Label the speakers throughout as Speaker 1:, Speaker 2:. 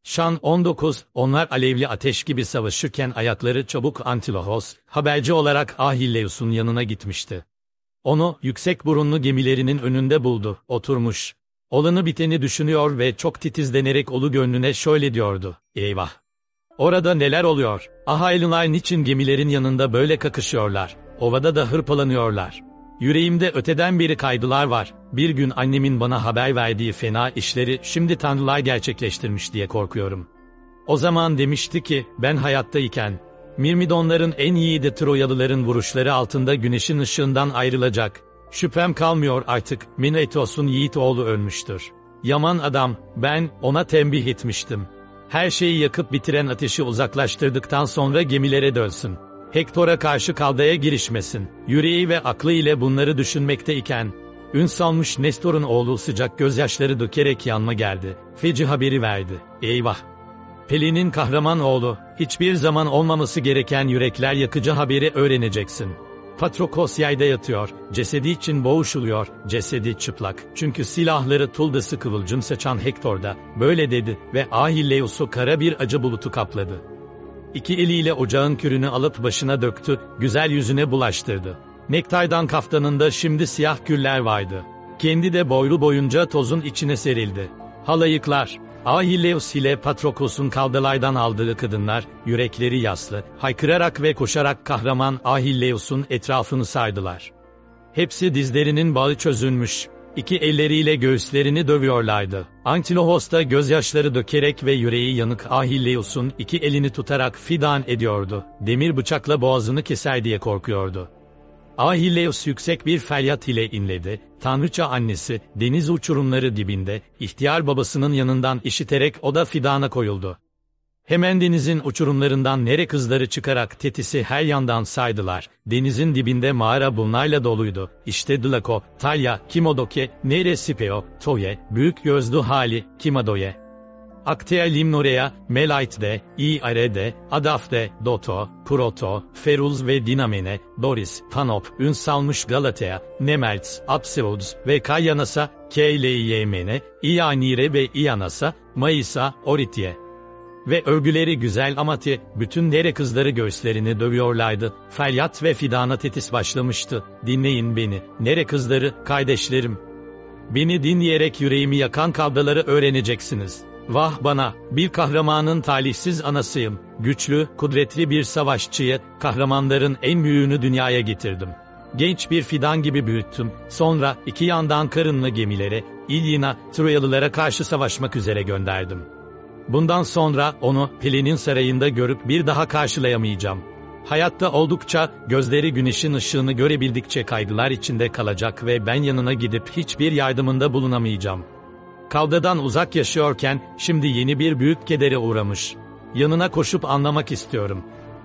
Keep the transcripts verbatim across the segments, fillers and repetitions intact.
Speaker 1: Şan on dokuz, onlar alevli ateş gibi savaşırken ayakları çabuk Antilohos, haberci olarak Ahilleus'un yanına gitmişti. Onu, yüksek burunlu gemilerinin önünde buldu, oturmuş. Olanı biteni düşünüyor ve çok titizlenerek olu gönlüne şöyle diyordu, eyvah! Orada neler oluyor? Ahaylılar niçin gemilerin yanında böyle kakışıyorlar? Ovada da hırpalanıyorlar. Yüreğimde öteden beri kaygılar var. Bir gün annemin bana haber verdiği fena işleri şimdi tanrılar gerçekleştirmiş diye korkuyorum. O zaman demişti ki, ben hayattayken, Mirmidonların en yiğidi Troyalıların vuruşları altında güneşin ışığından ayrılacak. Şüphem kalmıyor artık, Minoetos'un yiğit oğlu ölmüştür. Yaman adam, ben ona tembih etmiştim. Her şeyi yakıp bitiren ateşi uzaklaştırdıktan sonra gemilere dönsün. Hektor'a karşı kavgaya girişmesin. Yüreği ve aklı ile bunları düşünmekteyken, ün salmış Nestor'un oğlu sıcak gözyaşları dökerek yanıma geldi. Feci haberi verdi. Eyvah! Pelin'in kahraman oğlu, hiçbir zaman olmaması gereken yürekler yakıcı haberi öğreneceksin. Patroklos yayda yatıyor, cesedi için boğuşuluyor, cesedi çıplak. Çünkü silahları tuldası kıvılcım saçan Hektor'da, böyle dedi ve Ahilleus'u kara bir acı bulutu kapladı. İki eliyle ocağın kürünü alıp başına döktü, güzel yüzüne bulaştırdı. Nektardan kaftanında şimdi siyah güller vardı. Kendi de boylu boyunca tozun içine serildi. Halayıklar, Ahilleus ile Patroklos'un kavgalardan aldığı kadınlar, yürekleri yaslı, haykırarak ve koşarak kahraman Ahilleus'un etrafını sardılar. Hepsi dizlerinin bağı çözülmüş, iki elleriyle göğüslerini dövüyorlardı. Antilohos da gözyaşları dökerek ve yüreği yanık Ahilleus'un iki elini tutarak fidan ediyordu. Demir bıçakla boğazını keser diye korkuyordu. Ahilleus yüksek bir feryat ile inledi, tanrıça annesi, deniz uçurumları dibinde, ihtiyar babasının yanından işiterek o da fidana koyuldu. Hemen denizin uçurumlarından nere kızları çıkarak Tetis'i her yandan saydılar, denizin dibinde mağara bunlarla doluydu, işte Dlako, Talya, Kimodoke, Nere Sipeo, Toye, büyük gözlü Hali, Kimadoye. Aktea Limnorea, Melait'de, İare'de, Adaf'de, Doto, Proto, Feruz ve Dinamene, Doris, Panop, ün salmış Galatea, Nemeltz, Apseuds ve Kayanasa, Keyleyemene, İanire ve İanasa, Maisa, Oritie. Ve övgüleri güzel Amati, bütün nere kızları göğüslerini dövüyorlardı. Feryat ve fidana Tetis başlamıştı. Dinleyin beni, nere kızları, kardeşlerim. Beni dinleyerek yüreğimi yakan kavgaları öğreneceksiniz. Vah bana, bir kahramanın talihsiz anasıyım. Güçlü, kudretli bir savaşçıyı, kahramanların en büyüğünü dünyaya getirdim. Genç bir fidan gibi büyüttüm. Sonra iki yandan karınlı gemilere, İlyina, Troyalılara karşı savaşmak üzere gönderdim. Bundan sonra onu Pelin'in sarayında görüp bir daha karşılayamayacağım. Hayatta oldukça, gözleri güneşin ışığını görebildikçe kaygılar içinde kalacak ve ben yanına gidip hiçbir yardımında bulunamayacağım. Kavgadan uzak yaşıyorken, şimdi yeni bir büyük kedere uğramış. Yanına koşup anlamak istiyorum.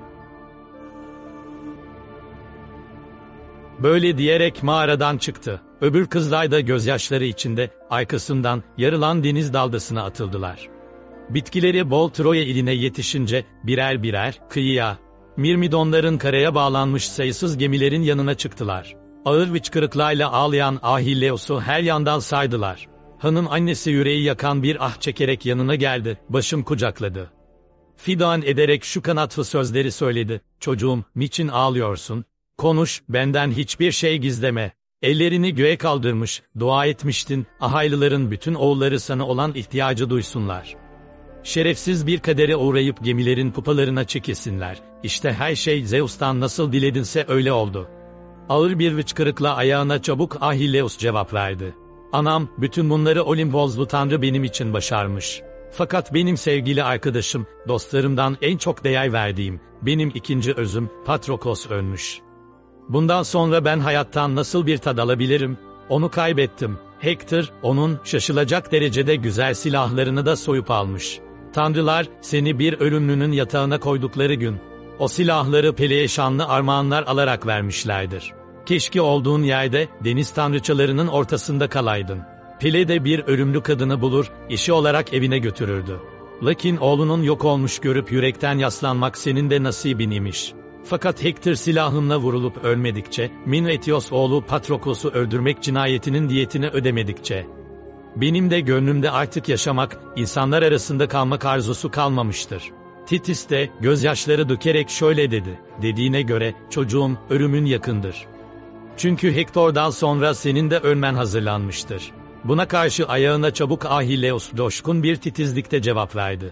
Speaker 1: Böyle diyerek mağaradan çıktı. Öbür kızlar da gözyaşları içinde, arkasından, yarılan deniz daldasına atıldılar. Bitkileri bol Troya iline yetişince, birer birer, kıyıya, Mirmidonların karaya bağlanmış sayısız gemilerin yanına çıktılar. Ağır hıçkırıklarla ağlayan Ahilleus'u her yandan saydılar. Hanım annesi yüreği yakan bir ah çekerek yanına geldi, başım kucakladı. Fidan ederek şu kanatlı sözleri söyledi. Çocuğum, niçin ağlıyorsun? Konuş, benden hiçbir şey gizleme. Ellerini göğe kaldırmış, dua etmiştin, Ahaylıların bütün oğulları sana olan ihtiyacı duysunlar. Şerefsiz bir kadere uğrayıp gemilerin pupalarına çekilsinler. İşte her şey Zeus'tan nasıl diledinse öyle oldu. Ağır bir hıçkırıkla ayağına çabuk Ahilleus cevap verdi. Anam, bütün bunları Olimpozlu Tanrı benim için başarmış. Fakat benim sevgili arkadaşım, dostlarımdan en çok değer verdiğim, benim ikinci özüm, Patroklos ölmüş. Bundan sonra ben hayattan nasıl bir tad alabilirim? Onu kaybettim. Hektor, onun şaşılacak derecede güzel silahlarını da soyup almış. Tanrılar, seni bir ölümlünün yatağına koydukları gün, o silahları Pele'ye şanlı armağanlar alarak vermişlerdir. Keşke olduğun yerde, deniz tanrıçalarının ortasında kalaydın. Pele de bir ölümlü kadını bulur, eşi olarak evine götürürdü. Lakin oğlunun yok olmuş görüp yürekten yaslanmak senin de nasibin imiş. Fakat Hektor silahınla vurulup ölmedikçe, Minoetios oğlu Patroklos'u öldürmek cinayetinin diyetini ödemedikçe, Benim de gönlümde artık yaşamak, insanlar arasında kalmak arzusu kalmamıştır. Titis de, gözyaşları dökerek şöyle dedi, dediğine göre, çocuğum, ölümün yakındır. Çünkü Hektor'dan sonra senin de ölmen hazırlanmıştır. Buna karşı ayağına çabuk Ahilleus coşkun bir titizlikte cevap verdi.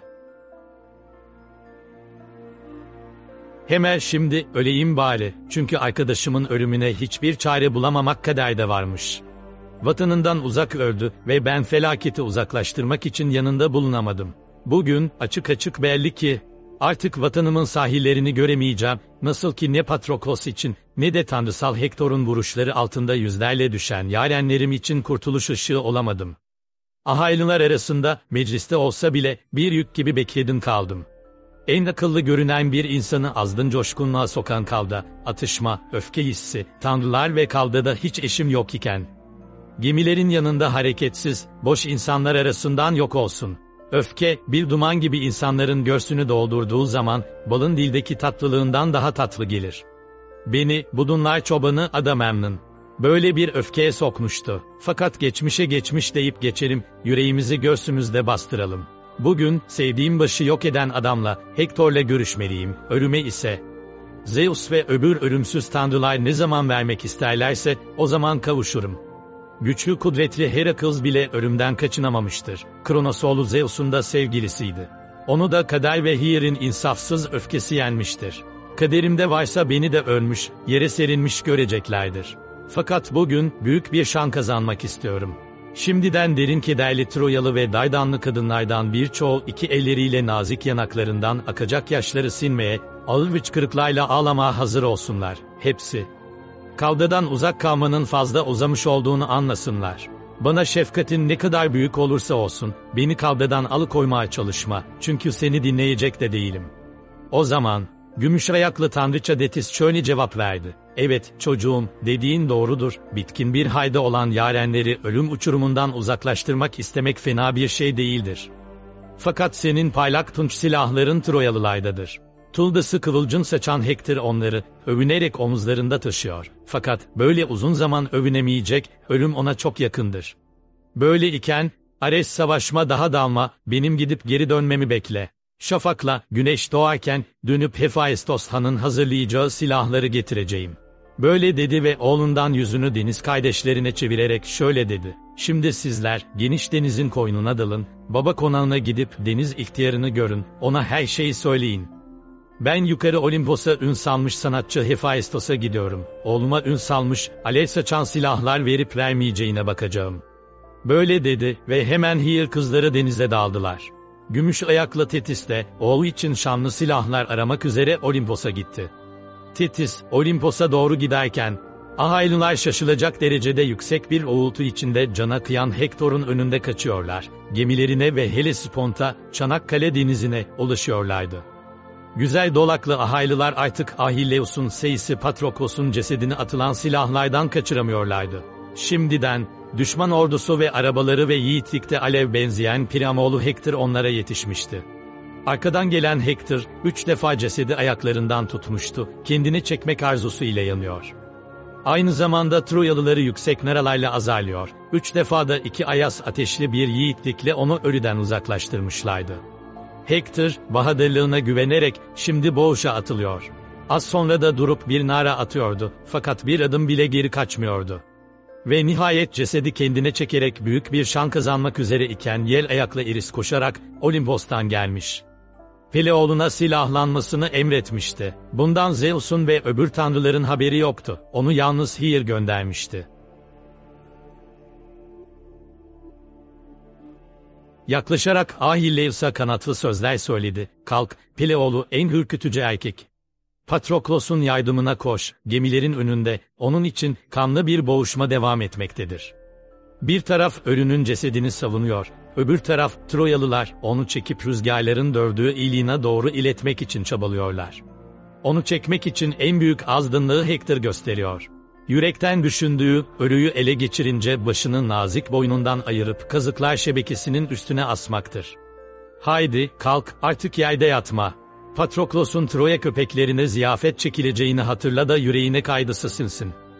Speaker 1: Hemen şimdi, öleyim bari, çünkü arkadaşımın ölümüne hiçbir çare bulamamak kaderde varmış. Vatanından uzak öldü ve ben felaketi uzaklaştırmak için yanında bulunamadım. Bugün, açık açık belli ki, artık vatanımın sahillerini göremeyeceğim, nasıl ki ne Patroklos için, ne de tanrısal Hektor'un vuruşları altında yüzlerle düşen yarenlerim için kurtuluş ışığı olamadım. Ahaylılar arasında, mecliste olsa bile, bir yük gibi bekledim kaldım. En akıllı görünen bir insanı azdın coşkunluğa sokan kavda, atışma, öfke hissi, tanrılar ve kavdada hiç eşim yok iken, gemilerin yanında hareketsiz, boş insanlar arasından yok olsun. Öfke, bir duman gibi insanların göğsünü doldurduğu zaman, balın dildeki tatlılığından daha tatlı gelir. Beni, budunlar çobanı Agamemnon, böyle bir öfkeye sokmuştu. Fakat geçmişe geçmiş deyip geçelim, yüreğimizi göğsümüzde bastıralım. Bugün, sevdiğim başı yok eden adamla, Hektor'la görüşmeliyim, ölüme ise Zeus ve öbür ölümsüz tanrılar ne zaman vermek isterlerse, o zaman kavuşurum. Güçlü kudretli Herakles bile ölümden kaçınamamıştır. Kronos oğlu Zeus'un da sevgilisiydi. Onu da kader ve Hier'in insafsız öfkesi yenmiştir. Kaderimde varsa beni de ölmüş, yere serilmiş göreceklerdir. Fakat bugün, büyük bir şan kazanmak istiyorum. Şimdiden derin kederli Troyalı ve daydanlı kadınlardan birçoğu iki elleriyle nazik yanaklarından akacak yaşları silmeye, ağır hıçkırıklarla ağlamaya hazır olsunlar. Hepsi. Kavgadan uzak kalmanın fazla uzamış olduğunu anlasınlar. Bana şefkatin ne kadar büyük olursa olsun, beni kavgadan alıkoymaya çalışma, çünkü seni dinleyecek de değilim. O zaman, gümüş ayaklı tanrıça Thetis şöyle cevap verdi. Evet, çocuğum, dediğin doğrudur, bitkin bir halde olan yarenleri ölüm uçurumundan uzaklaştırmak istemek fena bir şey değildir. Fakat senin parlak tunç silahların Troyalılardadır. Tuldası kıvılcım saçan Hektor onları, övünerek omuzlarında taşıyor. Fakat, böyle uzun zaman övünemeyecek, ölüm ona çok yakındır. Böyle iken, Ares savaşma daha dalma, benim gidip geri dönmemi bekle. Şafakla, güneş doğarken, dönüp Hephaistos Han'ın hazırlayacağı silahları getireceğim. Böyle dedi ve oğlundan yüzünü deniz kardeşlerine çevirerek şöyle dedi. Şimdi sizler, geniş denizin koynuna dalın, baba konağına gidip deniz ihtiyarını görün, ona her şeyi söyleyin. Ben yukarı Olimpos'a ün salmış sanatçı Hephaistos'a gidiyorum. Oğluma ün salmış, alev saçan silahlar verip vermeyeceğine bakacağım. Böyle dedi ve hemen Hier kızları denize daldılar. Gümüş ayaklı Thetis de, oğlu için şanlı silahlar aramak üzere Olimpos'a gitti. Thetis, Olimpos'a doğru giderken, Ahaylılar şaşılacak derecede yüksek bir uğultu içinde cana kıyan Hektor'un önünde kaçıyorlar. Gemilerine ve Hellespont'a, Çanakkale denizine ulaşıyorlardı. Güzel dolaklı Ahaylılar artık Ahilleus'un seyisi Patroklos'un cesedini atılan silahlardan kaçıramıyorlardı. Şimdiden, düşman ordusu ve arabaları ve yiğitlikte alev benzeyen Priamoğlu Hektor onlara yetişmişti. Arkadan gelen Hektor, üç defa cesedi ayaklarından tutmuştu, kendini çekmek arzusu ile yanıyor. Aynı zamanda Troyalıları yüksek naralarla azarlıyor, üç defa da iki ayas ateşli bir yiğitlikle onu ölüden uzaklaştırmışlardı. Hektor, bahadırlığına güvenerek, şimdi boğuşa atılıyor. Az sonra da durup bir nara atıyordu, fakat bir adım bile geri kaçmıyordu. Ve nihayet cesedi kendine çekerek büyük bir şan kazanmak üzere iken yel ayaklı Iris koşarak, Olimpos'tan gelmiş. Peleoğluna silahlanmasını emretmişti. Bundan Zeus'un ve öbür tanrıların haberi yoktu, onu yalnız Hier göndermişti. Yaklaşarak Ahilleus'a kanatlı sözler söyledi. Kalk, Peleoğlu en ürkütücü erkek. Patroklos'un yardımına koş, gemilerin önünde, onun için kanlı bir boğuşma devam etmektedir. Bir taraf ölünün cesedini savunuyor, öbür taraf Troyalılar onu çekip rüzgarların dövdüğü iliğine doğru iletmek için çabalıyorlar. Onu çekmek için en büyük azgınlığı Hektor gösteriyor. Yürekten düşündüğü, ölüyü ele geçirince başını nazik boynundan ayırıp kazıklar şebekesinin üstüne asmaktır. Haydi, kalk, artık yerde yatma. Patroklos'un Troya köpeklerine ziyafet çekileceğini hatırla da yüreğine kaydısı sinsin.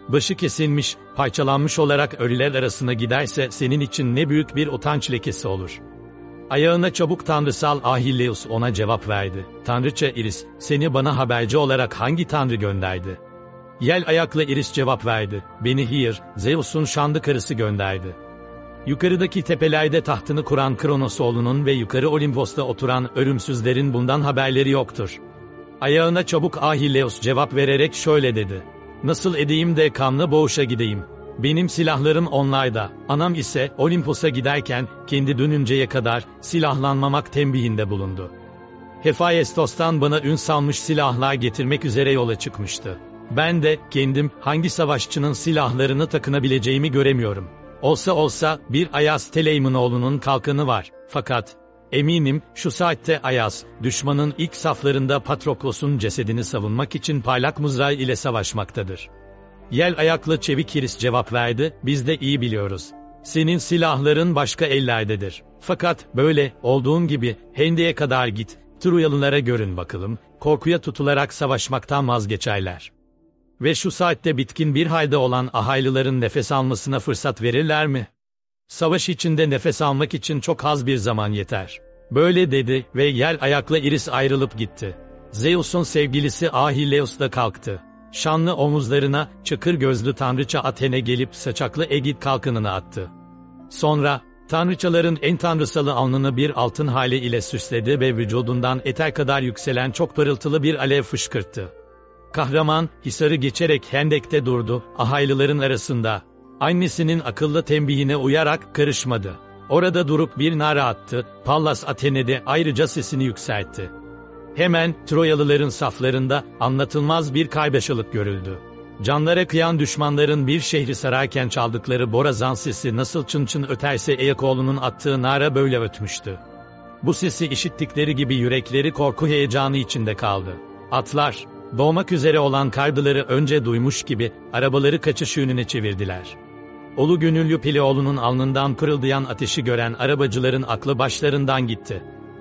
Speaker 1: Başı kesilmiş, parçalanmış olarak ölüler arasına giderse senin için ne büyük bir utanç lekesi olur. Ayağına çabuk tanrısal Ahilleus ona cevap verdi. Tanrıça Iris, seni bana haberci olarak hangi tanrı gönderdi? Yel ayaklı Iris cevap verdi. Beni Hir, Zeus'un şanlı karısı gönderdi. Yukarıdaki tepelerde tahtını kuran Kronos oğlunun ve yukarı Olimpos'ta oturan ölümsüzlerin bundan haberleri yoktur. Ayağına çabuk Ahilleus cevap vererek şöyle dedi. Nasıl edeyim de kanlı boğuşa gideyim? Benim silahlarım onlarda, anam ise Olimpos'a giderken kendi dönünceye kadar silahlanmamak tembihinde bulundu. Hephaistos'tan bana ün salmış silahlar getirmek üzere yola çıkmıştı. Ben de kendim hangi savaşçının silahlarını takınabileceğimi göremiyorum. Olsa olsa bir Ayas Teleimunoğlu'nun kalkanı var. Fakat eminim şu saatte Ayas, düşmanın ilk saflarında Patroklos'un cesedini savunmak için parlak mızrağı ile savaşmaktadır. Yel ayaklı çevik Iris cevap verdi, biz de iyi biliyoruz. Senin silahların başka ellerdedir. Fakat böyle olduğun gibi Hende'ye kadar git, Troyalılara görün bakalım, korkuya tutularak savaşmaktan vazgeçerler. Ve şu saatte bitkin bir halde olan Ahaylıların nefes almasına fırsat verirler mi? Savaş içinde nefes almak için çok az bir zaman yeter. Böyle dedi ve yel ayakla Iris ayrılıp gitti. Zeus'un sevgilisi Ahilleus da kalktı. Şanlı omuzlarına çakır gözlü tanrıça Athene gelip saçaklı Egid kalkanını attı. Sonra tanrıçaların en tanrısalı alnını bir altın hale ile süsledi ve vücudundan eter kadar yükselen çok parıltılı bir alev fışkırttı. Kahraman, hisarı geçerek Hendek'te durdu, Ahaylıların arasında. Annesinin akıllı tembihine uyarak karışmadı. Orada durup bir nara attı, Pallas Athene'de ayrıca sesini yükseltti. Hemen Troyalıların saflarında anlatılmaz bir kargaşalık görüldü. Canlara kıyan düşmanların bir şehri sararken çaldıkları borazan sesi nasıl çın çın öterse Eyakoğlu'nun attığı nara böyle ötmüştü. Bu sesi işittikleri gibi yürekleri korku heyecanı içinde kaldı. Atlar, doğmak üzere olan kardıları önce duymuş gibi arabaları kaçış yönüne çevirdiler. Olu gönüllü Peleoğlu'nun alnından kırıldayan ateşi gören arabacıların aklı başlarından gitti.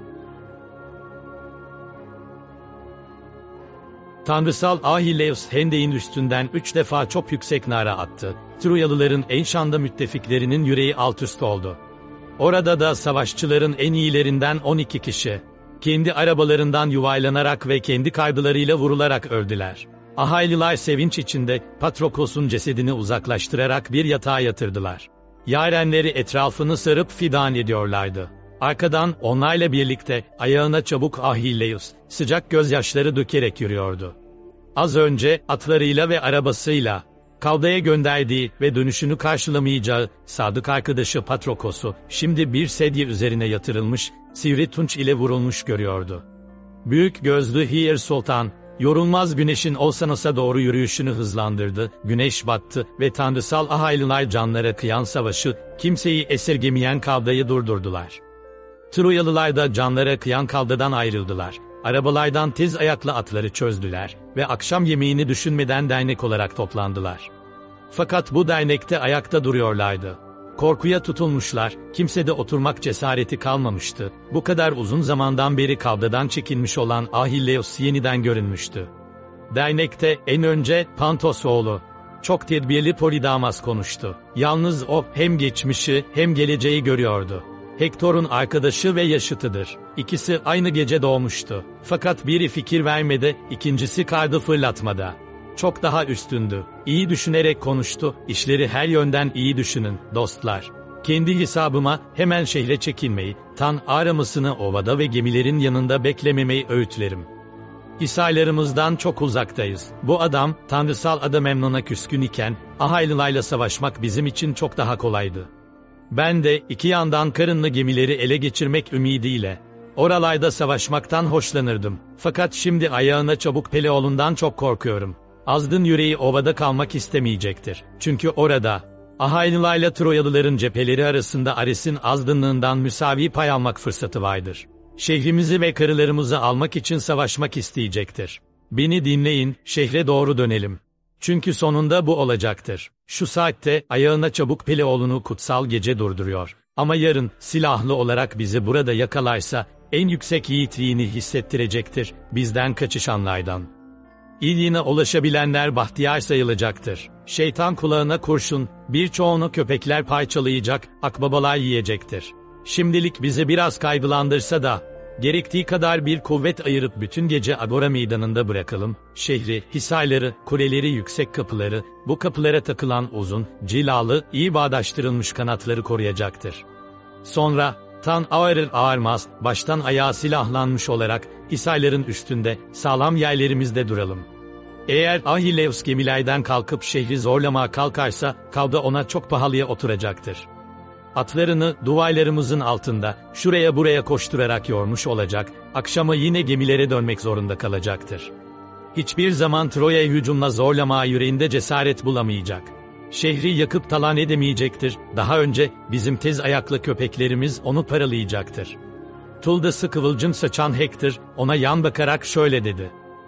Speaker 1: Tanrısal Ahilleus Hendek'in üstünden üç defa çok yüksek nara attı. Troyalıların en şanlı müttefiklerinin yüreği alt üst oldu. Orada da savaşçıların en iyilerinden on iki kişi, kendi arabalarından yuvarlanarak ve kendi kardılarıyla vurularak öldüler. Ahaylılar sevinç içinde Patroklos'un cesedini uzaklaştırarak bir yatağa yatırdılar. Yarenleri etrafını sarıp fidan ediyorlardı. Arkadan onlarla birlikte ayağına çabuk Ahilleus, sıcak gözyaşları dökerek yürüyordu. Az önce atlarıyla ve arabasıyla Kavda'ya gönderdiği ve dönüşünü karşılamayacağı sadık arkadaşı Patroklos'u şimdi bir sedye üzerine yatırılmış, sivri tunç ile vurulmuş görüyordu. Büyük gözlü Hir Sultan, yorulmaz güneşin Olsanos'a doğru yürüyüşünü hızlandırdı, güneş battı ve tanrısal Ahaylılar canlara kıyan savaşı, kimseyi esirgemeyen Kavda'yı durdurdular. Troyalılar da canlara kıyan Kavda'dan ayrıldılar. Arabalardan tez ayaklı atları çözdüler ve akşam yemeğini düşünmeden dernek olarak toplandılar. Fakat bu dernekte ayakta duruyorlardı. Korkuya tutulmuşlar, kimsede oturmak cesareti kalmamıştı. Bu kadar uzun zamandan beri Kavda'dan çekilmiş olan Ahilleus yeniden görünmüştü. Dernekte en önce Pantos oğlu, çok tedbirli Polidamas konuştu. Yalnız o hem geçmişi hem geleceği görüyordu. Hektor'un arkadaşı ve yaşıtıdır. İkisi aynı gece doğmuştu. Fakat biri fikir vermede, ikincisi kardı fırlatmada. Çok daha üstündü. İyi düşünerek konuştu, işleri her yönden iyi düşünün, dostlar. Kendi hesabıma hemen şehre çekilmeyi, Tan aramasını ovada ve gemilerin yanında beklememeyi öğütlerim. Hisarlarımızdan çok uzaktayız. Bu adam, tanrısal Agamemnon'a küskün iken, Ahaylılarla savaşmak bizim için çok daha kolaydı. Ben de iki yandan karınlı gemileri ele geçirmek ümidiyle oralarda savaşmaktan hoşlanırdım. Fakat şimdi ayağına çabuk Peleoğlu'ndan çok korkuyorum. Azdın yüreği ovada kalmak istemeyecektir. Çünkü orada Ahaylılarla Troyalıların cepheleri arasında Ares'in azdınlığından müsavi pay almak fırsatı vardır. Şehrimizi ve karılarımızı almak için savaşmak isteyecektir. Beni dinleyin, şehre doğru dönelim. Çünkü sonunda bu olacaktır. Şu saatte ayağına çabuk Peleoğlu'nu kutsal gece durduruyor. Ama yarın silahlı olarak bizi burada yakalarsa en yüksek yiğitliğini hissettirecektir bizden kaçışanlardan. İlyine ulaşabilenler bahtiyar sayılacaktır. Şeytan kulağına kurşun, birçoğunu köpekler parçalayacak, akbabalar yiyecektir. Şimdilik bizi biraz kaygılandırsa da, gerektiği kadar bir kuvvet ayırıp bütün gece Agora meydanında bırakalım, şehri, hisarları, kuleleri, yüksek kapıları, bu kapılara takılan uzun, cilalı, iyi bağdaştırılmış kanatları koruyacaktır. Sonra, tan ağırır ağırmaz, baştan ayağa silahlanmış olarak, hisarların üstünde, sağlam yerlerimizde duralım. Eğer Ahilleus gemilerden kalkıp şehri zorlamaya kalkarsa, kavga ona çok pahalıya oturacaktır. Atlarını duvarlarımızın altında, şuraya buraya koşturarak yormuş olacak, akşama yine gemilere dönmek zorunda kalacaktır. Hiçbir zaman Troya'ya hücumla zorlamaya yüreğinde cesaret bulamayacak. Şehri yakıp talan edemeyecektir, daha önce bizim tez ayaklı köpeklerimiz onu paralayacaktır. Tuldası kıvılcım saçan Hector, ona yan bakarak şöyle dedi.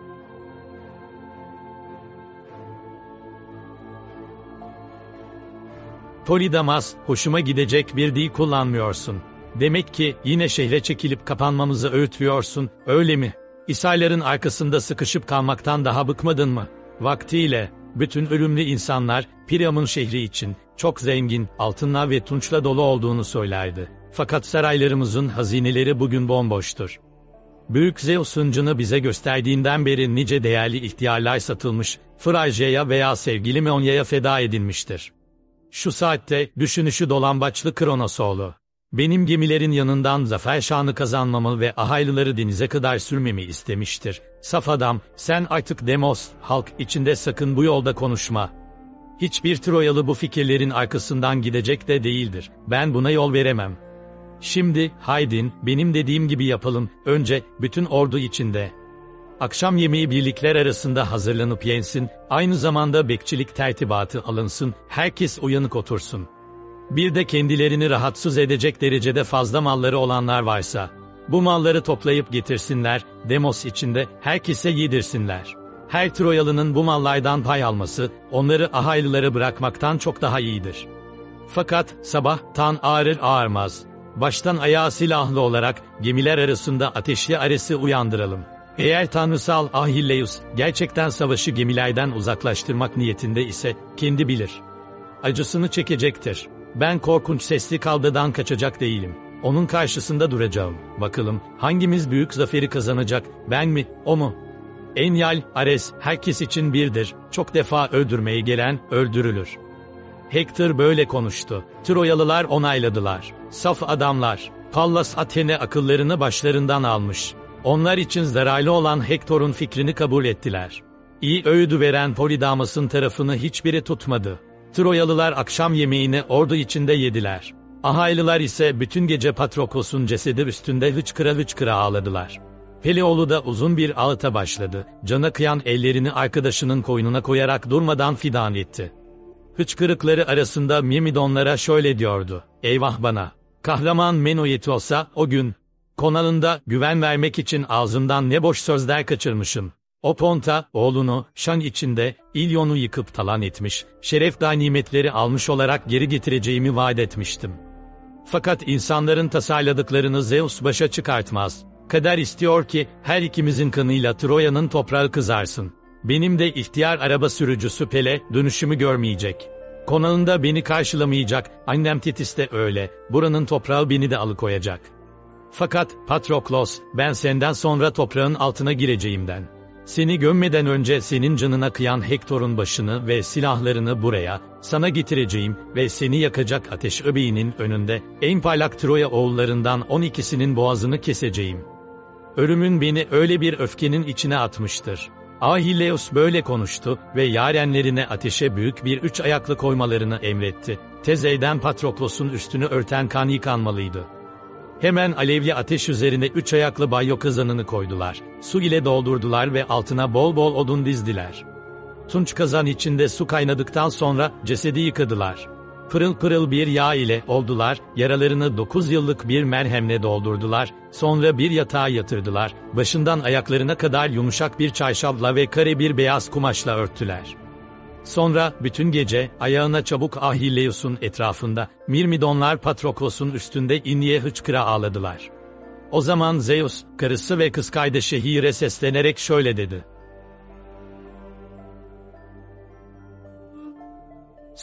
Speaker 1: Polidamas, hoşuma gidecek bir dil kullanmıyorsun. Demek ki yine şehre çekilip kapanmamızı öğütlüyorsun, öyle mi? İsa'ların arkasında sıkışıp kalmaktan daha bıkmadın mı? Vaktiyle, bütün ölümlü insanlar, Priam'ın şehri için, çok zengin, altınla ve tunçla dolu olduğunu söylerdi. Fakat saraylarımızın hazineleri bugün bomboştur. Büyük Zeus hıncını bize gösterdiğinden beri nice değerli ihtiyarlar satılmış, Frajya'ya veya sevgili Meonya'ya feda edilmiştir. Şu saatte, düşünüşü dolambaçlı Kronosoğlu. Benim gemilerin yanından zafer şanı kazanmamı ve Ahaylıları denize kadar sürmemi istemiştir. Saf adam, sen artık Demos, halk içinde sakın bu yolda konuşma. Hiçbir Troyalı bu fikirlerin arkasından gidecek de değildir. Ben buna yol veremem. Şimdi, haydin, benim dediğim gibi yapalım, önce, bütün ordu içinde. Akşam yemeği birlikler arasında hazırlanıp yensin, aynı zamanda bekçilik tertibatı alınsın, herkes uyanık otursun. Bir de kendilerini rahatsız edecek derecede fazla malları olanlar varsa, bu malları toplayıp getirsinler, Demos içinde, herkese yedirsinler. Her Troyalı'nın bu mallardan pay alması, onları Ahaylılara bırakmaktan çok daha iyidir. Fakat, sabah, tan ağırır ağırmaz. Baştan ayağa silahlı olarak, gemiler arasında ateşli Ares'i uyandıralım. Eğer tanrısal Ahilleus, gerçekten savaşı gemilerden uzaklaştırmak niyetinde ise, kendi bilir. Acısını çekecektir. Ben korkunç sesli kavgadan kaçacak değilim. Onun karşısında duracağım. Bakalım, hangimiz büyük zaferi kazanacak, ben mi, o mu? Enyal, Ares, herkes için birdir. Çok defa öldürmeye gelen, öldürülür. Hector böyle konuştu. Troyalılar onayladılar. Saf adamlar. Pallas Athene akıllarını başlarından almış. Onlar için zararlı olan Hector'un fikrini kabul ettiler. İyi öğüdü veren Polidamas'ın tarafını hiçbiri tutmadı. Troyalılar akşam yemeğini ordu içinde yediler. Ahaylılar ise bütün gece Patroklos'un cesedi üstünde hıçkıra hıçkıra ağladılar. Peleolu da uzun bir ağıta başladı. Cana kıyan ellerini arkadaşının koynuna koyarak durmadan fidan etti. Hıçkırıkları arasında Myrmidonlara şöyle diyordu. Eyvah bana! Kahraman Menoetios'a o gün, konağında güven vermek için ağzımdan ne boş sözler kaçırmışım. O Ponta, oğlunu, şan içinde, İlyon'u yıkıp talan etmiş, şeref ganimetleri almış olarak geri getireceğimi vaat etmiştim. Fakat insanların tasarladıklarını Zeus başa çıkartmaz. Kader istiyor ki, her ikimizin kanıyla Troya'nın toprağı kızarsın. Benim de ihtiyar araba sürücüsü Pele, dönüşümü görmeyecek. Konağında beni karşılamayacak, annem Titis de öyle, buranın toprağı beni de alıkoyacak. Fakat, Patroklos, ben senden sonra toprağın altına gireceğimden. Seni gömmeden önce senin canına kıyan Hector'un başını ve silahlarını buraya, sana getireceğim ve seni yakacak ateş öbeğinin önünde, en parlak Troya oğullarından on ikisinin boğazını keseceğim. Ölümün beni öyle bir öfkenin içine atmıştır. Ahilleus böyle konuştu ve yarenlerine ateşe büyük bir üç ayaklı koymalarını emretti. Tezeyden Patroklos'un üstünü örten kan yıkanmalıydı. Hemen alevli ateş üzerine üç ayaklı banyo kazanını koydular. Su ile doldurdular ve altına bol bol odun dizdiler. Tunç kazan içinde su kaynadıktan sonra cesedi yıkadılar. Pırıl pırıl bir yağ ile oldular, yaralarını dokuz yıllık bir merhemle doldurdular, sonra bir yatağa yatırdılar, başından ayaklarına kadar yumuşak bir çarşafla ve kare bir beyaz kumaşla örttüler. Sonra, bütün gece, ayağına çabuk Ahilleus'un etrafında, Myrmidonlar Patroklos'un üstünde inliye hıçkıra ağladılar. O zaman Zeus, karısı ve kız kardeşi Hire seslenerek şöyle dedi.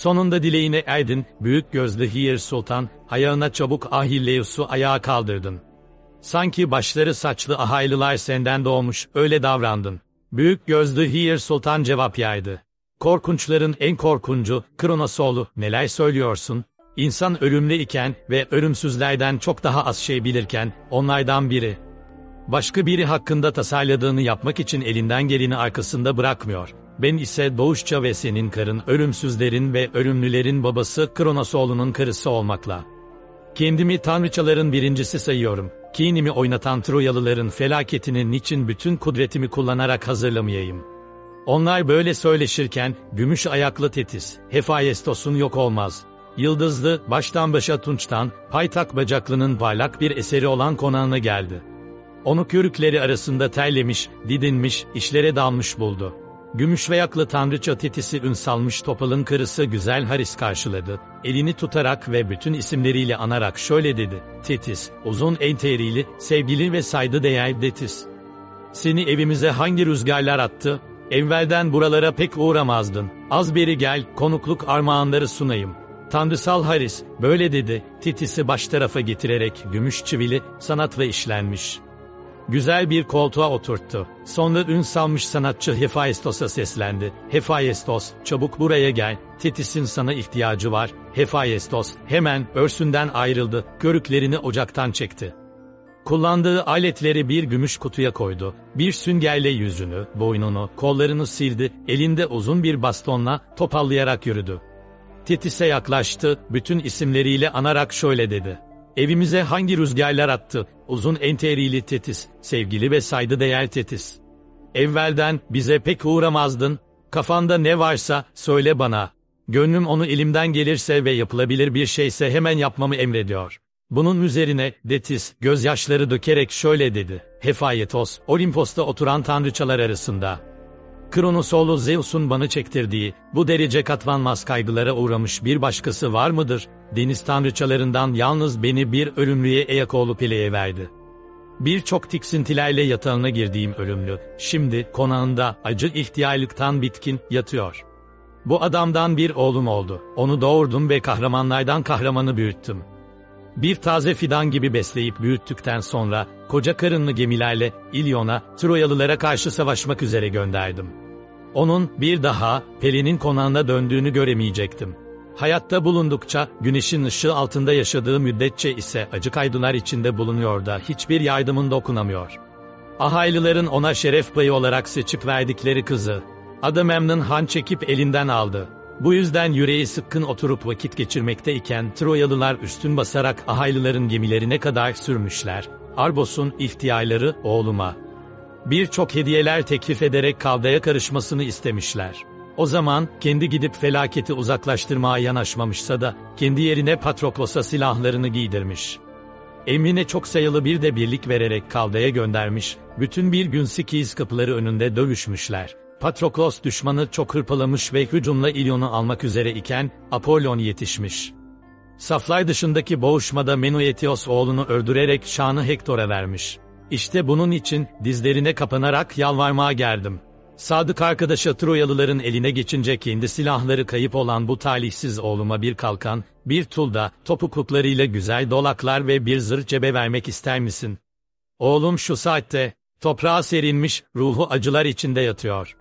Speaker 1: Sonunda dileğine erdin, büyük gözlü Hiyr Sultan, ayağına çabuk Ahilleus'u ayağa kaldırdın. Sanki başları saçlı ahaylılar senden doğmuş, öyle davrandın. Büyük gözlü Hiyr Sultan cevap yaydı. Korkunçların en korkuncu, Kronosoğlu, neler söylüyorsun? İnsan ölümlü iken ve ölümsüzlerden çok daha az şey bilirken, onlardan biri. Başka biri hakkında tasarladığını yapmak için elinden geleni arkasında bırakmıyor. Ben ise doğuşça ve senin karın ölümsüzlerin ve ölümlülerin babası Kronosoğlu'nun karısı olmakla. Kendimi tanrıçaların birincisi sayıyorum. Kinimi oynatan Troyalıların felaketini niçin bütün kudretimi kullanarak hazırlamayayım? Onlar böyle söyleşirken, gümüş ayaklı Tetis, Hephaistos'un yok olmaz. Yıldızlı, baştan başa tunçtan, paytak bacaklının parlak bir eseri olan konağına geldi. Onu körükleri arasında terlemiş, didinmiş, işlere dalmış buldu. Gümüş ayaklı tanrıça Tetis'i ün salmış topalın karısı güzel Haris karşıladı. Elini tutarak ve bütün isimleriyle anarak şöyle dedi. Tetis, uzun enterili, sevgili ve saygıdeğer Tetis. Seni evimize hangi rüzgarlar attı? Evvelden buralara pek uğramazdın. Az beri gel, konukluk armağanları sunayım. Tanrısal Haris, böyle dedi, Tetis'i baş tarafa getirerek gümüş çivili, sanatla işlenmiş. Güzel bir koltuğa oturttu. Sonra ün salmış sanatçı Hephaistos'a seslendi. Hephaistos, çabuk buraya gel, Tetis'in sana ihtiyacı var. Hephaistos, hemen örsünden ayrıldı, körüklerini ocaktan çekti. Kullandığı aletleri bir gümüş kutuya koydu. Bir süngerle yüzünü, boynunu, kollarını sildi, elinde uzun bir bastonla topallayarak yürüdü. Tetis'e yaklaştı, bütün isimleriyle anarak şöyle dedi. Evimize hangi rüzgarlar attı, uzun enterili Tetis, sevgili ve saygıdeğer Tetis. Evvelden bize pek uğramazdın, kafanda ne varsa söyle bana. Gönlüm onu elimden gelirse ve yapılabilir bir şeyse hemen yapmamı emrediyor. Bunun üzerine Tetis gözyaşları dökerek şöyle dedi. Hephaistos, Olimpos'ta oturan tanrıçalar arasında. Kronosoğlu Zeus'un bana çektirdiği, bu derece katlanmaz kaygılara uğramış bir başkası var mıdır? Deniz tanrıçalarından yalnız beni bir ölümlüye Eyakoğlu Pele'ye verdi. Birçok tiksintilerle yatağına girdiğim ölümlü, şimdi konağında acı ihtiyarlıktan bitkin yatıyor. Bu adamdan bir oğlum oldu. Onu doğurdum ve kahramanlardan kahramanı büyüttüm. Bir taze fidan gibi besleyip büyüttükten sonra, koca karınlı gemilerle İlyon'a, Troyalılara karşı savaşmak üzere gönderdim. Onun bir daha Pele'nin konağına döndüğünü göremeyecektim. Hayatta bulundukça, güneşin ışığı altında yaşadığı müddetçe ise acı kaydılar içinde bulunuyor da hiçbir yardımın dokunamıyor. Ahaylıların ona şeref payı olarak seçip verdikleri kızı, Agamemnon Han çekip elinden aldı. Bu yüzden yüreği sıkkın oturup vakit geçirmekteyken Troyalılar üstün basarak Ahaylıların gemilerine kadar sürmüşler. Arbos'un ihtiyarları oğluma birçok hediyeler teklif ederek kavgaya karışmasını istemişler. O zaman kendi gidip felaketi uzaklaştırmaya yanaşmamışsa da kendi yerine Patroklos'a silahlarını giydirmiş. Emrine çok sayılı bir de birlik vererek kavgaya göndermiş, bütün bir gün Sikiz kapıları önünde dövüşmüşler. Patroklos düşmanı çok hırpalamış ve hücumla İlyon'u almak üzere iken Apollon yetişmiş. Saflar dışındaki boğuşmada Menöetios oğlunu öldürerek şanı Hektor'a vermiş. İşte bunun için dizlerine kapanarak yalvarmaya geldim. Sadık arkadaşı Troyalıların eline geçince kendi silahları kayıp olan bu talihsiz oğluma bir kalkan, bir tulda, topukluklarıyla güzel dolaklar ve bir zırh cebe vermek ister misin? Oğlum şu saatte, toprağa serilmiş, ruhu acılar içinde yatıyor.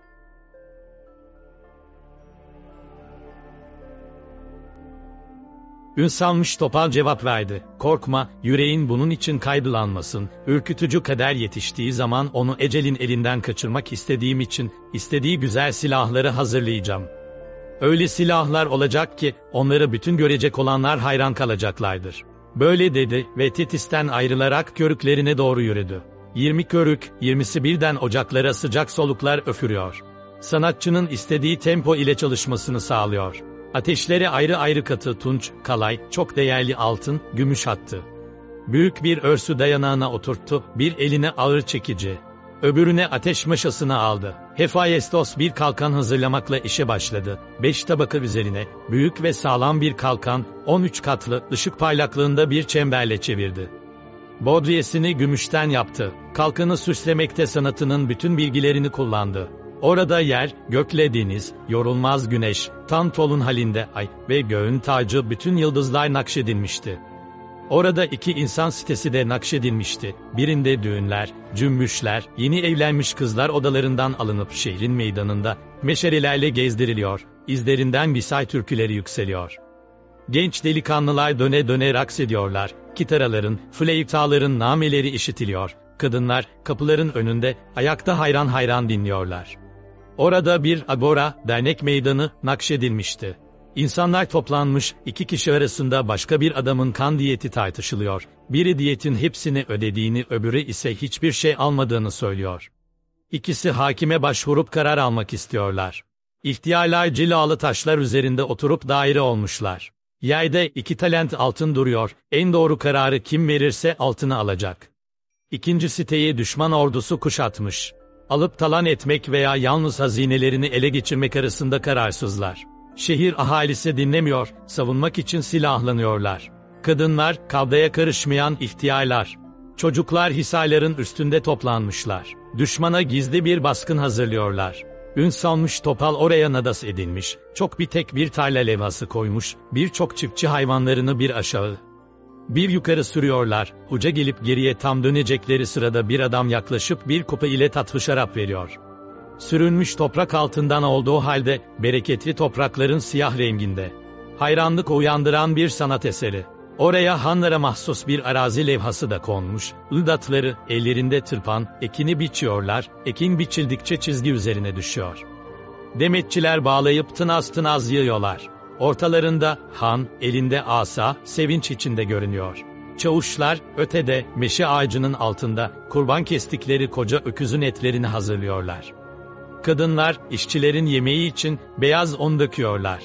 Speaker 1: Ün salmış topal cevap verdi. Korkma, yüreğin bunun için kaygılanmasın. Ürkütücü kader yetiştiği zaman onu ecelin elinden kaçırmak istediğim için, istediği güzel silahları hazırlayacağım. Öyle silahlar olacak ki, onları bütün görecek olanlar hayran kalacaklardır. Böyle dedi ve Tetis'ten ayrılarak körüklerine doğru yürüdü. Yirmi körük, yirmisi birden ocaklara sıcak soluklar öfürüyor. Sanatçının istediği tempo ile çalışmasını sağlıyor. Ateşlere ayrı ayrı katı tunç, kalay, çok değerli altın, gümüş attı. Büyük bir örsü dayanağına oturttu, bir eline ağır çekici. Öbürüne ateş maşasını aldı. Hephaistos bir kalkan hazırlamakla işe başladı. Beş tabaka üzerine, büyük ve sağlam bir kalkan, on üç katlı, ışık parlaklığında bir çemberle çevirdi. Bodriyesini gümüşten yaptı. Kalkanı süslemekte sanatının bütün bilgilerini kullandı. Orada yer, gökle deniz, yorulmaz güneş, Tantol'un halinde ay ve göğün tacı bütün yıldızlar nakşedilmişti. Orada iki insan sitesi de nakşedilmişti. Birinde düğünler, cümbüşler, yeni evlenmiş kızlar odalarından alınıp şehrin meydanında meşalelerle gezdiriliyor, izlerinden visay türküleri yükseliyor. Genç delikanlılar döne döne raks ediyorlar, kitaraların, fleytaların nameleri işitiliyor, kadınlar kapıların önünde ayakta hayran hayran dinliyorlar. Orada bir agora, dernek meydanı nakşedilmişti. İnsanlar toplanmış, iki kişi arasında başka bir adamın kan diyeti tartışılıyor. Biri diyetin hepsini ödediğini, öbürü ise hiçbir şey almadığını söylüyor. İkisi hakime başvurup karar almak istiyorlar. İhtiyarlar cilalı taşlar üzerinde oturup daire olmuşlar. Yerde iki talent altın duruyor, en doğru kararı kim verirse altını alacak. İkinci siteyi düşman ordusu kuşatmış. Alıp talan etmek veya yalnız hazinelerini ele geçirmek arasında kararsızlar. Şehir ahalisi dinlemiyor, savunmak için silahlanıyorlar. Kadınlar, kavgaya karışmayan ihtiyarlar. Çocuklar hisarların üstünde toplanmışlar. Düşmana gizli bir baskın hazırlıyorlar. Ün salmış topal oraya nadas edilmiş, çok bir tek bir tarla levhası koymuş, birçok çiftçi hayvanlarını bir aşağı, bir yukarı sürüyorlar. Hoca gelip geriye tam dönecekleri sırada bir adam yaklaşıp bir kupa ile tatlı şarap veriyor. Sürünmüş toprak altından olduğu halde, bereketli toprakların siyah renginde. Hayranlık uyandıran bir sanat eseri. Oraya hanlara mahsus bir arazi levhası da konmuş, ıldatları, ellerinde tırpan, ekini biçiyorlar, ekin biçildikçe çizgi üzerine düşüyor. Demetçiler bağlayıp tınaz tınaz yığıyorlar. Ortalarında, han, elinde asa, sevinç içinde görünüyor. Çavuşlar, ötede, meşe ağacının altında, kurban kestikleri koca öküzün etlerini hazırlıyorlar. Kadınlar, işçilerin yemeği için, beyaz un döküyorlar.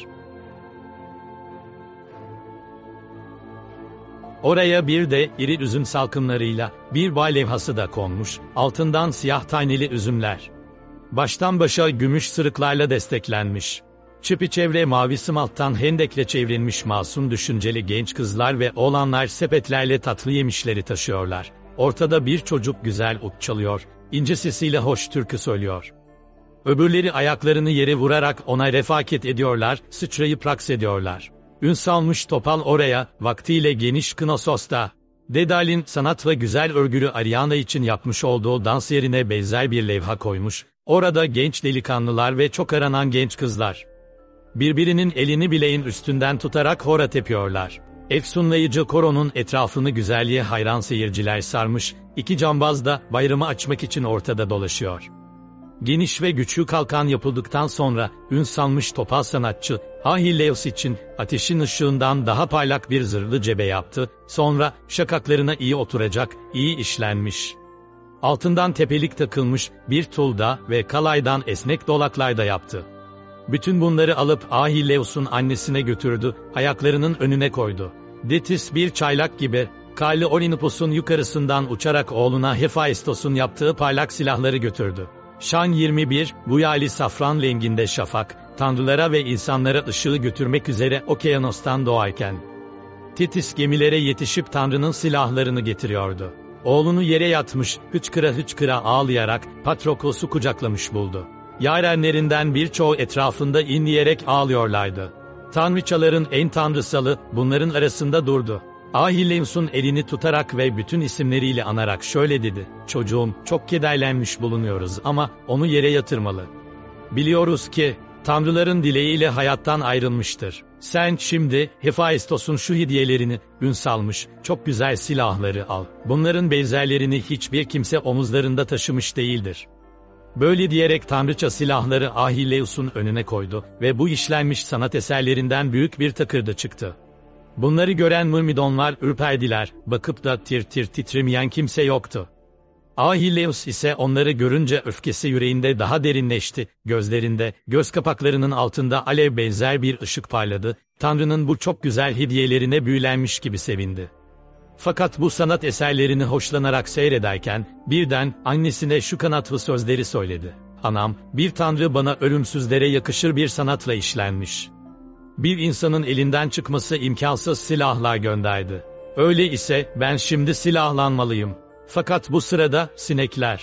Speaker 1: Oraya bir de, iri üzüm salkımlarıyla, bir bağ levhası da konmuş, altından siyah taneli üzümler. Baştan başa gümüş sırıklarla desteklenmiş. Çepeçevre mavi smalttan hendekle çevrilmiş masum düşünceli genç kızlar ve oğlanlar sepetlerle tatlı yemişleri taşıyorlar. Ortada bir çocuk güzel ut çalıyor, ince sesiyle hoş türkü söylüyor. Öbürleri ayaklarını yere vurarak ona refakat ediyorlar, sıçrayıp raks ediyorlar. Ün salmış topal oraya, vaktiyle geniş Knosos'ta, Dedal'in sanat ve güzel örgülü Ariana için yapmış olduğu dans yerine benzer bir levha koymuş, orada genç delikanlılar ve çok aranan genç kızlar. Birbirinin elini bileğin üstünden tutarak hora tepiyorlar. Efsunlayıcı koronun etrafını güzelliğe hayran seyirciler sarmış, iki cambaz da bayramı açmak için ortada dolaşıyor. Geniş ve güçlü kalkan yapıldıktan sonra, ün salmış topal sanatçı, Ahilleus için, ateşin ışığından daha parlak bir zırhlı cebe yaptı, sonra, şakaklarına iyi oturacak, iyi işlenmiş. Altından tepelik takılmış, bir tulda ve kalaydan esnek dolaklar da yaptı. Bütün bunları alıp Ahilleus'un annesine götürdü, ayaklarının önüne koydu. Detis bir çaylak gibi, Kali Olympus'un yukarısından uçarak oğluna Hephaistos'un yaptığı parlak silahları götürdü. Şan yirmi bir, bu yali safran renginde şafak, tanrılara ve insanlara ışığı götürmek üzere okyanostan doğarken, Tetis gemilere yetişip Tanrı'nın silahlarını getiriyordu. Oğlunu yere yatmış, hıçkıra hıçkıra ağlayarak Patroklos'u kucaklamış buldu. Yarenlerinden birçoğu etrafında inleyerek ağlıyorlardı. Tanrıçaların en tanrısalı, bunların arasında durdu. Ahilleus'un elini tutarak ve bütün isimleriyle anarak şöyle dedi: "Çocuğum, çok kederlenmiş bulunuyoruz ama onu yere yatırmalı. Biliyoruz ki, tanrıların dileğiyle hayattan ayrılmıştır. Sen şimdi, Hephaistos'un şu hediyelerini, ün salmış, çok güzel silahları al. Bunların benzerlerini hiçbir kimse omuzlarında taşımış değildir." Böyle diyerek tanrıça silahları Ahilleus'un önüne koydu ve bu işlenmiş sanat eserlerinden büyük bir takırdı çıktı. Bunları gören mırmidonlar ürperdiler, bakıp da tir tir titremeyen kimse yoktu. Ahilleus ise onları görünce öfkesi yüreğinde daha derinleşti, gözlerinde, göz kapaklarının altında alev benzer bir ışık parladı, Tanrı'nın bu çok güzel hediyelerine büyülenmiş gibi sevindi. Fakat bu sanat eserlerini hoşlanarak seyrederken, birden annesine şu kanatlı sözleri söyledi: "Anam, bir tanrı bana ölümsüzlere yakışır bir sanatla işlenmiş. Bir insanın elinden çıkması imkansız silahlar gönderdi. Öyle ise ben şimdi silahlanmalıyım." Fakat bu sırada sinekler,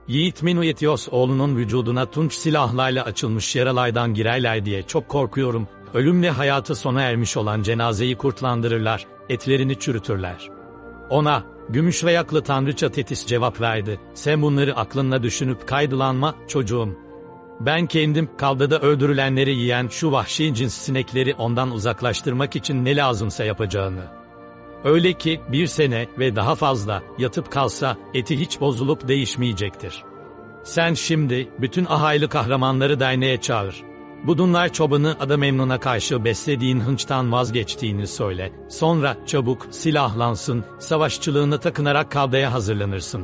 Speaker 1: Yiğit Menuyetios oğlunun vücuduna tunç silahlarla açılmış yaralardan girerler diye çok korkuyorum. Ölümle hayatı sona ermiş olan cenazeyi kurtlandırırlar, etlerini çürütürler. Ona, gümüş ayaklı tanrıça Tetis cevap verdi. Sen bunları aklınla düşünüp kaydılanma, çocuğum. Ben kendim kavgada öldürülenleri yiyen şu vahşi cins sinekleri ondan uzaklaştırmak için ne lazımsa yapacağını. Öyle ki bir sene ve daha fazla yatıp kalsa eti hiç bozulup değişmeyecektir. Sen şimdi bütün ahaylı kahramanları derneğe çağır. Budunlar çobanı Agamemnon'a karşı beslediğin hınçtan vazgeçtiğini söyle. Sonra çabuk silahlansın, savaşçılığını takınarak kavgaya hazırlanırsın.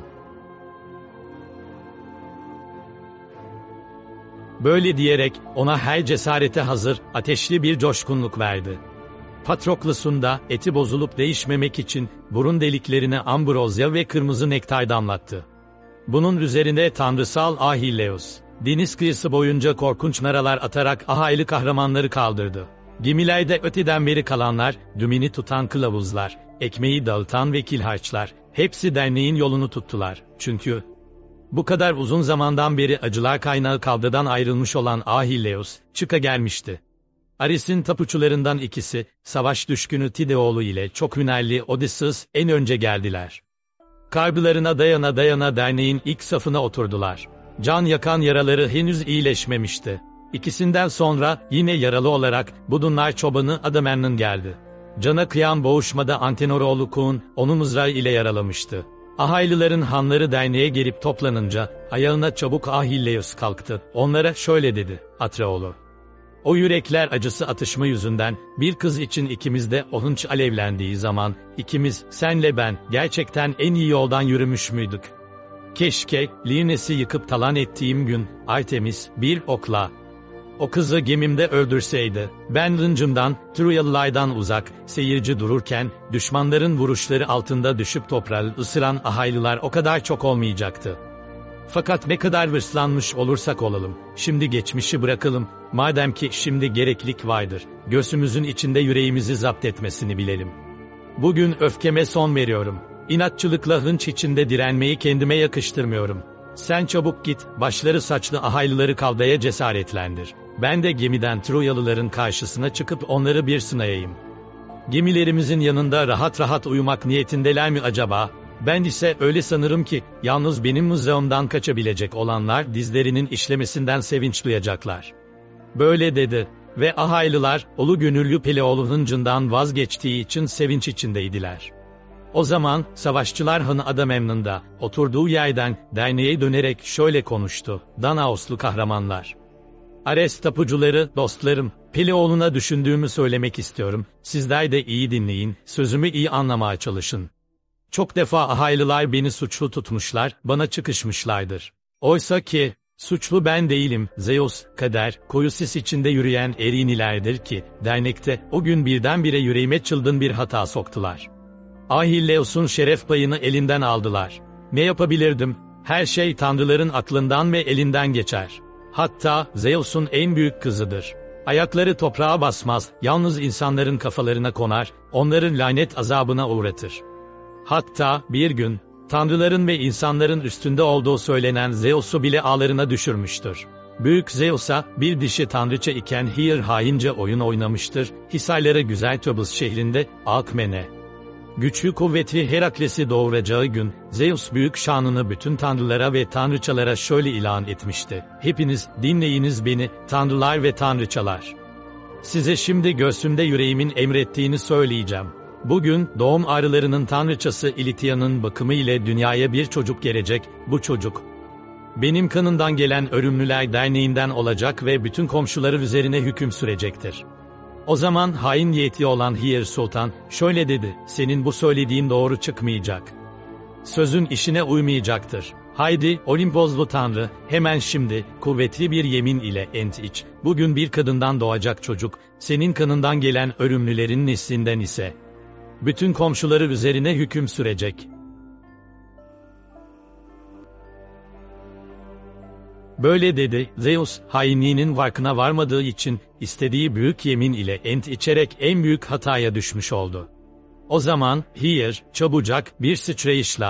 Speaker 1: Böyle diyerek ona her cesarete hazır, ateşli bir coşkunluk verdi. Patroklus'un da eti bozulup değişmemek için burun deliklerine ambrozya ve kırmızı nektar damlattı. Bunun üzerine tanrısal Ahilleus, deniz kıyısı boyunca korkunç naralar atarak ahaylı kahramanları kaldırdı. Gemilerde öteden beri kalanlar, dümeni tutan kılavuzlar, ekmeği dağıtan vekil harçlar, hepsi derneğin yolunu tuttular. Çünkü bu kadar uzun zamandan beri acılar kaynağı kavgadan ayrılmış olan Ahilleus, çıka gelmişti. Ares'in tapuçularından ikisi, savaş düşkünü Tideoğlu ile çok hünerli Odysseus en önce geldiler. Kalplerine dayana dayana derneğin ilk safına oturdular. Can yakan yaraları henüz iyileşmemişti. İkisinden sonra yine yaralı olarak Budunlar çobanı Agamemnon geldi. Cana kıyan boğuşmada Antenoroğlu Kuğun onu mızrağı ile yaralamıştı. Ahaylıların hanları derneğe gelip toplanınca ayağına çabuk Ahilleus kalktı. Onlara şöyle dedi: Atreoğlu, o yürekler acısı atışma yüzünden bir kız için ikimiz de o hınç alevlendiği zaman ikimiz, senle ben, gerçekten en iyi yoldan yürümüş müydük? Keşke Lines'i yıkıp talan ettiğim gün Artemis bir okla o kızı gemimde öldürseydi. Ben hıncımdan, Troyalılardan uzak, seyirci dururken düşmanların vuruşları altında düşüp toprağı ısıran ahaylılar o kadar çok olmayacaktı. Fakat ne kadar hırslanmış olursak olalım, şimdi geçmişi bırakalım, madem ki şimdi gereklilik vardır, göğsümüzün içinde yüreğimizi zapt etmesini bilelim. Bugün öfkeme son veriyorum. İnatçılıkla hınç içinde direnmeyi kendime yakıştırmıyorum. Sen çabuk git, başları saçlı ahaylıları kavgaya cesaretlendir. Ben de gemiden Troyalıların karşısına çıkıp onları bir sınayayım. Gemilerimizin yanında rahat rahat uyumak niyetindeler mi acaba? Ben ise öyle sanırım ki, yalnız benim mızrağımdan kaçabilecek olanlar dizlerinin işlemesinden sevinç duyacaklar. Böyle dedi ve ahaylılar, olu gönüllü Peleoğlu hıncından vazgeçtiği için sevinç içindeydiler. O zaman, savaşçılar hanı Agamemnon'da, oturduğu yerden, derneğe dönerek şöyle konuştu: Danaoslu kahramanlar. Ares tapucuları, dostlarım, Peleoğlu'na düşündüğümü söylemek istiyorum, sizler de iyi dinleyin, sözümü iyi anlamaya çalışın. Çok defa ahaylılar beni suçlu tutmuşlar, bana çıkışmışlardır. Oysa ki, suçlu ben değilim, Zeus, kader, koyu sis içinde yürüyen erinilerdir ki, dernekte, o gün birdenbire yüreğime çılgın bir hata soktular. Ahilleus'un şeref payını elinden aldılar. Ne yapabilirdim? Her şey tanrıların aklından ve elinden geçer. Hatta, Zeus'un en büyük kızıdır. Ayakları toprağa basmaz, yalnız insanların kafalarına konar, onların lanet azabına uğratır. Hatta, bir gün, tanrıların ve insanların üstünde olduğu söylenen Zeus'u bile ağlarına düşürmüştür. Büyük Zeus'a, bir dişi tanrıça iken Hir haince oyun oynamıştır, Hisarlara güzel Töbüs şehrinde, Alkmene. Güçlü kuvvetli Herakles'i doğuracağı gün, Zeus büyük şanını bütün tanrılara ve tanrıçalara şöyle ilan etmişti: Hepiniz, dinleyiniz beni, tanrılar ve tanrıçalar. Size şimdi göğsümde yüreğimin emrettiğini söyleyeceğim. Bugün, doğum ağrılarının tanrıçası İlitya'nın bakımı ile dünyaya bir çocuk gelecek, bu çocuk benim kanından gelen Örümlüler Derneği'nden olacak ve bütün komşuları üzerine hüküm sürecektir. O zaman hain niyetli olan Hir Sultan şöyle dedi: Senin bu söylediğin doğru çıkmayacak. Sözün işine uymayacaktır. Haydi, Olimpozlu Tanrı, hemen şimdi, kuvvetli bir yemin ile ent iç. Bugün bir kadından doğacak çocuk, senin kanından gelen Örümlülerin neslinden ise bütün komşuları üzerine hüküm sürecek. Böyle dedi, Zeus, hainliğinin farkına varmadığı için, istediği büyük yemin ile ent içerek en büyük hataya düşmüş oldu. O zaman, Hir, çabucak bir sıçrayışla,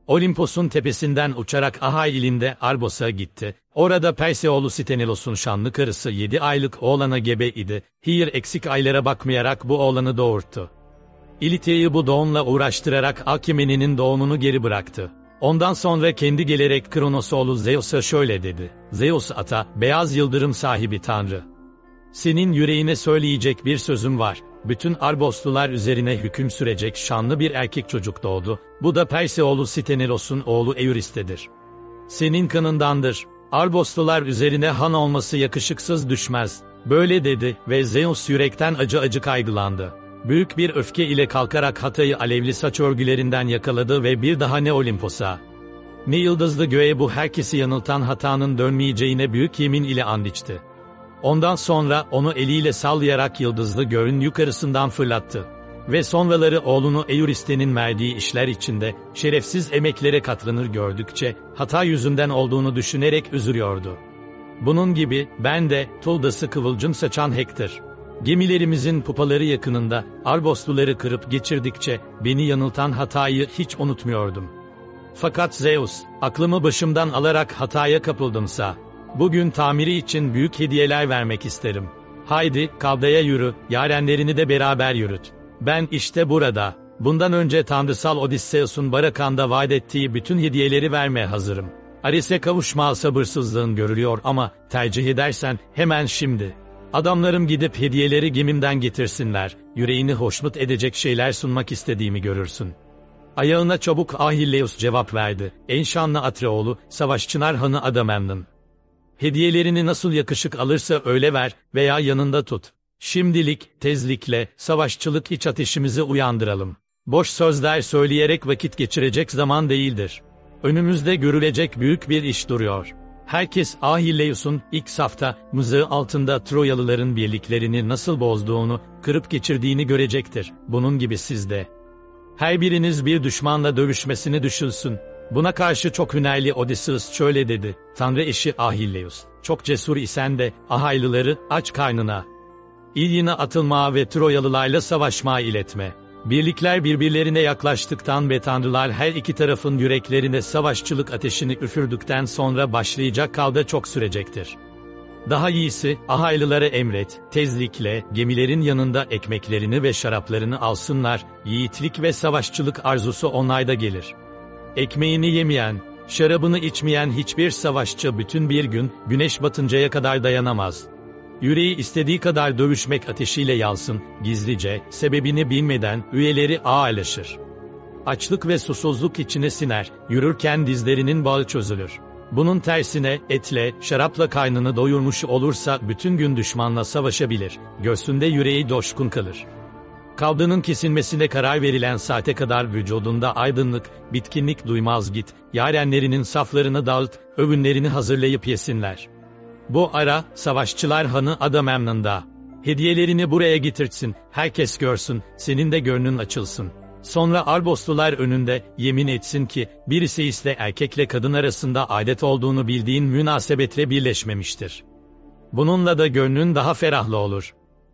Speaker 1: Olimpos'un tepesinden uçarak Aha ilinde Arbos'a gitti. Orada Perseoğlu Stenelos'un şanlı karısı yedi aylık oğlana gebe idi. Hir eksik aylara bakmayarak bu oğlanı doğurttu. İlitya'yı bu doğumla uğraştırarak Alkmene'nin doğumunu geri bıraktı. Ondan sonra kendi gelerek Kronos oğlu Zeus'a şöyle dedi. Zeus ata, beyaz yıldırım sahibi tanrı. Senin yüreğine söyleyecek bir sözüm var. Bütün Arboslular üzerine hüküm sürecek şanlı bir erkek çocuk doğdu. Bu da Perseoğlu Stenelos'un oğlu Eurysthe'dir. Senin kanındandır. Arboslular üzerine han olması yakışıksız düşmez. Böyle dedi ve Zeus yürekten acı acı kaygılandı. Büyük bir öfke ile kalkarak Hatay'ı alevli saç örgülerinden yakaladı ve bir daha ne Olimpos'a, ne yıldızlı göğe bu herkesi yanıltan hatanın dönmeyeceğine büyük yemin ile and içti. Ondan sonra onu eliyle sallayarak yıldızlı göğün yukarısından fırlattı. Ve sonraları oğlunu Eurysthe'nin verdiği işler içinde şerefsiz emeklere katlanır gördükçe hata yüzünden olduğunu düşünerek üzülüyordu. Bunun gibi ben de tuldası kıvılcım saçan Hektor. Gemilerimizin pupaları yakınında Arbosluları kırıp geçirdikçe beni yanıltan hatayı hiç unutmuyordum. Fakat Zeus, aklımı başımdan alarak hataya kapıldımsa, bugün tamiri için büyük hediyeler vermek isterim. Haydi, kavdaya yürü, yarenlerini de beraber yürüt. Ben işte burada, bundan önce tanrısal Odysseus'un Barakan'da vaat ettiği bütün hediyeleri vermeye hazırım. Ares'e kavuşma sabırsızlığın görülüyor ama tercih edersen hemen şimdi. Adamlarım gidip hediyeleri gemimden getirsinler, yüreğini hoşnut edecek şeyler sunmak istediğimi görürsün. Ayağına çabuk Ahilleus cevap verdi. En şanlı Atreoğlu, Savaşçılar Hanı Agamemnon. Hediyelerini nasıl yakışık alırsa öyle ver veya yanında tut. Şimdilik, tezlikle, savaşçılık iç ateşimizi uyandıralım. Boş sözler söyleyerek vakit geçirecek zaman değildir. Önümüzde görülecek büyük bir iş duruyor. Herkes Ahilleus'un ilk safta, mızığı altında Troyalıların birliklerini nasıl bozduğunu, kırıp geçirdiğini görecektir. Bunun gibi siz de. Her biriniz bir düşmanla dövüşmesini düşünsün. Buna karşı çok hünerli Odysseus şöyle dedi. Tanrı eşi Ahilleus, çok cesur isen de Ahaylıları aç karnına, İlyin'e atılmaya ve Troyalılarla savaşmaya iletme. Birlikler birbirlerine yaklaştıktan ve tanrılar her iki tarafın yüreklerine savaşçılık ateşini üfürdükten sonra başlayacak kavga çok sürecektir. Daha iyisi, Ahaylılara emret, tezlikle, gemilerin yanında ekmeklerini ve şaraplarını alsınlar, yiğitlik ve savaşçılık arzusu onlarda gelir. Ekmeğini yemeyen, şarabını içmeyen hiçbir savaşçı bütün bir gün, güneş batıncaya kadar dayanamaz. Yüreği istediği kadar dövüşmek ateşiyle yansın, gizlice, sebebini bilmeden, üyeleri ağırlaşır. Açlık ve susuzluk içine siner, yürürken dizlerinin bağı çözülür. Bunun tersine, etle, şarapla karnını doyurmuş olursa bütün gün düşmanla savaşabilir, göğsünde yüreği coşkun kalır. Kavganın kesilmesine karar verilen saate kadar vücudunda aydınlık, bitkinlik duymaz git, yarenlerinin saflarını dağıt, öğünlerini hazırlayıp yesinler. Bu ara, Savaşçılar Hanı Agamemnon'da. Hediyelerini buraya getirtsin, herkes görsün, senin de gönlün açılsın. Sonra Arboslular önünde, yemin etsin ki, birisi ise erkekle kadın arasında adet olduğunu bildiğin münasebetle birleşmemiştir. Bununla da gönlün daha ferahlı olur.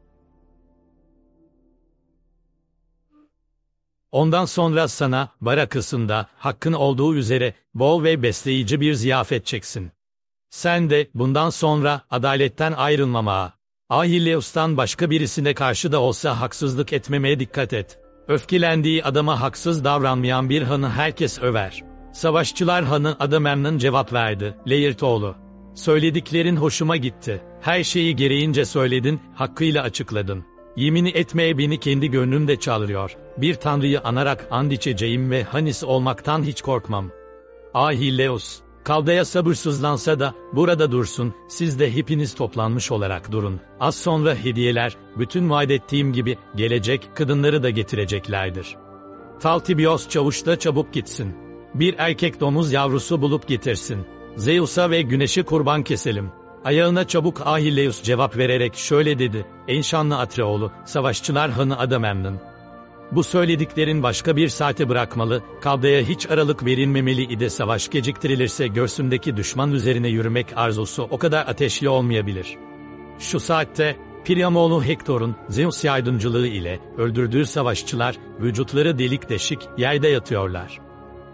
Speaker 1: Ondan sonra sana, barakasında, hakkın olduğu üzere, bol ve besleyici bir ziyafet çeksin. Sen de, bundan sonra, adaletten ayrılmamaya, Ahilleus'tan başka birisine karşı da olsa haksızlık etmemeye dikkat et. Öfkelendiği adama haksız davranmayan bir hanı herkes över. Savaşçılar Hanı Agamemnon cevap verdi. Laertoğlu, söylediklerin hoşuma gitti. Her şeyi gereğince söyledin, hakkıyla açıkladın. Yemini etmeye beni kendi gönlümde çağırıyor. Bir tanrıyı anarak and içeceğim ve hanis olmaktan hiç korkmam. Ahilleus, kavgaya sabırsızlansa da, burada dursun, siz de hepiniz toplanmış olarak durun. Az sonra hediyeler, bütün vaat ettiğim gibi, gelecek, kadınları da getireceklerdir. Taltibios çavuş da çabuk gitsin. Bir erkek domuz yavrusu bulup getirsin. Zeus'a ve güneşi kurban keselim. Ayağına çabuk Ahilleus cevap vererek şöyle dedi. En şanlı Atreoğlu, Savaşçılar Hanı Agamemnon. Bu söylediklerin başka bir saate bırakmalı, kavgaya hiç aralık verilmemeli idi. Savaş geciktirilirse göğsündeki düşman üzerine yürümek arzusu o kadar ateşli olmayabilir. Şu saatte, Priamoğlu Hektor'un Zeus yardımcılığı ile öldürdüğü savaşçılar, vücutları delik deşik, yerde yatıyorlar.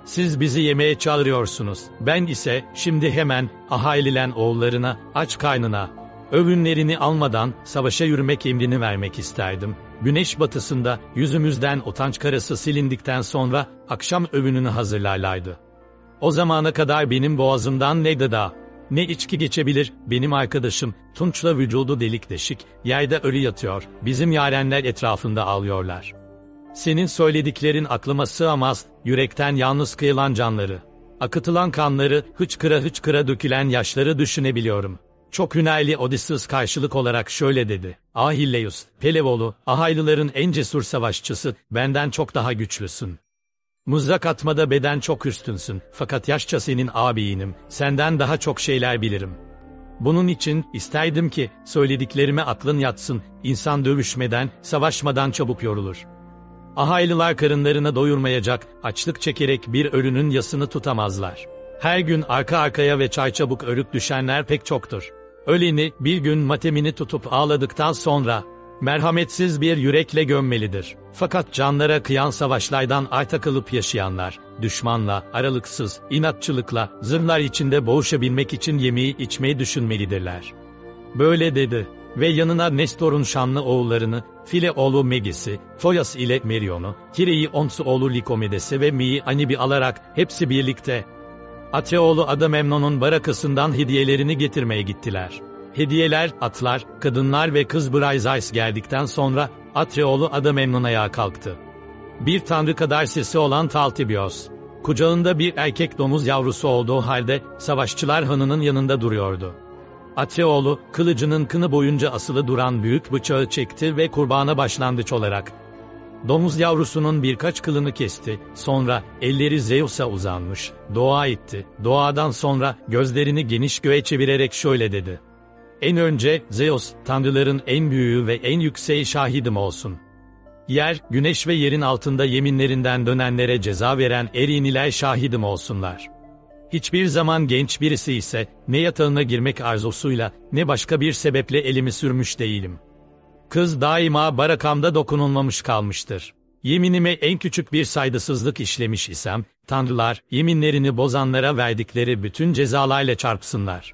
Speaker 1: Siz bizi yemeğe çağırıyorsunuz. Ben ise şimdi hemen Ahaylilen oğullarına, aç karnına, övünlerini almadan savaşa yürümek emrini vermek isterdim. Güneş batısında yüzümüzden utanç karası silindikten sonra akşam övününü hazırlarlardı. O zamana kadar benim boğazımdan ne gıda, ne içki geçebilir. Benim arkadaşım Tunç'la vücudu delik deşik, yerde ölü yatıyor. Bizim yarenler etrafında ağlıyorlar. Senin söylediklerin aklıma sığamaz, yürekten yalnız kıyılan canları, akıtılan kanları, hıçkıra hıçkıra dökülen yaşları düşünebiliyorum. Çok hünerli Odysseus karşılık olarak şöyle dedi: Ahilleus, Pelevoğlu, Ahaylıların en cesur savaşçısı, benden çok daha güçlüsün. Mızrak atmada beden çok üstünsün, fakat yaşça senin ağabeyinim, senden daha çok şeyler bilirim. Bunun için isterdim ki söylediklerime aklın yatsın, insan dövüşmeden, savaşmadan çabuk yorulur. Ahaylılar karınlarını doyurmayacak, açlık çekerek bir ölünün yasını tutamazlar. Her gün arka arkaya ve çayçabuk ölüp düşenler pek çoktur. Öleni bir gün matemini tutup ağladıktan sonra merhametsiz bir yürekle gömmelidir. Fakat canlara kıyan savaşlardan arta kalıp yaşayanlar, düşmanla, aralıksız, inatçılıkla, zırhlar içinde boğuşabilmek için yemeği içmeyi düşünmelidirler. Böyle dedi ve yanına Nestor'un şanlı oğullarını, File oğlu Megis'i, Foyas ile Merion'u, Kireyi Onsu oğlu Likomedes'i ve Mi'yi Anib'i alarak hepsi birlikte Atreoğlu Agamemnon'un barakasından hediyelerini getirmeye gittiler. Hediyeler, atlar, kadınlar ve kız Briseis geldikten sonra Atreoğlu Agamemnon ayağa kalktı. Bir tanrı kadar sesi olan Talthybios, kucağında bir erkek domuz yavrusu olduğu halde savaşçılar hanının yanında duruyordu. Atreoğlu, kılıcının kını boyunca asılı duran büyük bıçağı çekti ve kurbana başlangıç olarak domuz yavrusunun birkaç kılını kesti, sonra elleri Zeus'a uzanmış, dua etti. Duadan sonra gözlerini geniş göğe çevirerek şöyle dedi: En önce Zeus, tanrıların en büyüğü ve en yükseği şahidim olsun. Yer, güneş ve yerin altında yeminlerinden dönenlere ceza veren eriniler şahidim olsunlar. Hiçbir zaman genç birisi ise ne yatağına girmek arzusuyla ne başka bir sebeple elimi sürmüş değilim. Kız daima barakamda dokunulmamış kalmıştır. Yeminime en küçük bir saygısızlık işlemiş isem, tanrılar, yeminlerini bozanlara verdikleri bütün cezalarla çarpsınlar.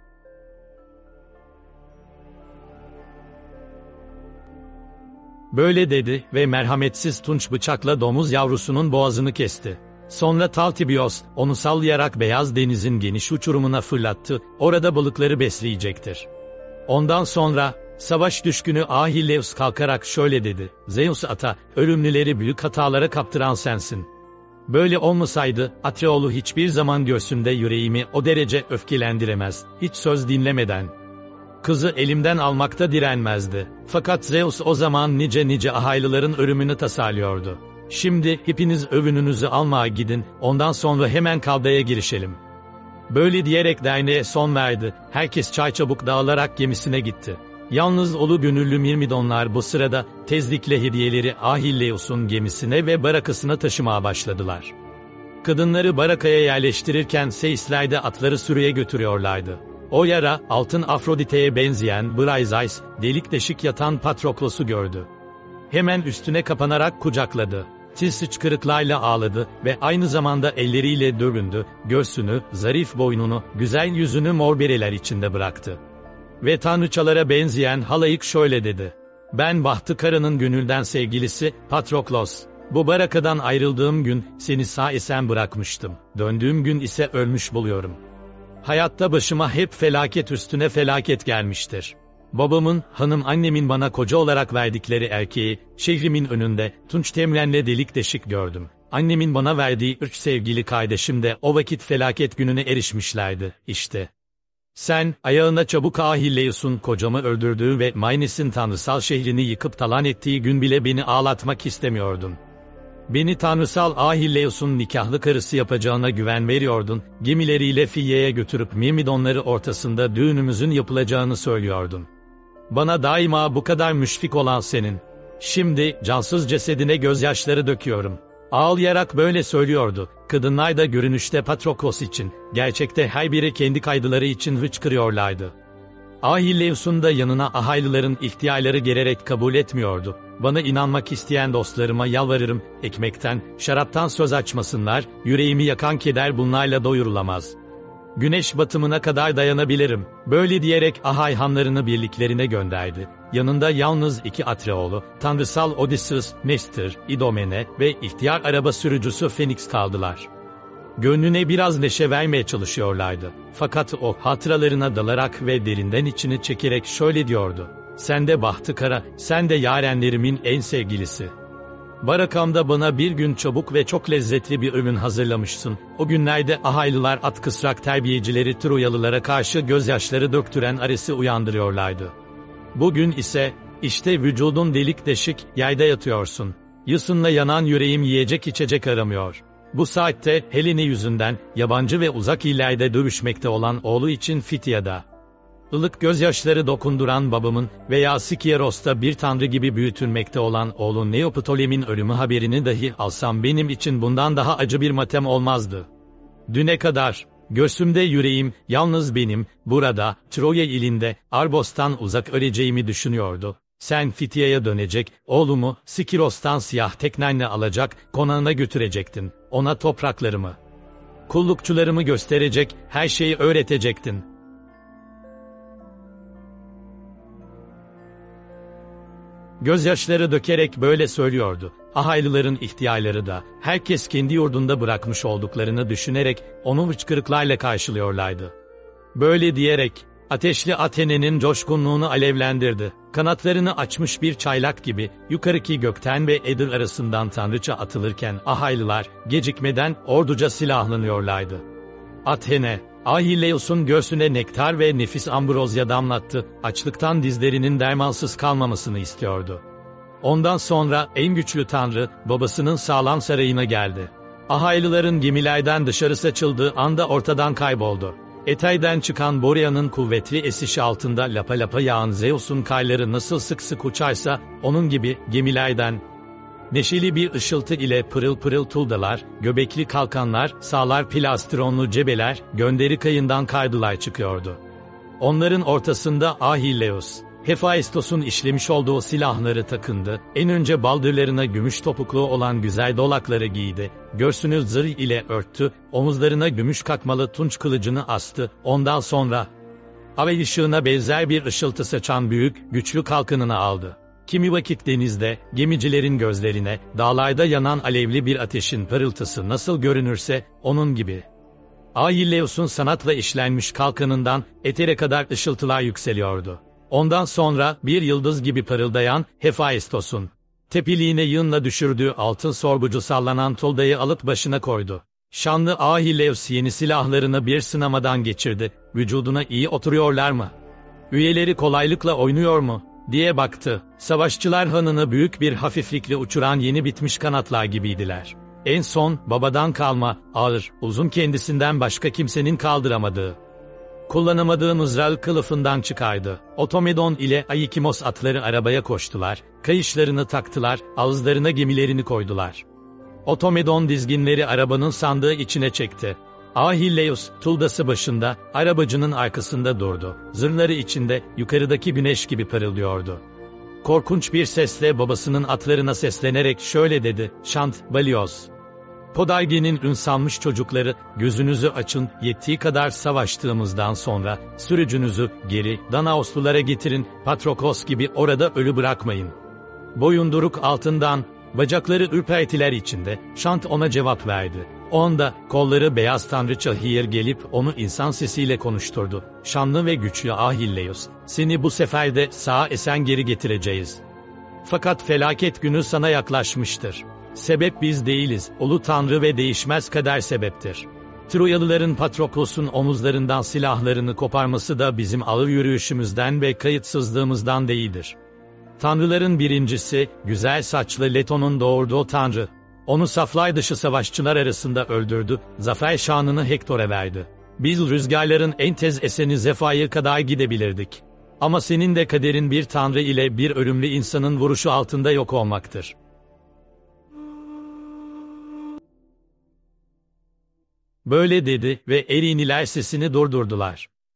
Speaker 1: Böyle dedi ve merhametsiz tunç bıçakla domuz yavrusunun boğazını kesti. Sonra Talthybios, onu sallayarak Beyaz Deniz'in geniş uçurumuna fırlattı, orada balıkları besleyecektir. Ondan sonra, savaş düşkünü Ahilleus kalkarak şöyle dedi: Zeus ata, ölümlüleri büyük hatalara kaptıran sensin. Böyle olmasaydı, Atreoğlu hiçbir zaman göğsünde yüreğimi o derece öfkelendiremez, hiç söz dinlemeden kızı elimden almakta direnmezdi. Fakat Zeus o zaman nice nice Ahaylıların ölümünü tasarlıyordu. Şimdi hepiniz övününüzü almaya gidin, ondan sonra hemen kavgaya girişelim. Böyle diyerek derneğe son verdi, herkes çayçabuk dağılarak gemisine gitti. Yalnız olu gönüllü Mirmidonlar bu sırada tezlikle hediyeleri Ahilleus'un gemisine ve barakasına taşımaya başladılar. Kadınları barakaya yerleştirirken seyisler de atları sürüye götürüyorlardı. O yara, altın Afrodite'ye benzeyen Briseis, delik deşik yatan Patroklos'u gördü. Hemen üstüne kapanarak kucakladı. Tiz hıçkırıklarla ağladı ve aynı zamanda elleriyle dövündü, göğsünü, zarif boynunu, güzel yüzünü mor bereler içinde bıraktı. Ve tanrıçalara benzeyen halayık şöyle dedi: Ben bahtı karının gönülden sevgilisi, Patroklos. Bu barakadan ayrıldığım gün seni sağ esen bırakmıştım. Döndüğüm gün ise ölmüş buluyorum. Hayatta başıma hep felaket üstüne felaket gelmiştir. Babamın, hanım annemin bana koca olarak verdikleri erkeği, şehrimin önünde, tunç temrenle delik deşik gördüm. Annemin bana verdiği üç sevgili kardeşim de o vakit felaket gününe erişmişlerdi, işte. Sen, ayağına çabuk Ahilleus'un kocamı öldürdüğü ve Mynes'in tanrısal şehrini yıkıp talan ettiği gün bile beni ağlatmak istemiyordun. Beni tanrısal Ahilleus'un nikahlı karısı yapacağına güven veriyordun, gemileriyle Filye'ye götürüp Mirmidonları ortasında düğünümüzün yapılacağını söylüyordun. Bana daima bu kadar müşfik olan senin. Şimdi, cansız cesedine gözyaşları döküyorum. Ağlayarak böyle söylüyordu. Kadınlar da görünüşte Patroklos için, gerçekte her biri kendi kaydıları için hıçkırıyorlardı. Ahilleus'un da yanına Ahaylıların ihtiyarları gelerek kabul etmiyordu. Bana inanmak isteyen dostlarıma yalvarırım, ekmekten, şaraptan söz açmasınlar, yüreğimi yakan keder bunlarla doyurulamaz. Güneş batımına kadar dayanabilirim. Böyle diyerek Ahay hanlarını birliklerine gönderdi. Yanında yalnız iki Atreoğlu, tanrısal Odysseus, Nestor, İdomene ve ihtiyar araba sürücüsü Phoenix kaldılar. Gönlüne biraz neşe vermeye çalışıyorlardı. Fakat o, hatıralarına dalarak ve derinden içini çekerek şöyle diyordu. Sen de bahtı kara, sen de yarenlerimin en sevgilisi. Barakamda bana bir gün çabuk ve çok lezzetli bir öğün hazırlamışsın. O günlerde Ahaylılar at kısrak terbiyecileri Troyalılara karşı gözyaşları döktüren Ares'i uyandırıyorlardı. Bugün ise, işte vücudun delik deşik, yayda yatıyorsun. Yısınla yanan yüreğim yiyecek içecek aramıyor. Bu saatte Helene yüzünden, yabancı ve uzak illerde dövüşmekte olan oğlu için Fitya'da. Ilık gözyaşları dokunduran babamın veya Sikieros'ta bir tanrı gibi büyütülmekte olan oğlun Neoptolem'in ölümü haberini dahi alsam benim için bundan daha acı bir matem olmazdı. Düne kadar, göğsümde yüreğim, yalnız benim, burada, Troya ilinde, Arbos'tan uzak öleceğimi düşünüyordu. Sen Fitya'ya dönecek, oğlumu, Sikiros'tan siyah teknenle alacak, konağına götürecektin, ona topraklarımı, kullukçularımı gösterecek, her şeyi öğretecektin. Gözyaşları dökerek böyle söylüyordu. Ahaylıların ihtiyarları da, herkes kendi yurdunda bırakmış olduklarını düşünerek, onu hıçkırıklarla karşılıyorlardı. Böyle diyerek, ateşli Atene'nin coşkunluğunu alevlendirdi. Kanatlarını açmış bir çaylak gibi, yukarıki gökten ve Edir arasından tanrıça atılırken Ahaylılar, gecikmeden orduca silahlanıyorlardı. Athene, Ahilleus'un göğsüne nektar ve nefis ambrozya damlattı, açlıktan dizlerinin dermansız kalmamasını istiyordu. Ondan sonra en güçlü tanrı, babasının sağlam sarayına geldi. Ahaylıların gemilerden dışarı saçıldığı anda ortadan kayboldu. Etay'den çıkan Borea'nın kuvvetli esişi altında lapa lapa yağan Zeus'un kayları nasıl sık sık uçarsa, onun gibi gemilerden, neşeli bir ışıltı ile pırıl pırıl tuldalar, göbekli kalkanlar, sağlar plastronlu cebeler, gönderi kayından kaydılar çıkıyordu. Onların ortasında Ahilleus, Hephaistos'un işlemiş olduğu silahları takındı, en önce baldırlarına gümüş topuklu olan güzel dolakları giydi, göğsünü zırh ile örttü, omuzlarına gümüş kakmalı tunç kılıcını astı, ondan sonra, ay ışığına benzer bir ışıltı saçan büyük, güçlü kalkanını aldı. Kimi vakit denizde, gemicilerin gözlerine, dağlarda yanan alevli bir ateşin parıltısı nasıl görünürse, onun gibi. Ahilleus'un sanatla işlenmiş kalkanından, etere kadar ışıltılar yükseliyordu. Ondan sonra, bir yıldız gibi parıldayan, Hephaistos'un, tepiliğine yığınla düşürdüğü altın sorgucu sallanan tuldayı alıp başına koydu. Şanlı Ahilleus yeni silahlarını bir sınamadan geçirdi, vücuduna iyi oturuyorlar mı? Üyeleri kolaylıkla oynuyor mu? Diye baktı. Savaşçılar hanını büyük bir hafiflikle uçuran yeni bitmiş kanatlar gibiydiler. En son, babadan kalma, ağır, uzun kendisinden başka kimsenin kaldıramadığı, kullanamadığı mızrağı kılıfından çıkardı. Otomedon ile Aikimos atları arabaya koştular, kayışlarını taktılar, ağızlarına gemilerini koydular. Otomedon dizginleri arabanın sandığı içine çekti. Ahilleus, tuldası başında, arabacının arkasında durdu. Zırhları içinde, yukarıdaki güneş gibi parıldıyordu. Korkunç bir sesle babasının atlarına seslenerek şöyle dedi, Şant, Balyoz. Podarge'nin ün sanmış çocukları, gözünüzü açın, yettiği kadar savaştığımızdan sonra, sürücünüzü, geri, Danaoslulara getirin, Patroklos gibi orada ölü bırakmayın. Boyunduruk altından, bacakları ürpertiler içinde, Şant ona cevap verdi. Onda, kolları beyaz tanrıça Hir gelip onu insan sesiyle konuşturdu. Şanlı ve güçlü Ahilleus, seni bu sefer de sağ esen geri getireceğiz. Fakat felaket günü sana yaklaşmıştır. Sebep biz değiliz, ulu tanrı ve değişmez kader sebeptir. Troyalıların Patroklos'un omuzlarından silahlarını koparması da bizim ağır yürüyüşümüzden ve kayıtsızlığımızdan değildir. Tanrıların birincisi, güzel saçlı Leto'nun doğurduğu tanrı. Onu saflar dışı savaşçılar arasında öldürdü, zafer şanını Hektor'a verdi. Biz rüzgarların en tez eseni Zephyr kadar gidebilirdik. Ama senin de kaderin bir tanrı ile bir ölümlü insanın vuruşu altında yok olmaktır. Böyle dedi ve Eriniler sesini durdurdular.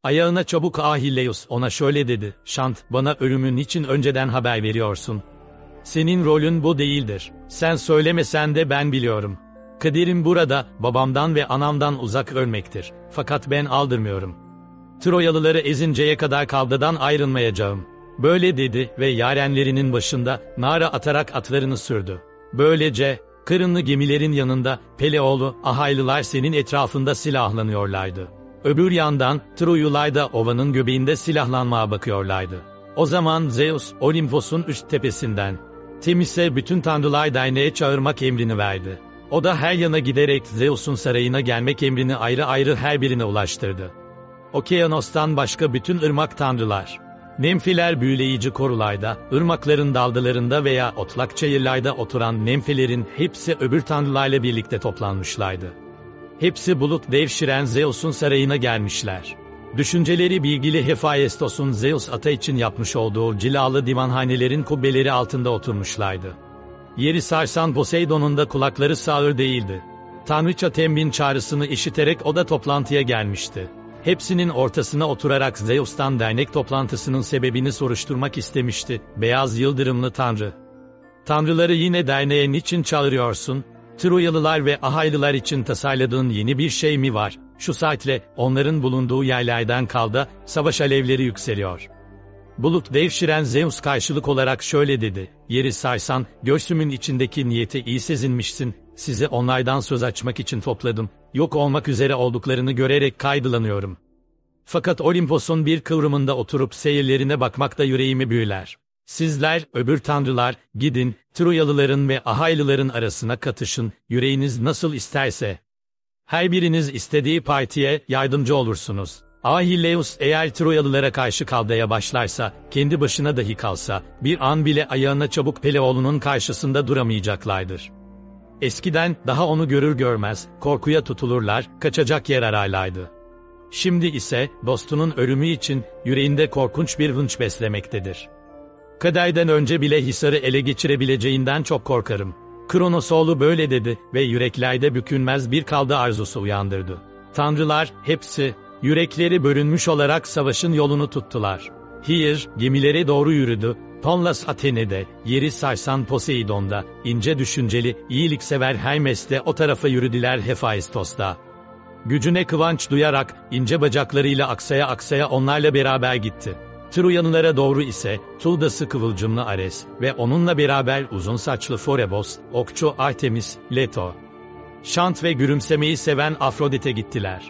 Speaker 1: Ayağına çabuk Ahilleus ona şöyle dedi, Şant, bana ölümün için önceden haber veriyorsun. Senin rolün bu değildir. Sen söylemesen de ben biliyorum. Kaderim burada, babamdan ve anamdan uzak ölmektir. Fakat ben aldırmıyorum. Troyalıları ezinceye kadar kavgadan ayrılmayacağım. Böyle dedi ve yarenlerinin başında nara atarak atlarını sürdü. Böylece, Kırımlı gemilerin yanında, Peleoğlu, Ahaylılar senin etrafında silahlanıyorlardı. Öbür yandan, Troylular da ovanın göbeğinde silahlanmaya bakıyorlardı. O zaman Zeus, Olimpos'un üst tepesinden, Temis'e bütün tanrılar derneğe çağırmak emrini verdi. O da her yana giderek Zeus'un sarayına gelmek emrini ayrı ayrı her birine ulaştırdı. Okyanos'tan başka bütün ırmak tanrılar, Nemfiler büyüleyici korularda, ırmakların dalgalarında veya otlak çayırlarda oturan nemfelerin hepsi öbür tanrılarla birlikte toplanmışlardı. Hepsi bulut devşiren Zeus'un sarayına gelmişler. Düşünceleri bilgili Hephaistos'un Zeus ata için yapmış olduğu cilalı divanhanelerin kubbeleri altında oturmuşlardı. Yeri sarsan Poseidon'un da kulakları sağır değildi. Tanrıça Tembin çağrısını işiterek o da toplantıya gelmişti. Hepsinin ortasına oturarak Zeus'tan dernek toplantısının sebebini soruşturmak istemişti. Beyaz yıldırımlı tanrı. Tanrıları yine derneğe niçin çağırıyorsun? Troyalılar ve Ahaylılar için tasarladığın yeni bir şey mi var? Şu saatle onların bulunduğu yerlerden kalda savaş alevleri yükseliyor. Bulut devşiren Zeus karşılık olarak şöyle dedi. Yeri sarsan, göğsümün içindeki niyeti iyi sezinmişsin. Sizi onlardan söz açmak için topladım. Yok olmak üzere olduklarını görerek kaygılanıyorum. Fakat Olimpos'un bir kıvrımında oturup seyirlerine bakmakta yüreğimi büyüler. Sizler, öbür tanrılar, gidin, Troyalıların ve Ahaylıların arasına katışın, yüreğiniz nasıl isterse. Her biriniz istediği partiye yardımcı olursunuz. Ahilleus eğer Troyalılara karşı kavgaya başlarsa, kendi başına dahi kalsa, bir an bile ayağına çabuk Peleoğlu'nun karşısında duramayacaklardır. Eskiden daha onu görür görmez, korkuya tutulurlar, kaçacak yer ararlardı. Şimdi ise, dostunun ölümü için, yüreğinde korkunç bir hınç beslemektedir. Kaderden önce bile Hisar'ı ele geçirebileceğinden çok korkarım. Kronos oğlu böyle dedi ve yüreklerde bükülmez bir kavga arzusu uyandırdı. Tanrılar, hepsi, yürekleri bölünmüş olarak savaşın yolunu tuttular. Hir, gemilere doğru yürüdü, Pallas Athene'de, yeri sarsan Poseidon'da, ince düşünceli, iyiliksever Hermes de o tarafa yürüdüler Hephaistos'ta. Gücüne kıvanç duyarak, ince bacaklarıyla aksaya aksaya onlarla beraber gitti. Troyalılara doğru ise, Tuğdası kıvılcımlı Ares ve onunla beraber uzun saçlı Forebos, okçu Artemis, Leto. Şant ve gülümsemeyi seven Afrodite gittiler.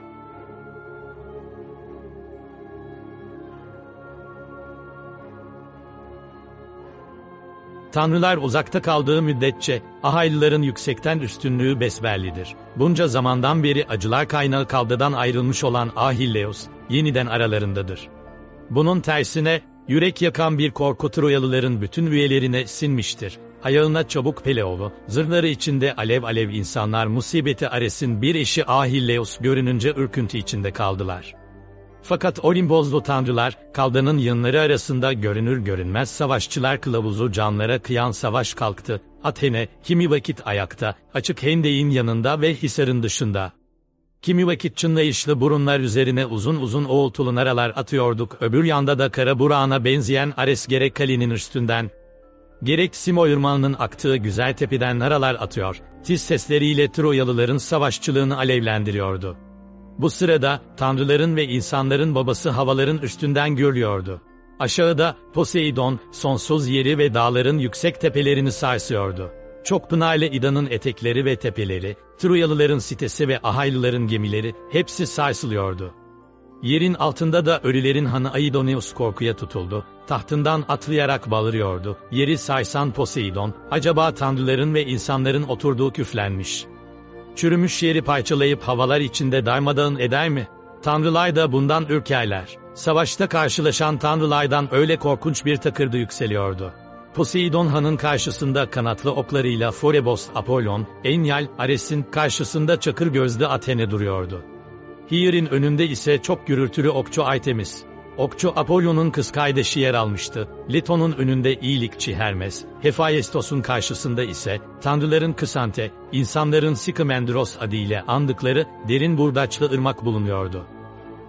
Speaker 1: Tanrılar uzakta kaldığı müddetçe, Ahaylıların yüksekten üstünlüğü besbellidir. Bunca zamandan beri acılar kaynağı kavgadan ayrılmış olan Ahilleus, yeniden aralarındadır. Bunun tersine, yürek yakan bir korku Troyalıların bütün üyelerine sinmiştir. Ayağına çabuk Peleoğlu, zırhları içinde alev alev insanlar musibeti Ares'in bir eşi Ahilleus görününce ürküntü içinde kaldılar. Fakat Olimpozlu tanrılar, kavganın yığınları arasında görünür görünmez savaşçılar kılavuzu canlara kıyan savaş kalktı. Athene, kimi vakit ayakta, açık hendeğin yanında ve Hisar'ın dışında. Kimi vakit çınlayışlı burunlar üzerine uzun uzun uğultulu naralar atıyorduk. Öbür yanda da kara burağına benzeyen Ares gerek kalenin üstünden, gerek Simo ırmağının aktığı güzel tepeden naralar atıyor. Tiz sesleriyle Troyalıların savaşçılığını alevlendiriyordu. Bu sırada, tanrıların ve insanların babası havaların üstünden gürlüyordu. Aşağıda, Poseidon, sonsuz yeri ve dağların yüksek tepelerini sarsıyordu. Çok pınarlı İda'nın etekleri ve tepeleri, Troyalıların sitesi ve Ahaylıların gemileri, hepsi sarsılıyordu. Yerin altında da ölülerin hanı Aidoneus korkuya tutuldu, tahtından atlayarak bağırıyordu. Yeri sarsan Poseidon, acaba tanrıların ve insanların oturduğu küflenmiş, çürümüş yeri parçalayıp havalar içinde darmadağın eder mi? Tanrılar da bundan ürkerler. Savaşta karşılaşan tanrılardan öyle korkunç bir takırdı yükseliyordu. Poseidon hanın karşısında kanatlı oklarıyla Forebos Apollon, Enyal, Ares'in karşısında çakır gözlü Athene duruyordu. Hir'in önünde ise çok gürültülü okçu Artemis. Okçu Apollon'un kız kardeşi yer almıştı. Leto'nun önünde iyilikçi Hermes, Hephaistos'un karşısında ise tanrıların Kısante, insanların Sikamendros adıyla andıkları derin burdaçlı ırmak bulunuyordu.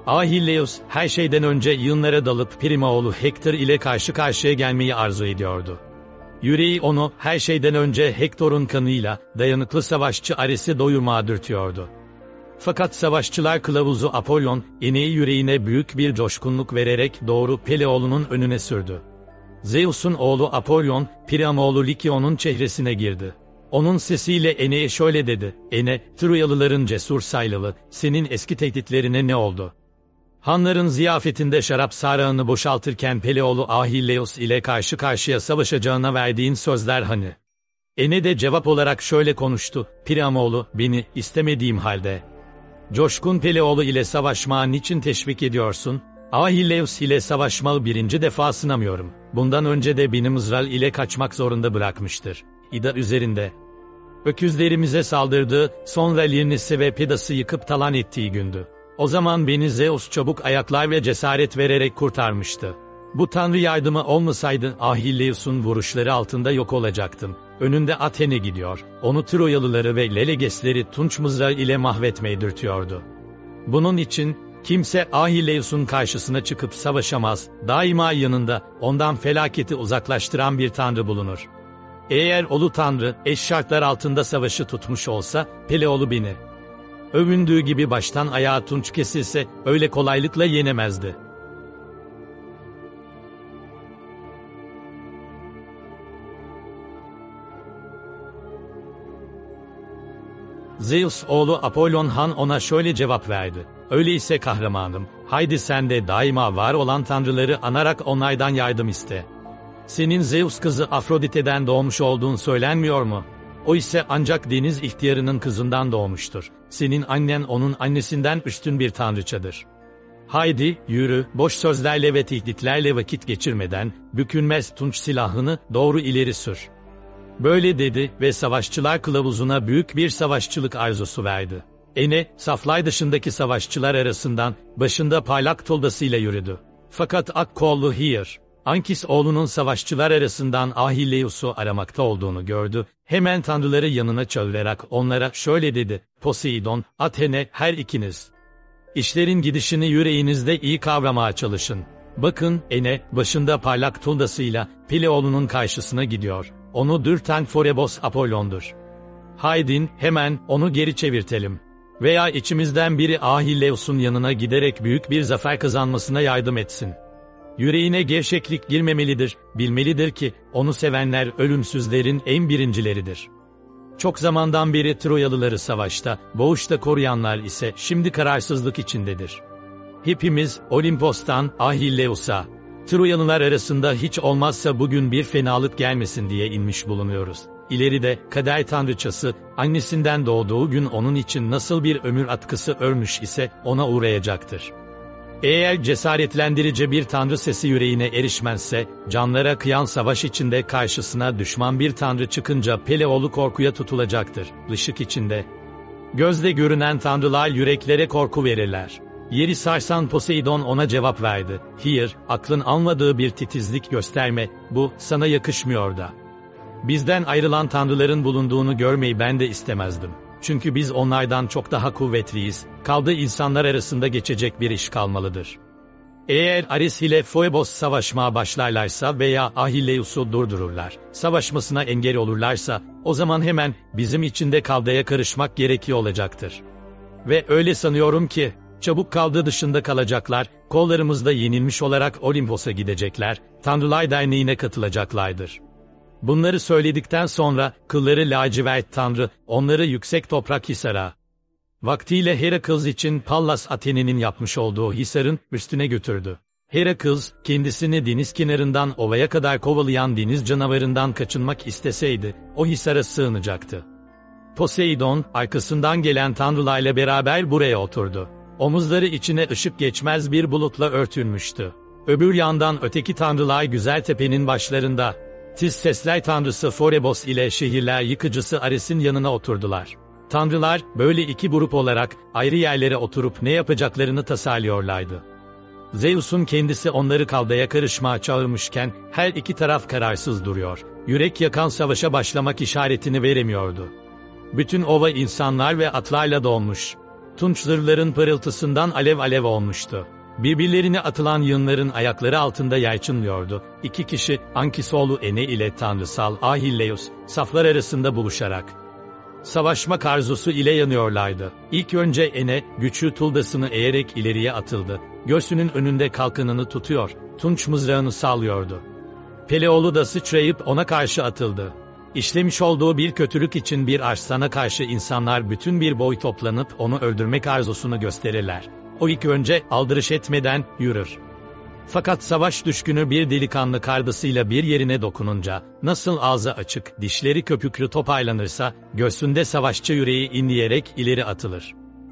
Speaker 1: Ahilleus, her şeyden önce yığınlara dalıp Priam oğlu Hektor ile karşı karşıya gelmeyi arzu ediyordu. Yüreği onu, her şeyden önce Hektor'un kanıyla, dayanıklı savaşçı Ares'i doyurmaya dürtüyordu. Fakat savaşçılar kılavuzu Apollon, Ene'yi yüreğine büyük bir coşkunluk vererek doğru Peleoğlu'nun önüne sürdü. Zeus'un oğlu Apollon, Priam oğlu Likion'un çehresine girdi. Onun sesiyle Ene'ye şöyle dedi: "Ene, Troyalıların cesur saylığı, senin eski tehditlerine ne oldu? Hanların ziyafetinde şarap sarağını boşaltırken Peleoğlu Ahilleus ile karşı karşıya savaşacağına verdiğin sözler hani?" Ene de cevap olarak şöyle konuştu: "Priam oğlu, beni istemediğim halde coşkun Peleoğlu ile savaşmaya niçin teşvik ediyorsun? Ahilleus ile savaşmalı birinci defa sınamıyorum. Bundan önce de beni mızral ile kaçmak zorunda bırakmıştır. İda üzerinde öküzlerimize saldırdığı, sonra Lirnis'i ve Pedas'ı yıkıp talan ettiği gündü. O zaman beni Zeus çabuk ayaklar ve cesaret vererek kurtarmıştı. Bu tanrı yardımı olmasaydı Ahilleus'un vuruşları altında yok olacaktım. Önünde Athene gidiyor, onu Troyalıları ve Lelegesleri tunç mızrağı ile mahvetmeyi dürtüyordu. Bunun için kimse Ahilleus'un karşısına çıkıp savaşamaz, daima yanında, ondan felaketi uzaklaştıran bir tanrı bulunur. Eğer olu tanrı, eş şartlar altında savaşı tutmuş olsa, Peleoğlu beni övündüğü gibi baştan ayağa tunç kesilse, öyle kolaylıkla yenemezdi." Zeus oğlu Apollon Han ona şöyle cevap verdi: "Öyleyse kahramanım, haydi sen de daima var olan tanrıları anarak onlardan yardım iste. Senin Zeus kızı Afrodite'den doğmuş olduğun söylenmiyor mu? O ise ancak deniz ihtiyarının kızından doğmuştur. Senin annen onun annesinden üstün bir tanrıçadır. Haydi, yürü, boş sözlerle ve tehditlerle vakit geçirmeden, bükülmez tunç silahını doğru ileri sür." Böyle dedi ve savaşçılar kılavuzuna büyük bir savaşçılık arzusu verdi. Ene, saflar dışındaki savaşçılar arasından, başında parlak toldasıyla yürüdü. Fakat Akkollu Hir, Ankis oğlunun savaşçılar arasından Ahilleus'u aramakta olduğunu gördü. Hemen tanrıları yanına çağırarak onlara şöyle dedi: "Poseidon, Athene, her ikiniz İşlerin gidişini yüreğinizde iyi kavramaya çalışın. Bakın, Ene, başında parlak tuldasıyla Peleoğlu'nun karşısına gidiyor. Onu dürten Forebos Apollon'dur. Haydin, hemen onu geri çevirtelim. Veya içimizden biri Ahilleus'un yanına giderek büyük bir zafer kazanmasına yardım etsin. Yüreğine gevşeklik girmemelidir, bilmelidir ki, onu sevenler ölümsüzlerin en birincileridir. Çok zamandan beri Troyalıları savaşta, boğuşta koruyanlar ise şimdi kararsızlık içindedir. Hepimiz, Olimpos'tan Ahilleus'a, Troyalılar arasında hiç olmazsa bugün bir fenalık gelmesin diye inmiş bulunuyoruz. İleride, kader tanrıçası, annesinden doğduğu gün onun için nasıl bir ömür atkısı örmüş ise, ona uğrayacaktır. Eğer cesaretlendirici bir tanrı sesi yüreğine erişmezse, canlara kıyan savaş içinde karşısına düşman bir tanrı çıkınca Peleoğlu korkuya tutulacaktır. Işık içinde gözde görünen tanrılar yüreklere korku verirler. Yeri sarsan Poseidon ona cevap verdi: "Hir, aklın almadığı bir titizlik gösterme, bu sana yakışmıyor da. Bizden ayrılan tanrıların bulunduğunu görmeyi ben de istemezdim. Çünkü biz onlardan çok daha kuvvetliyiz, kaldı insanlar arasında geçecek bir iş kalmalıdır. Eğer Ares ile Phoebos savaşmaya başlarlarsa veya Ahilleus'u durdururlar, savaşmasına engel olurlarsa, o zaman hemen bizim içinde kavgaya karışmak gerekli olacaktır. Ve öyle sanıyorum ki, çabuk kavga dışında kalacaklar, kollarımızda yenilmiş olarak Olimpos'a gidecekler, Tanrılar Derneği'ne katılacaklardır." Bunları söyledikten sonra, kılları lacivert tanrı, onları yüksek toprak hisara, vaktiyle Herakles için Pallas Athene'nin yapmış olduğu hisarın üstüne götürdü. Herakles, kendisini deniz kenarından ovaya kadar kovalayan deniz canavarından kaçınmak isteseydi, o hisara sığınacaktı. Poseidon, arkasından gelen tanrılarla beraber buraya oturdu. Omuzları içine ışık geçmez bir bulutla örtülmüştü. Öbür yandan öteki tanrılar güzel tepenin başlarında, tiz sesler tanrısı Phoebos ile şehirler yıkıcısı Ares'in yanına oturdular. Tanrılar, böyle iki grup olarak, ayrı yerlere oturup ne yapacaklarını tasarlıyorlardı. Zeus'un kendisi onları kavgaya karışmaya çağırmışken, her iki taraf kararsız duruyor, yürek yakan savaşa başlamak işaretini veremiyordu. Bütün ova insanlar ve atlarla dolmuş. Tunç zırhların pırıltısından alev alev olmuştu. Birbirlerine atılan yığınların ayakları altında yayçınlıyordu. İki kişi, Ankisoğlu Ene ile tanrısal Ahilleus, saflar arasında buluşarak savaşmak arzusu ile yanıyorlardı. İlk önce Ene, güçlü tuldasını eğerek ileriye atıldı. Göğsünün önünde kalkanını tutuyor, tunç mızrağını sallıyordu. Peleoğlu da sıçrayıp ona karşı atıldı. İşlemiş olduğu bir kötülük için bir arslana karşı insanlar bütün bir boy toplanıp onu öldürmek arzusunu gösterirler. O ilk önce aldırış etmeden yürür. Fakat savaş düşkünü bir delikanlı kardısıyla bir yerine dokununca, nasıl ağzı açık, dişleri köpüklü toparlanırsa, göğsünde savaşçı yüreği inleyerek ileri atılır.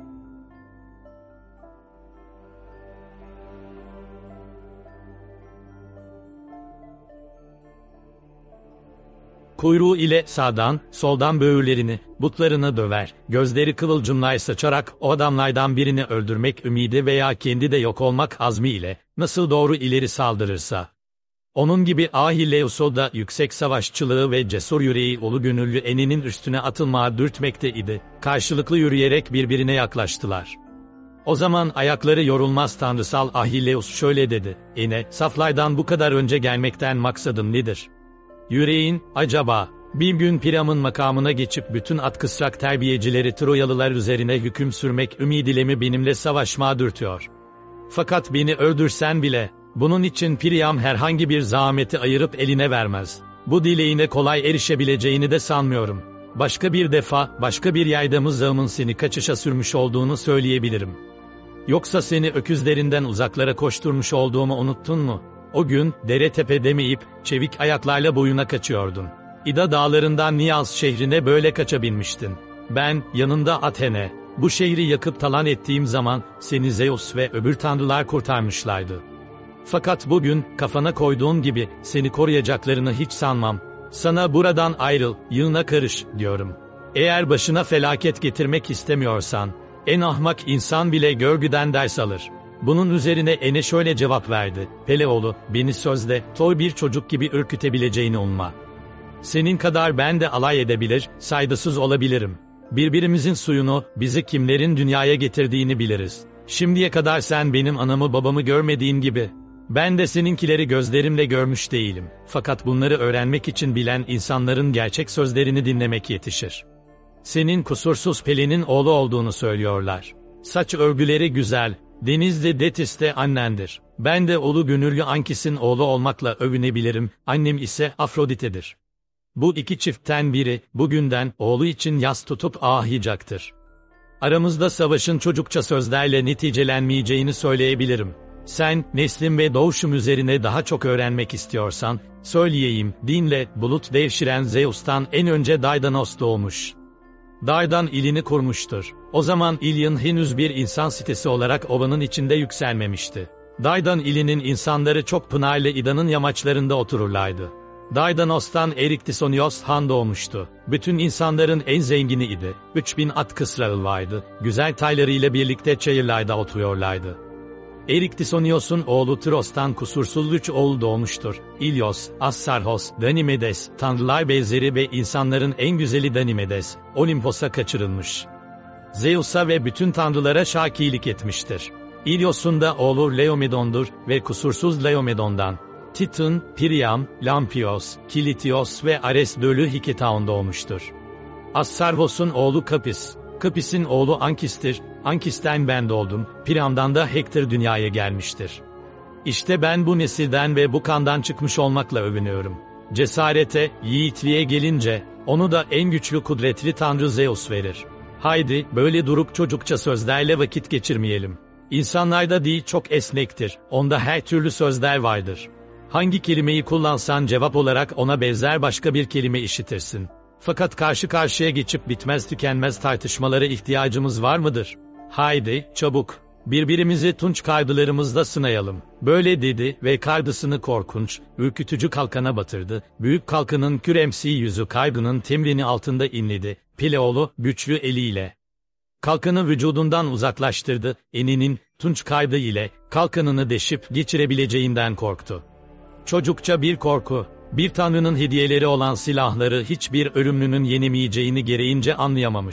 Speaker 1: Kuyruğu ile sağdan, soldan böğürlerini, butlarını döver, gözleri kıvılcımlar saçarak o adamlardan birini öldürmek ümidi veya kendi de yok olmak azmi ile, nasıl doğru ileri saldırırsa. Onun gibi Ahilleus'u da yüksek savaşçılığı ve cesur yüreği ulu gönüllü Ene'nin üstüne atılmaya dürtmekte idi. Karşılıklı yürüyerek birbirine yaklaştılar. O zaman ayakları yorulmaz tanrısal Ahilleus şöyle dedi: Ene, saflardan bu kadar önce gelmekten maksadın nedir? Yüreğin, acaba, bir gün Priam'ın makamına geçip bütün at kısrak terbiyecileri Troyalılar üzerine hüküm sürmek ümidiyle mi benimle savaşmaya dürtüyor? Fakat beni öldürsen bile, bunun için Priam herhangi bir zahmeti ayırıp eline vermez. Bu dileğine kolay erişebileceğini de sanmıyorum. Başka bir defa, başka bir yayda mızrağımın seni kaçışa sürmüş olduğunu söyleyebilirim. Yoksa seni öküzlerinden uzaklara koşturmuş olduğumu unuttun mu? O gün, dere tepe demeyip, çevik ayaklarla boyuna kaçıyordun. İda dağlarından Niyaz şehrine böyle kaçabilmiştin. Ben, yanında Athene, bu şehri yakıp talan ettiğim zaman, seni Zeus ve öbür tanrılar kurtarmışlardı. Fakat bugün, kafana koyduğun gibi, seni koruyacaklarını hiç sanmam. Sana buradan ayrıl, yığına karış, diyorum. Eğer başına felaket getirmek istemiyorsan, en ahmak insan bile görgüden ders alır. Bunun üzerine Ene şöyle cevap verdi: Peleoğlu, beni sözde, toy bir çocuk gibi ürkütebileceğini umma. Senin kadar ben de alay edebilir, saygısız olabilirim. Birbirimizin suyunu, bizi kimlerin dünyaya getirdiğini biliriz. Şimdiye kadar sen benim anamı babamı görmediğin gibi, ben de seninkileri gözlerimle görmüş değilim. Fakat bunları öğrenmek için bilen insanların gerçek sözlerini dinlemek yetişir. Senin kusursuz Pelin'in oğlu olduğunu söylüyorlar. Saç örgüleri güzel, Denizli Detis de annendir. Ben de ulu gönüllü Ankis'in oğlu olmakla övünebilirim, annem ise Afrodite'dir. Bu iki çiftten biri, bugünden, oğlu için yas tutup ağlayacaktır. Aramızda savaşın çocukça sözlerle neticelenmeyeceğini söyleyebilirim. Sen, neslim ve doğuşum üzerine daha çok öğrenmek istiyorsan, söyleyeyim, dinle, bulut devşiren Zeus'tan en önce Daidanos doğmuş. Dardan ilini kurmuştur. O zaman İly'in henüz bir insan sitesi olarak ovanın içinde yükselmemişti. Dardan ilinin insanları çok pınarlı İda'nın yamaçlarında otururlardı. Dardanos'tan Eriktisonios Han doğmuştu. Bütün insanların en zengini idi. üç bin at kısrağı vardı. Güzel taylarıyla birlikte çayırlarda oturuyorlardı. Eriktisonios'un oğlu Tros'tan kusursuz üç oğul doğmuştur. İlyos, Assarhos, Danimedes, tanrılar benzeri ve insanların en güzeli Danimedes, Olimpos'a kaçırılmış. Zeus'a ve bütün tanrılara şakilik etmiştir. İlyos'un da oğlu Laomedon'dur ve kusursuz Laomedon'dan Titan, Priam, Lampios, Kilitios ve Ares Dölü Hiketaon doğmuştur. Assarhos'un oğlu Kapis, Kapis'in oğlu Ankis'tir, Ankis'ten ben doğdum, Priam'dan da Hektor dünyaya gelmiştir. İşte ben bu nesilden ve bu kandan çıkmış olmakla övünüyorum. Cesarete, yiğitliğe gelince, onu da en güçlü kudretli tanrı Zeus verir. Haydi, böyle durup çocukça sözlerle vakit geçirmeyelim. İnsanlarda dil çok esnektir, onda her türlü sözler vardır. Hangi kelimeyi kullansan cevap olarak ona benzer başka bir kelime işitirsin. Fakat karşı karşıya geçip bitmez tükenmez tartışmalara ihtiyacımız var mıdır? Haydi, çabuk, birbirimizi tunç kardılarımızda sınayalım. Böyle dedi ve kardısını korkunç, ürkütücü kalkana batırdı. Büyük kalkanın küremsi yüzü kaygının temrini altında inledi. Peleoğlu, güçlü eliyle kalkanı vücudundan uzaklaştırdı. Eninin, tunç kaydı ile, kalkanını deşip geçirebileceğinden korktu. Çocukça bir korku. Bir tanrının hediyeleri olan silahları hiçbir ölümlünün yenemeyeceğini gereğince anlayamamış.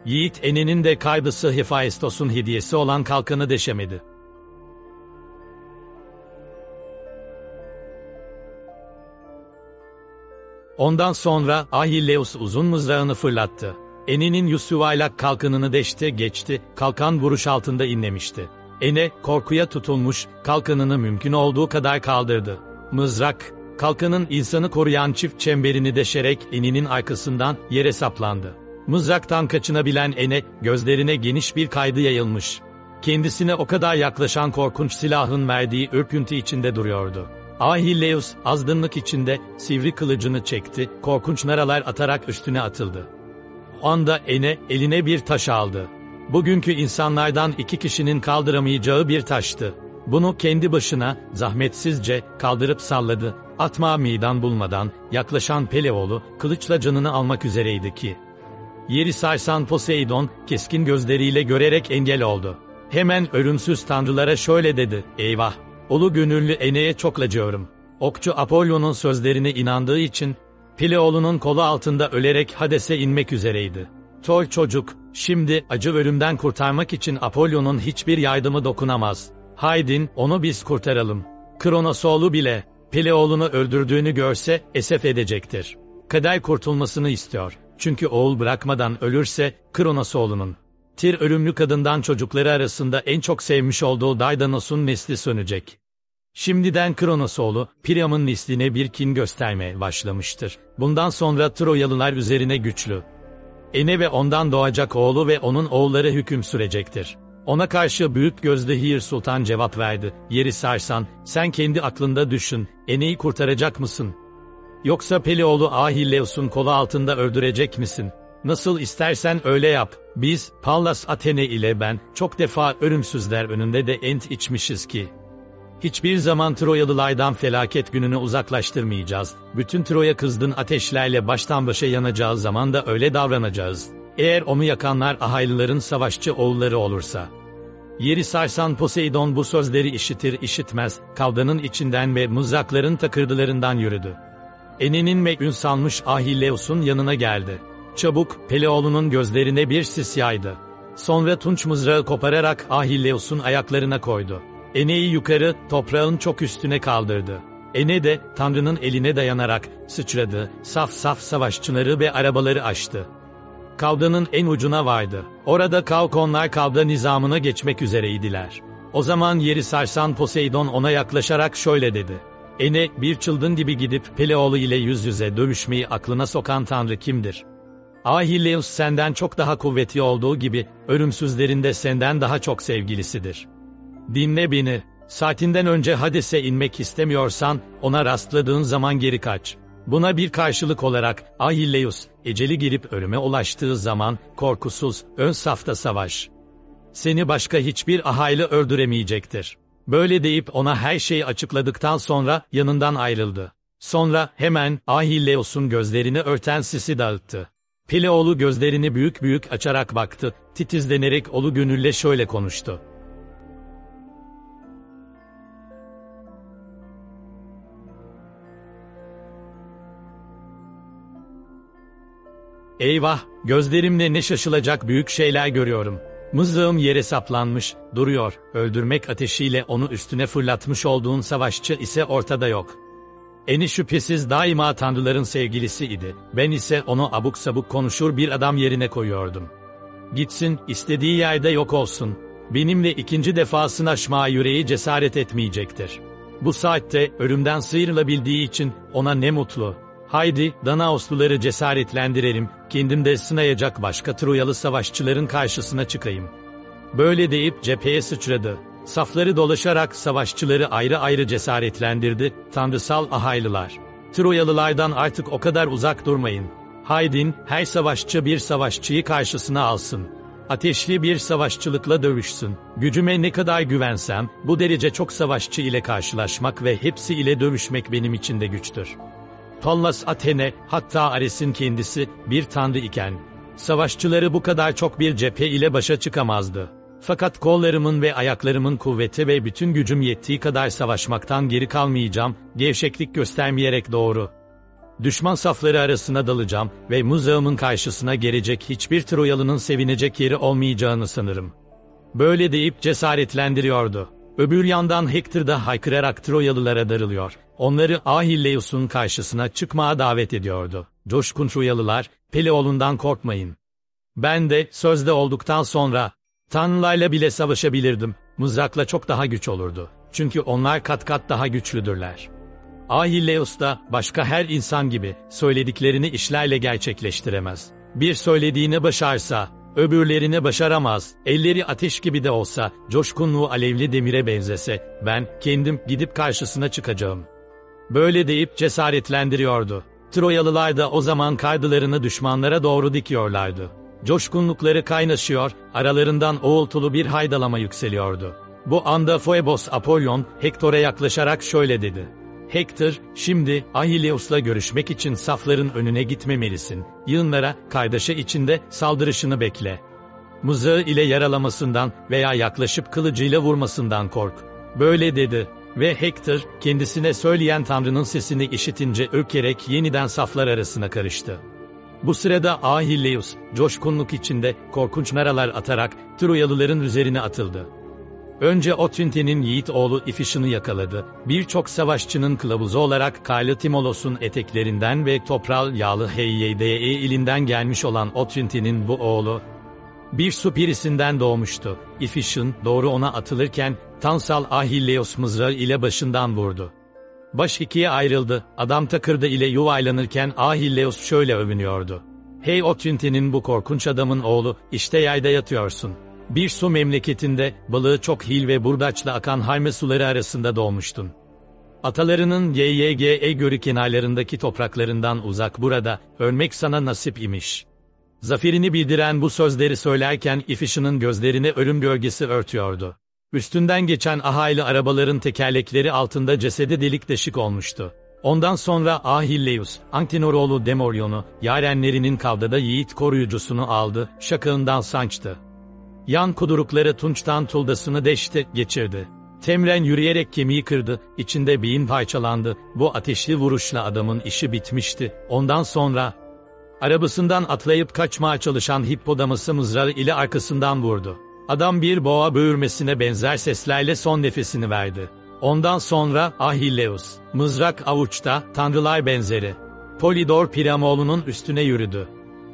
Speaker 1: Yiğit Ene'nin de kaybısı Hephaistos'un hediyesi olan kalkanı deşemedi. Ondan sonra Ahilleus uzun mızrağını fırlattı. Ene'nin yüz yuvarlak kalkanını deşti geçti, kalkan vuruş altında inlemişti. Ene, korkuya tutulmuş, kalkanını mümkün olduğu kadar kaldırdı. Mızrak, kalkanın insanı koruyan çift çemberini deşerek Ene'nin arkasından yere saplandı. Mızraktan kaçınabilen Ene, gözlerine geniş bir kaydı yayılmış. Kendisine o kadar yaklaşan korkunç silahın verdiği ürküntü içinde duruyordu. Ahilleus, azgınlık içinde, sivri kılıcını çekti, korkunç naralar atarak üstüne atıldı. O anda Ene, eline bir taş aldı. Bugünkü insanlardan iki kişinin kaldıramayacağı bir taştı. Bunu kendi başına, zahmetsizce, kaldırıp salladı. Atmağa meydan bulmadan, yaklaşan Peleoğlu, kılıçla canını almak üzereydi ki. Yeri sarsan Poseidon, keskin gözleriyle görerek engel oldu. Hemen ölümsüz tanrılara şöyle dedi, eyvah! Ulu gönüllü Ene'ye çok acıyorum. Okçu Apollon'un sözlerine inandığı için, Peleoğlu'nun kolu altında ölerek Hades'e inmek üzereydi. Toy çocuk, şimdi acı ölümden kurtarmak için Apollon'un hiçbir yardımı dokunamaz. Haydin, onu biz kurtaralım. Kronos oğlu bile, Peleoğlu'nu öldürdüğünü görse, esef edecektir. Kader kurtulmasını istiyor. Çünkü oğul bırakmadan ölürse, Kronos oğlunun. Tir ölümlü kadından çocukları arasında en çok sevmiş olduğu Daidanos'un nesli sönecek. Şimdiden Kronos oğlu, Priam'ın nesline bir kin göstermeye başlamıştır. Bundan sonra Troyalılar üzerine güçlü. Ene ve ondan doğacak oğlu ve onun oğulları hüküm sürecektir. Ona karşı büyük gözlü Hir Sultan cevap verdi. Yeri sarsan, sen kendi aklında düşün, Ene'yi kurtaracak mısın? Yoksa Peleoğlu Ahilleus'un kolu altında öldürecek misin? Nasıl istersen öyle yap. Biz, Pallas Athene ile ben, çok defa ölümsüzler önünde de ent içmişiz ki. Hiçbir zaman Troyalılardan felaket gününü uzaklaştırmayacağız. Bütün Troya kızgın ateşlerle baştan başa yanacağı zaman da öyle davranacağız. Eğer onu yakanlar Ahaylıların savaşçı oğulları olursa. Yeri sarsan Poseidon bu sözleri işitir işitmez, kavganın içinden ve mızrakların takırdılarından yürüdü. Ene'nin me'ün salmış Ahilleus'un yanına geldi. Çabuk, Peleoğlu'nun gözlerine bir sis yaydı. Sonra tunç mızrağı kopararak Ahilleus'un ayaklarına koydu. Ene'yi yukarı, toprağın çok üstüne kaldırdı. Ene de, Tanrı'nın eline dayanarak, sıçradı, saf saf savaşçıları ve arabaları açtı. Kavganın en ucuna vardı. Orada Kaukonlar kavga nizamına geçmek üzereydiler. O zaman yeri sarsan Poseidon ona yaklaşarak şöyle dedi. Ene, bir çılgın gibi gidip Peleoğlu ile yüz yüze dövüşmeyi aklına sokan Tanrı kimdir? Ahilleus senden çok daha kuvvetli olduğu gibi, ölümsüzlerin de senden daha çok sevgilisidir. Dinle beni, saatinden önce Hades'e inmek istemiyorsan, ona rastladığın zaman geri kaç. Buna bir karşılık olarak, Ahilleus, eceli girip ölüme ulaştığı zaman, korkusuz, ön safta savaş. Seni başka hiçbir ahaylı öldüremeyecektir. Böyle deyip ona her şeyi açıkladıktan sonra, yanından ayrıldı. Sonra, hemen, Ahilleus'un gözlerini örten sisi dağıttı. Peleoğlu gözlerini büyük büyük açarak baktı, titizlenerek ulu gönülle şöyle konuştu. Eyvah, gözlerimle ne şaşılacak büyük şeyler görüyorum. Mızrağım yere saplanmış, duruyor, öldürmek ateşiyle onu üstüne fırlatmış olduğun savaşçı ise ortada yok. Eni şüphesiz daima tanrıların sevgilisi idi, ben ise onu abuk sabuk konuşur bir adam yerine koyuyordum. Gitsin, istediği yerde yok olsun. Benimle ikinci defa sınaşmaya yüreği cesaret etmeyecektir. Bu saatte, ölümden sıyrılabildiği için, ona ne mutlu. Haydi, Danaosluları cesaretlendirelim, kendim de sınayacak başka Troyalı savaşçıların karşısına çıkayım. Böyle deyip cepheye sıçradı. Safları dolaşarak savaşçıları ayrı ayrı cesaretlendirdi, tanrısal ahaylılar. Troyalılardan artık o kadar uzak durmayın. Haydin, her savaşçı bir savaşçıyı karşısına alsın. Ateşli bir savaşçılıkla dövüşsün. Gücüme ne kadar güvensem, bu derece çok savaşçı ile karşılaşmak ve hepsi ile dövüşmek benim için de güçtür. Pallas Athene, hatta Ares'in kendisi, bir tanrı iken, savaşçıları bu kadar çok bir cephe ile başa çıkamazdı. Fakat kollarımın ve ayaklarımın kuvveti ve bütün gücüm yettiği kadar savaşmaktan geri kalmayacağım, gevşeklik göstermeyerek doğru. Düşman safları arasına dalacağım ve mızrağımın karşısına gelecek hiçbir Troyalı'nın sevinecek yeri olmayacağını sanırım. Böyle deyip cesaretlendiriyordu. Öbür yandan Hektor da haykırarak Troyalılara darılıyor. Onları Ahilleus'un karşısına çıkmaya davet ediyordu. Coşkun Troyalılar, Peleolundan korkmayın. Ben de sözde olduktan sonra tanrılarla bile savaşabilirdim. Mızrakla çok daha güç olurdu. Çünkü onlar kat kat daha güçlüdürler. Ahilleus da başka her insan gibi söylediklerini işlerle gerçekleştiremez. Bir söylediğini başarsa, öbürlerini başaramaz. Elleri ateş gibi de olsa, coşkunluğu alevli demire benzese, ben kendim gidip karşısına çıkacağım. Böyle deyip cesaretlendiriyordu. Troyalılar da o zaman kardılarını düşmanlara doğru dikiyorlardı. Coşkunlukları kaynaşıyor, aralarından uğultulu bir haydalama yükseliyordu. Bu anda Phoebos Apollon, Hektor'a yaklaşarak şöyle dedi. Hektor, şimdi Ahilleus'la görüşmek için safların önüne gitmemelisin. Yığınlara, kardeşe içinde saldırışını bekle. Mızrağı ile yaralamasından veya yaklaşıp kılıcıyla vurmasından kork. Böyle dedi. Ve Hektor, kendisine söyleyen Tanrı'nın sesini işitince ürkerek yeniden saflar arasına karıştı. Bu sırada Ahilleus, coşkunluk içinde korkunç naralar atarak Troyalıların üzerine atıldı. Önce Otünte'nin yiğit oğlu İfişan'ı yakaladı. Birçok savaşçının kılavuzu olarak Karlı Timolos'un eteklerinden ve toprağı yağlı Heyyede'ye elinden gelmiş olan Otünte'nin bu oğlu, bir su pirisinden doğmuştu. İfişan doğru ona atılırken Tansal Ahilleus mızrağı ile başından vurdu. Baş ikiye ayrıldı. Adam takırda ile yuvarlanırken Ahilleus şöyle övünüyordu. Hey Otünte'nin bu korkunç adamın oğlu, işte yayda yatıyorsun. Bir su memleketinde, balığı çok hil ve burdaçla akan Harme suları arasında doğmuştun. Atalarının Y Y G E Gölü kenarlarındaki topraklarından uzak burada, ölmek sana nasip imiş. Zaferini bildiren bu sözleri söylerken İfişan'ın gözlerini ölüm gölgesi örtüyordu. Üstünden geçen ahaylı arabaların tekerlekleri altında cesedi delik deşik olmuştu. Ondan sonra Ahilleus, Antinoroğlu Demoryon'u, yarenlerinin kavgada yiğit koruyucusunu aldı, şakağından saçtı. Yan kudurukları tunçtan tuldasını deşti, geçirdi. Temren yürüyerek kemiği kırdı, içinde beyin parçalandı. Bu ateşli vuruşla adamın işi bitmişti. Ondan sonra arabasından atlayıp kaçmaya çalışan Hippodamas'ı mızrağı ile arkasından vurdu. Adam bir boğa böğürmesine benzer seslerle son nefesini verdi. Ondan sonra Ahilleus, mızrak avuçta, tanrılar benzeri, Polidor Piramoğlu'nun üstüne yürüdü.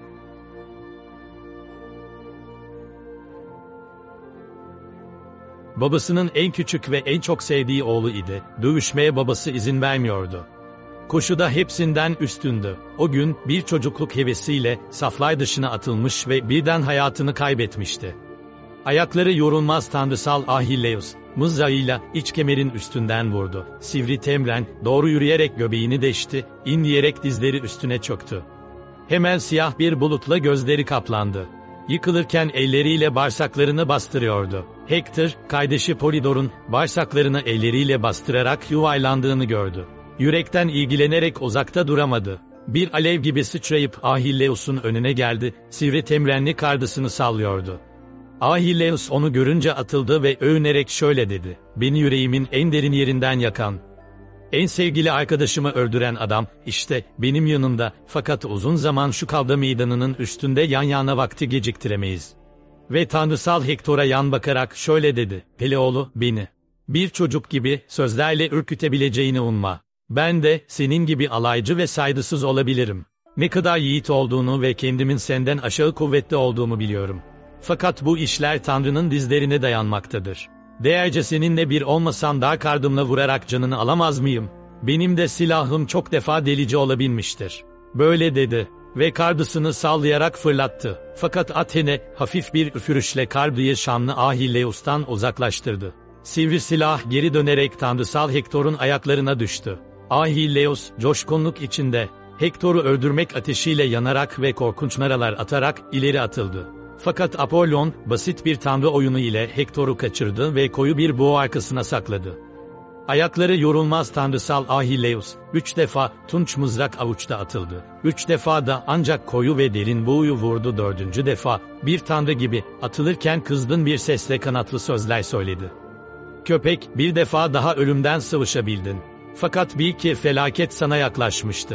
Speaker 1: Babasının en küçük ve en çok sevdiği oğlu idi. Dövüşmeye babası izin vermiyordu. Koşuda hepsinden üstündü. O gün bir çocukluk hevesiyle saflar dışına atılmış ve birden hayatını kaybetmişti. Ayakları yorulmaz tanrısal Ahilleus, mızrağıyla iç kemerin üstünden vurdu. Sivri Temren, doğru yürüyerek göbeğini deşti, inleyerek dizleri üstüne çöktü. Hemen siyah bir bulutla gözleri kaplandı. Yıkılırken elleriyle bağırsaklarını bastırıyordu. Hektor, kardeşi Polidor'un bağırsaklarını elleriyle bastırarak yuvarlandığını gördü. Yürekten ilgilenerek uzakta duramadı. Bir alev gibi sıçrayıp Ahilleus'un önüne geldi, sivri temrenli kardısını sallıyordu. Ahilleus onu görünce atıldı ve övünerek şöyle dedi. Beni yüreğimin en derin yerinden yakan, en sevgili arkadaşımı öldüren adam, işte benim yanımda, fakat uzun zaman şu kavga meydanının üstünde yan yana vakti geciktiremeyiz. Ve tanrısal Hektor'a yan bakarak şöyle dedi. Peleoğlu, beni bir çocuk gibi sözlerle ürkütebileceğini umma. Ben de senin gibi alaycı ve saygısız olabilirim. Ne kadar yiğit olduğunu ve kendimin senden aşağı kuvvetli olduğumu biliyorum. Fakat bu işler Tanrı'nın dizlerine dayanmaktadır. Değerce seninle bir olmasam daha kardımla vurarak canını alamaz mıyım? Benim de silahım çok defa delici olabilmiştir. Böyle dedi ve kardısını sallayarak fırlattı. Fakat Athene hafif bir üfürüşle kardıyı şanlı Ahilleus'tan uzaklaştırdı. Sivri silah geri dönerek tanrısal Hektor'un ayaklarına düştü. Ahilleus coşkunluk içinde Hektor'u öldürmek ateşiyle yanarak ve korkunç naralar atarak ileri atıldı. Fakat Apollon, basit bir tanrı oyunu ile Hektor'u kaçırdı ve koyu bir buğu arkasına sakladı. Ayakları yorulmaz tanrısal Ahilleus, üç defa tunç mızrak avuçta atıldı. Üç defa da ancak koyu ve derin buğuyu vurdu. Dördüncü defa, bir tanrı gibi, atılırken kızgın bir sesle kanatlı sözler söyledi. Köpek, bir defa daha ölümden sıvışabildin. Fakat bil ki felaket sana yaklaşmıştır.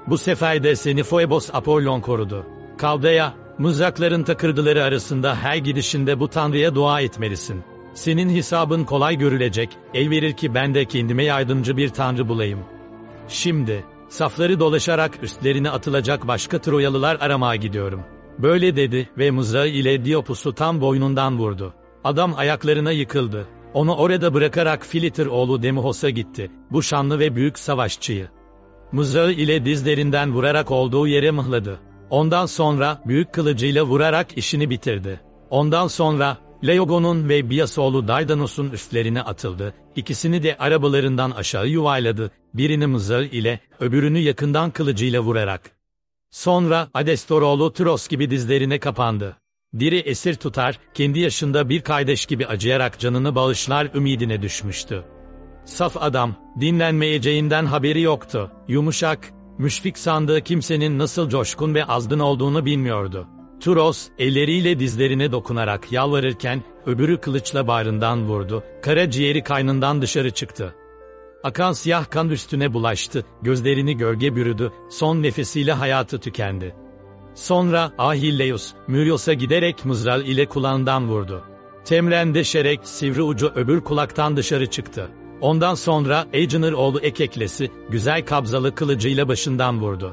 Speaker 1: Bu sefer de seni Phoebos Apollon korudu. Kaldea, mızrakların takırdıları arasında her gidişinde bu tanrıya dua etmelisin. Senin hesabın kolay görülecek, el verir ki ben de kendime yardımcı bir tanrı bulayım. Şimdi, safları dolaşarak üstlerine atılacak başka Troyalılar aramaya gidiyorum. Böyle dedi ve mızrağı ile Diopus'u tam boynundan vurdu. Adam ayaklarına yıkıldı. Onu orada bırakarak Filiter oğlu Demihos'a gitti, bu şanlı ve büyük savaşçıyı. Mızrağı ile dizlerinden vurarak olduğu yere mıhladı. Ondan sonra büyük kılıcıyla vurarak işini bitirdi. Ondan sonra Laogon'un ve Bias oğlu Dardanus'un üstlerine atıldı. İkisini de arabalarından aşağı yuvarladı. Birini mızrağı ile, öbürünü yakından kılıcıyla vurarak. Sonra Adestor oğlu Tros gibi dizlerine kapandı. Diri esir tutar, kendi yaşında bir kardeş gibi acıyarak canını bağışlar ümidine düşmüştü. Saf adam, dinlenmeyeceğinden haberi yoktu. Yumuşak, müşfik sandığı kimsenin nasıl coşkun ve azgın olduğunu bilmiyordu. Tros, elleriyle dizlerine dokunarak yalvarırken, öbürü kılıçla bağrından vurdu, karaciğeri kaynından dışarı çıktı. Akan siyah kan üstüne bulaştı, gözlerini gölge bürüdü, son nefesiyle hayatı tükendi. Sonra Ahilleus, Müryos'a giderek mızrağı ile kulağından vurdu. Temren deşerek sivri ucu öbür kulaktan dışarı çıktı. Ondan sonra Aegener oğlu Ekekles'i, güzel kabzalı kılıcıyla başından vurdu.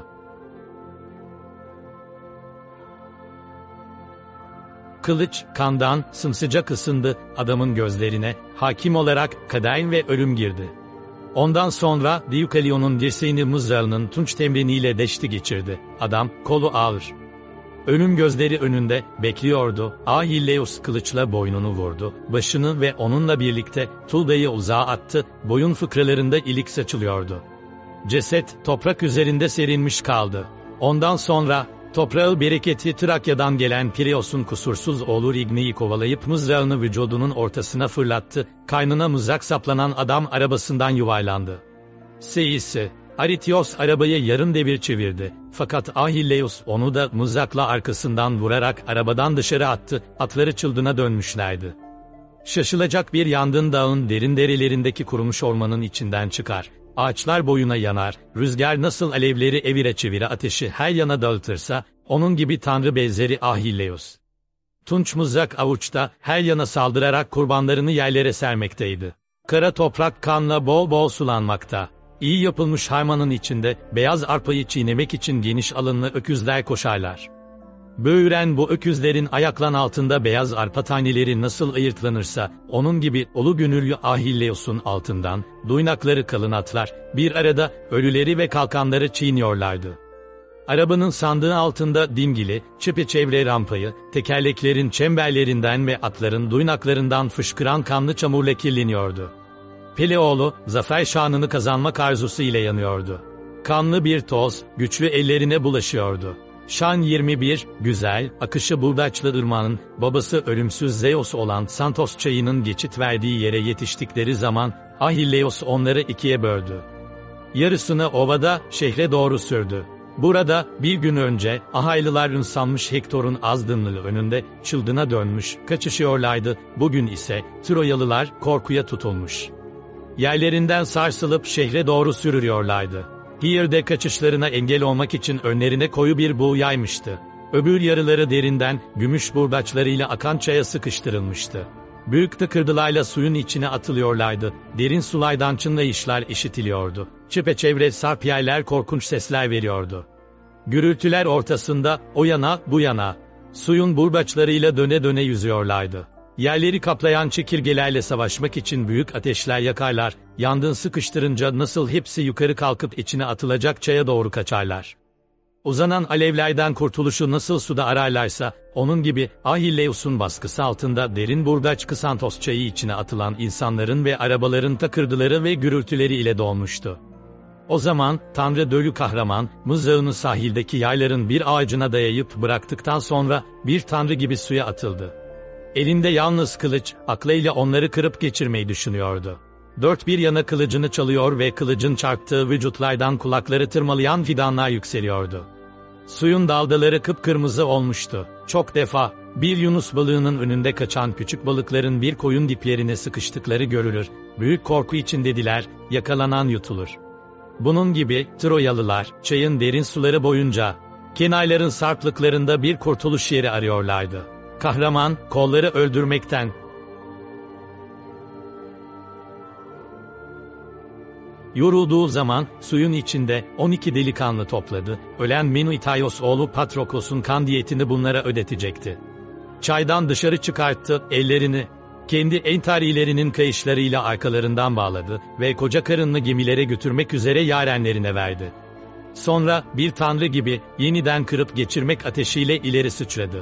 Speaker 1: Kılıç, kandan, sımsıcak ısındı, adamın gözlerine, hakim olarak kadein ve ölüm girdi. Ondan sonra Deukalion'un dirseğini mızrağının tunç temreniyle deşti geçirdi. Adam, kolu ağır. Ölüm gözleri önünde, bekliyordu. Ahilleus kılıçla boynunu vurdu, başını ve onunla birlikte tuğlayı uzağa attı, boyun fıkralarında ilik saçılıyordu. Ceset, toprak üzerinde serilmiş kaldı. Ondan sonra, toprağı bereketi Trakya'dan gelen Pireos'un kusursuz oğlu Rigne'yi kovalayıp mızrağını vücudunun ortasına fırlattı, kaynına mızrak saplanan adam arabasından yuvarlandı. Seyisi, Aritios arabayı yarım devir çevirdi, fakat Ahilleus onu da mızrakla arkasından vurarak arabadan dışarı attı, atları çıldına dönmüşlerdi. Şaşılacak bir yangın dağın derin derelerindeki kurumuş ormanın içinden çıkar. Ağaçlar boyuna yanar, rüzgar nasıl alevleri evire çevire ateşi her yana dağıtırsa, onun gibi tanrı benzeri Ahilleus. Tunç mızrak avuçta, her yana saldırarak kurbanlarını yerlere sermekteydi. Kara toprak kanla bol bol sulanmakta. İyi yapılmış harmanın içinde, beyaz arpayı çiğnemek için geniş alınlı öküzler koşarlar. Böğüren bu öküzlerin ayaklan altında beyaz arpa taneleri nasıl ayırtlanırsa, onun gibi olu gönüllü Ahilleus'un altından, duynakları kalın atlar, bir arada ölüleri ve kalkanları çiğniyorlardı. Arabanın sandığı altında dingili, çepeçevre rampayı, tekerleklerin çemberlerinden ve atların duynaklarından fışkıran kanlı çamurla kirleniyordu. Peleoğlu, zafer şanını kazanmak arzusu ile yanıyordu. Kanlı bir toz, güçlü ellerine bulaşıyordu. Şan yirmi bir, güzel, akışı Burdaçlı ırmağın, babası ölümsüz Zeus olan Santos çayının geçit verdiği yere yetiştikleri zaman, Ahilleus onları ikiye böldü. Yarısını ovada, şehre doğru sürdü. Burada, bir gün önce, Ahaylılar ınsanmış Hektor'un azdınlığı önünde, çıldına dönmüş, kaçışıyorlardı, bugün ise, Troyalılar, korkuya tutulmuş. Yerlerinden sarsılıp şehre doğru sürüyorlardı. Hiyer'de kaçışlarına engel olmak için önlerine koyu bir buğ yaymıştı. Öbür yarıları derinden, gümüş burdaçlarıyla akan çaya sıkıştırılmıştı. Büyük tıkırdılarla suyun içine atılıyorlardı, derin sulaydan çınlayışlar işitiliyordu. Çepeçevre sarp yerler korkunç sesler veriyordu. Gürültüler ortasında, o yana, bu yana, suyun burbaçlarıyla döne döne yüzüyorlardı. Yerleri kaplayan çekirgelerle savaşmak için büyük ateşler yakarlar, yangın sıkıştırınca nasıl hepsi yukarı kalkıp içine atılacak çaya doğru kaçarlar. Uzanan alevlerden kurtuluşu nasıl suda ararlarsa, onun gibi Ahilleus'un baskısı altında derin burgaç Kısantos çayı içine atılan insanların ve arabaların takırdıları ve gürültüleri ile dolmuştu. O zaman, Tanrı Dölü kahraman, mızrağını sahildeki yayların bir ağacına dayayıp bıraktıktan sonra, bir tanrı gibi suya atıldı. Elinde yalnız kılıç, aklıyla onları kırıp geçirmeyi düşünüyordu. Dört bir yana kılıcını çalıyor ve kılıcın çarptığı vücutlardan kulakları tırmalayan fidanlar yükseliyordu. Suyun dalgaları kıpkırmızı olmuştu. Çok defa, bir yunus balığının önünde kaçan küçük balıkların bir koyun diplerine sıkıştıkları görülür. Büyük korku içindediler, yakalanan yutulur. Bunun gibi Troyalılar, çayın derin suları boyunca, kenarların sarplıklarında bir kurtuluş yeri arıyorlardı. Kahraman, kolları öldürmekten yorulduğu zaman suyun içinde on iki delikanlı topladı. Ölen Menüitaios oğlu Patroklos'un kan diyetini bunlara ödetecekti. Çaydan dışarı çıkarttı, ellerini kendi entarilerinin kayışlarıyla arkalarından bağladı ve koca karınlı gemilere götürmek üzere yarenlerine verdi. Sonra bir tanrı gibi yeniden kırıp geçirmek ateşiyle ileri sıçradı.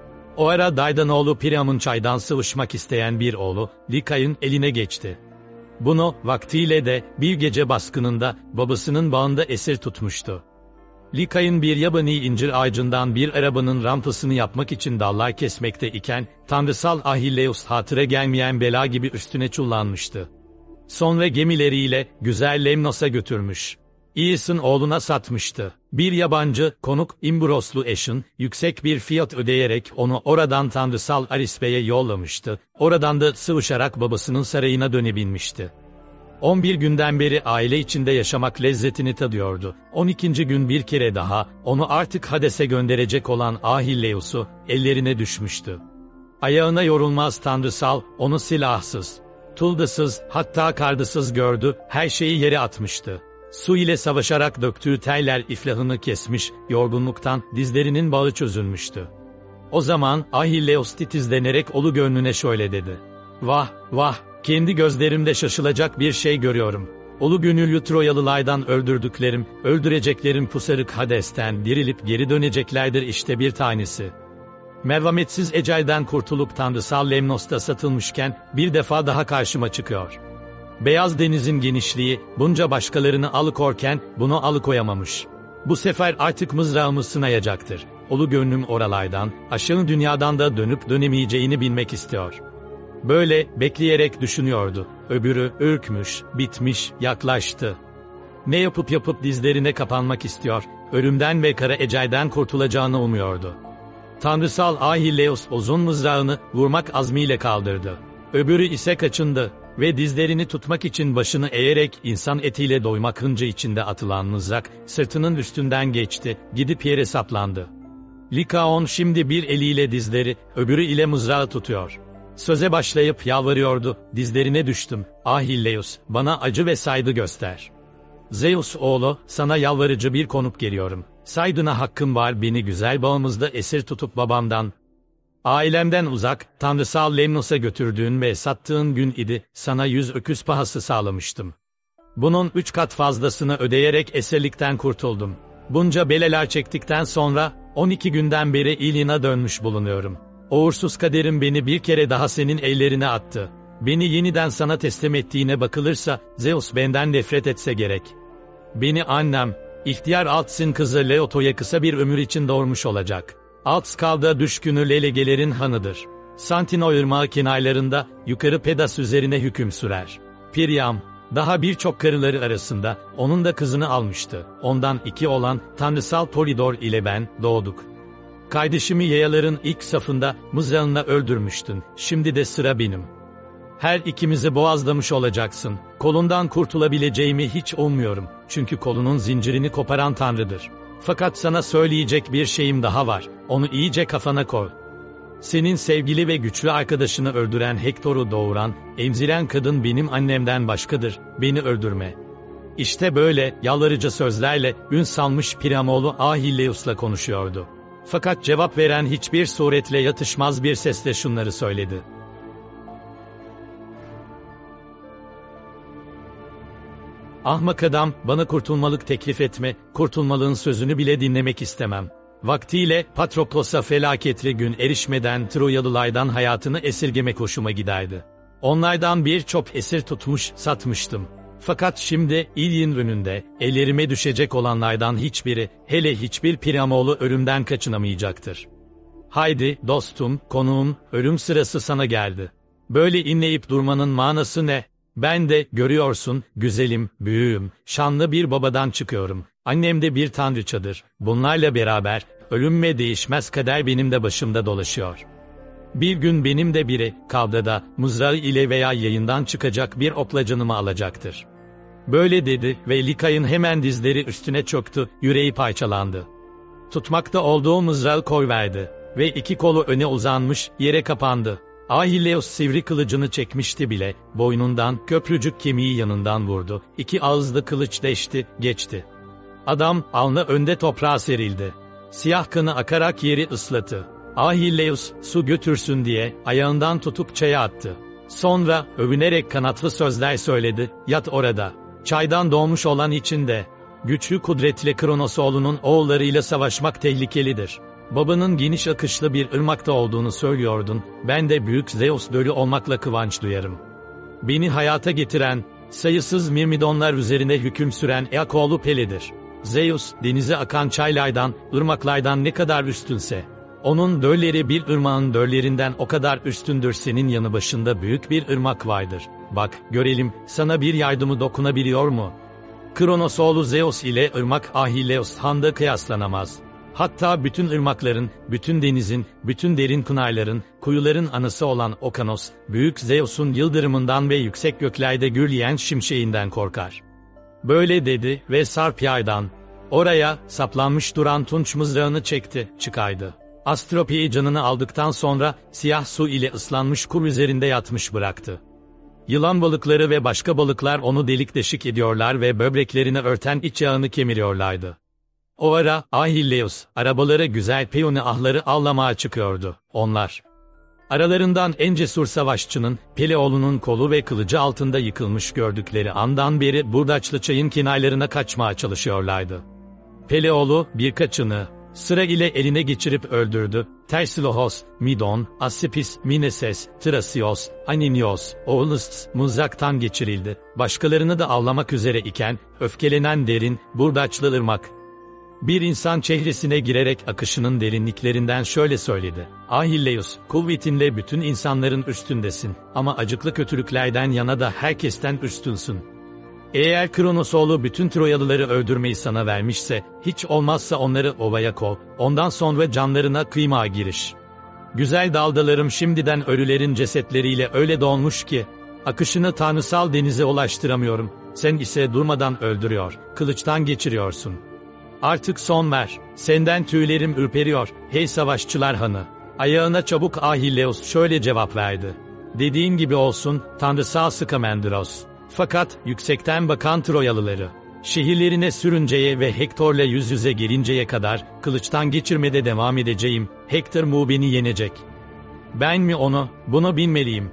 Speaker 1: O ara Daydanoğlu Priam'ın çaydan sıvışmak isteyen bir oğlu Likay'ın eline geçti. Bunu vaktiyle de bir gece baskınında babasının bağında esir tutmuştu. Likay'ın bir yabani incir ağacından bir arabanın rampasını yapmak için dallar kesmekte iken, tanrısal Ahilleus hatıra gelmeyen bela gibi üstüne çullanmıştı. Sonra gemileriyle güzel Lemnos'a götürmüş. İyis'in oğluna satmıştı. Bir yabancı konuk İmbroslu eşin yüksek bir fiyat ödeyerek onu oradan tanrısal Arisbe'ye yollamıştı. Oradan da sıvışarak babasının sarayına dönebilmişti. on bir günden beri aile içinde yaşamak lezzetini tadıyordu. on ikinci gün bir kere daha onu artık Hades'e gönderecek olan Ahilleus'u ellerine düşmüştü. Ayağına yorulmaz tanrısal onu silahsız, tuldasız, hatta kardısız gördü, her şeyi yere atmıştı. Su ile savaşarak döktüğü terler iflahını kesmiş, yorgunluktan dizlerinin bağı çözülmüştü. O zaman Ahilleus titizlenerek olu gönlüne şöyle dedi. Vah, vah, kendi gözlerimde şaşılacak bir şey görüyorum. Olu gönüllü Troyalılardan öldürdüklerim, öldüreceklerim pusarık Hades'ten dirilip geri döneceklerdir işte bir tanesi. Merhametsiz ecelden kurtulup tanrısal Lemnos'ta satılmışken bir defa daha karşıma çıkıyor. Beyaz denizin genişliği bunca başkalarını alıkorken bunu alıkoyamamış. Bu sefer artık mızrağımı sınayacaktır. Olu gönlüm oralardan, aşağı dünyadan da dönüp dönemeyeceğini bilmek istiyor. Böyle bekleyerek düşünüyordu. Öbürü ürkmüş, bitmiş, yaklaştı. Ne yapıp yapıp dizlerine kapanmak istiyor, ölümden ve kara ecelden kurtulacağını umuyordu. Tanrısal Ahilleus uzun mızrağını vurmak azmiyle kaldırdı. Öbürü ise kaçındı ve dizlerini tutmak için başını eğerek insan etiyle doymak hıncı içinde atılan mızrak sırtının üstünden geçti, gidip yere saplandı. Likaon şimdi bir eliyle dizleri, öbürü ile mızrağı tutuyor. Söze başlayıp yalvarıyordu, dizlerine düştüm, Ahilleus, bana acı ve saygı göster. Zeus oğlu, sana yalvarıcı bir konup geliyorum. Saydına hakkım var, beni güzel bağımızda esir tutup babamdan, ailemden uzak, tanrısal Lemnos'a götürdüğün ve sattığın gün idi, sana yüz öküz pahası sağlamıştım. Bunun üç kat fazlasını ödeyerek esirlikten kurtuldum. Bunca beleler çektikten sonra, on iki günden beri İlyin'a dönmüş bulunuyorum. Uğursuz kaderim beni bir kere daha senin ellerine attı. Beni yeniden sana teslim ettiğine bakılırsa, Zeus benden nefret etse gerek. Beni annem, ihtiyar Alts'in kızı Leoto'ya kısa bir ömür için doğurmuş olacak. Alts kalda düşkünü Lelegelerin hanıdır. Santino ırmağı kenarlarında, yukarı Pedas üzerine hüküm sürer. Priam, daha birçok karıları arasında, onun da kızını almıştı. Ondan iki olan, tanrısal Polidor ile ben, doğduk. Kardeşimi yayaların ilk safında, mızrağınla öldürmüştün, şimdi de sıra benim. Her ikimizi boğazlamış olacaksın, kolundan kurtulabileceğimi hiç ummuyorum, çünkü kolunun zincirini koparan Tanrı'dır. Fakat sana söyleyecek bir şeyim daha var, onu iyice kafana koy. Senin sevgili ve güçlü arkadaşını öldüren Hektor'u doğuran, emziren kadın benim annemden başkadır, beni öldürme. İşte böyle, yalvarıcı sözlerle, ün salmış Priamoğlu Ahilleus'la konuşuyordu. Fakat cevap veren hiçbir suretle yatışmaz bir sesle şunları söyledi. Ahmak adam, bana kurtulmalık teklif etme, kurtulmalığın sözünü bile dinlemek istemem. Vaktiyle Patroklos'a felaketli gün erişmeden Troyalılardan hayatını esirgemek hoşuma giderdi. Onlardan birçok esir tutmuş, satmıştım. Fakat şimdi İlyin önünde, ellerime düşecek olanlardan hiçbiri, hele hiçbir Priamoğlu ölümden kaçınamayacaktır. Haydi, dostum, konuğum, ölüm sırası sana geldi. Böyle inleyip durmanın manası ne? Ben de, görüyorsun, güzelim, büyüğüm, şanlı bir babadan çıkıyorum. Annem de bir tanrıçadır. Bunlarla beraber, ölüm ve değişmez kader benim de başımda dolaşıyor. Bir gün benim de biri, kavgada, mızrağı ile veya yayından çıkacak bir okla canımı alacaktır. Böyle dedi ve Likay'ın hemen dizleri üstüne çöktü, yüreği parçalandı. Tutmakta olduğu mızrağı koyverdi ve iki kolu öne uzanmış, yere kapandı. Ahilleus sivri kılıcını çekmişti bile, boynundan, köprücük kemiği yanından vurdu. İki ağızlı kılıç deşti, geçti. Adam, alnı önde toprağa serildi. Siyah kanı akarak yeri ıslattı. Ahilleus, su götürsün diye, ayağından tutup çaya attı. Sonra, övünerek kanatlı sözler söyledi, yat orada. Çaydan doğmuş olan içinde. Güçlü kudretli Kronos oğlunun oğullarıyla savaşmak tehlikelidir. Babanın geniş akışlı bir ırmakta olduğunu söylüyordun, ben de büyük Zeus dölü olmakla kıvanç duyarım. Beni hayata getiren, sayısız mirmidonlar üzerine hüküm süren Eakoğlu Pele'dir. Zeus, denize akan çaylardan, ırmaklardan ne kadar üstünse, onun dölleri bir ırmağın döllerinden o kadar üstündür. Senin yanı başında büyük bir ırmak vardır. Bak, görelim, sana bir yardımı dokunabiliyor mu? Kronos oğlu Zeus ile ırmak Ahilleus Han'da kıyaslanamaz. Hatta bütün ırmakların, bütün denizin, bütün derin pınarların, kuyuların anası olan Okanos, büyük Zeus'un yıldırımından ve yüksek göklerde gürleyen şimşeğinden korkar. Böyle dedi ve sarp yaydan, oraya, saplanmış duran tunç mızrağını çekti, çıkaydı. Astropi'yi canını aldıktan sonra, siyah su ile ıslanmış kum üzerinde yatmış bıraktı. Yılan balıkları ve başka balıklar onu delik deşik ediyorlar ve böbreklerini örten iç yağını kemiriyorlardı. O ara, Ahilleus, arabaları güzel peyoni ahları avlamaya çıkıyordu, onlar. Aralarından en cesur savaşçının, Peleoğlu'nun kolu ve kılıcı altında yıkılmış gördükleri andan beri Burdaçlı çayın kenarlarına kaçmaya çalışıyorlardı. Peleoğlu, birkaçını, sıra ile eline geçirip öldürdü. Tersilohos, Midon, Asipis, Mineses, Trasios, Aninios, Oğlus, mızraktan geçirildi. Başkalarını da avlamak üzere iken, öfkelenen derin, Burdaçlı ırmak. Bir insan çehresine girerek akışının derinliklerinden şöyle söyledi. Ahilleus, kuvvetinle bütün insanların üstündesin ama acıklı kötülüklerden yana da herkesten üstünsün. Eğer Kronos oğlu bütün Troyalıları öldürmeyi sana vermişse, hiç olmazsa onları ovaya kov, ondan sonra canlarına kıymaya giriş. Güzel daldalarım şimdiden ölülerin cesetleriyle öyle dolmuş ki, akışını tanrısal denize ulaştıramıyorum, sen ise durmadan öldürüyor, kılıçtan geçiriyorsun. Artık son ver, senden tüylerim ürperiyor, hey savaşçılar hanı. Ayağına çabuk Ahilleus şöyle cevap verdi. Dediğin gibi olsun, tanrısal Skamandros. Fakat, yüksekten bakan Troyalıları, şehirlerine sürünceye ve Hektor'la yüz yüze gelinceye kadar, kılıçtan geçirmede devam edeceğim, Hektor mu beni yenecek? Ben mi onu, bunu bilmeliyim.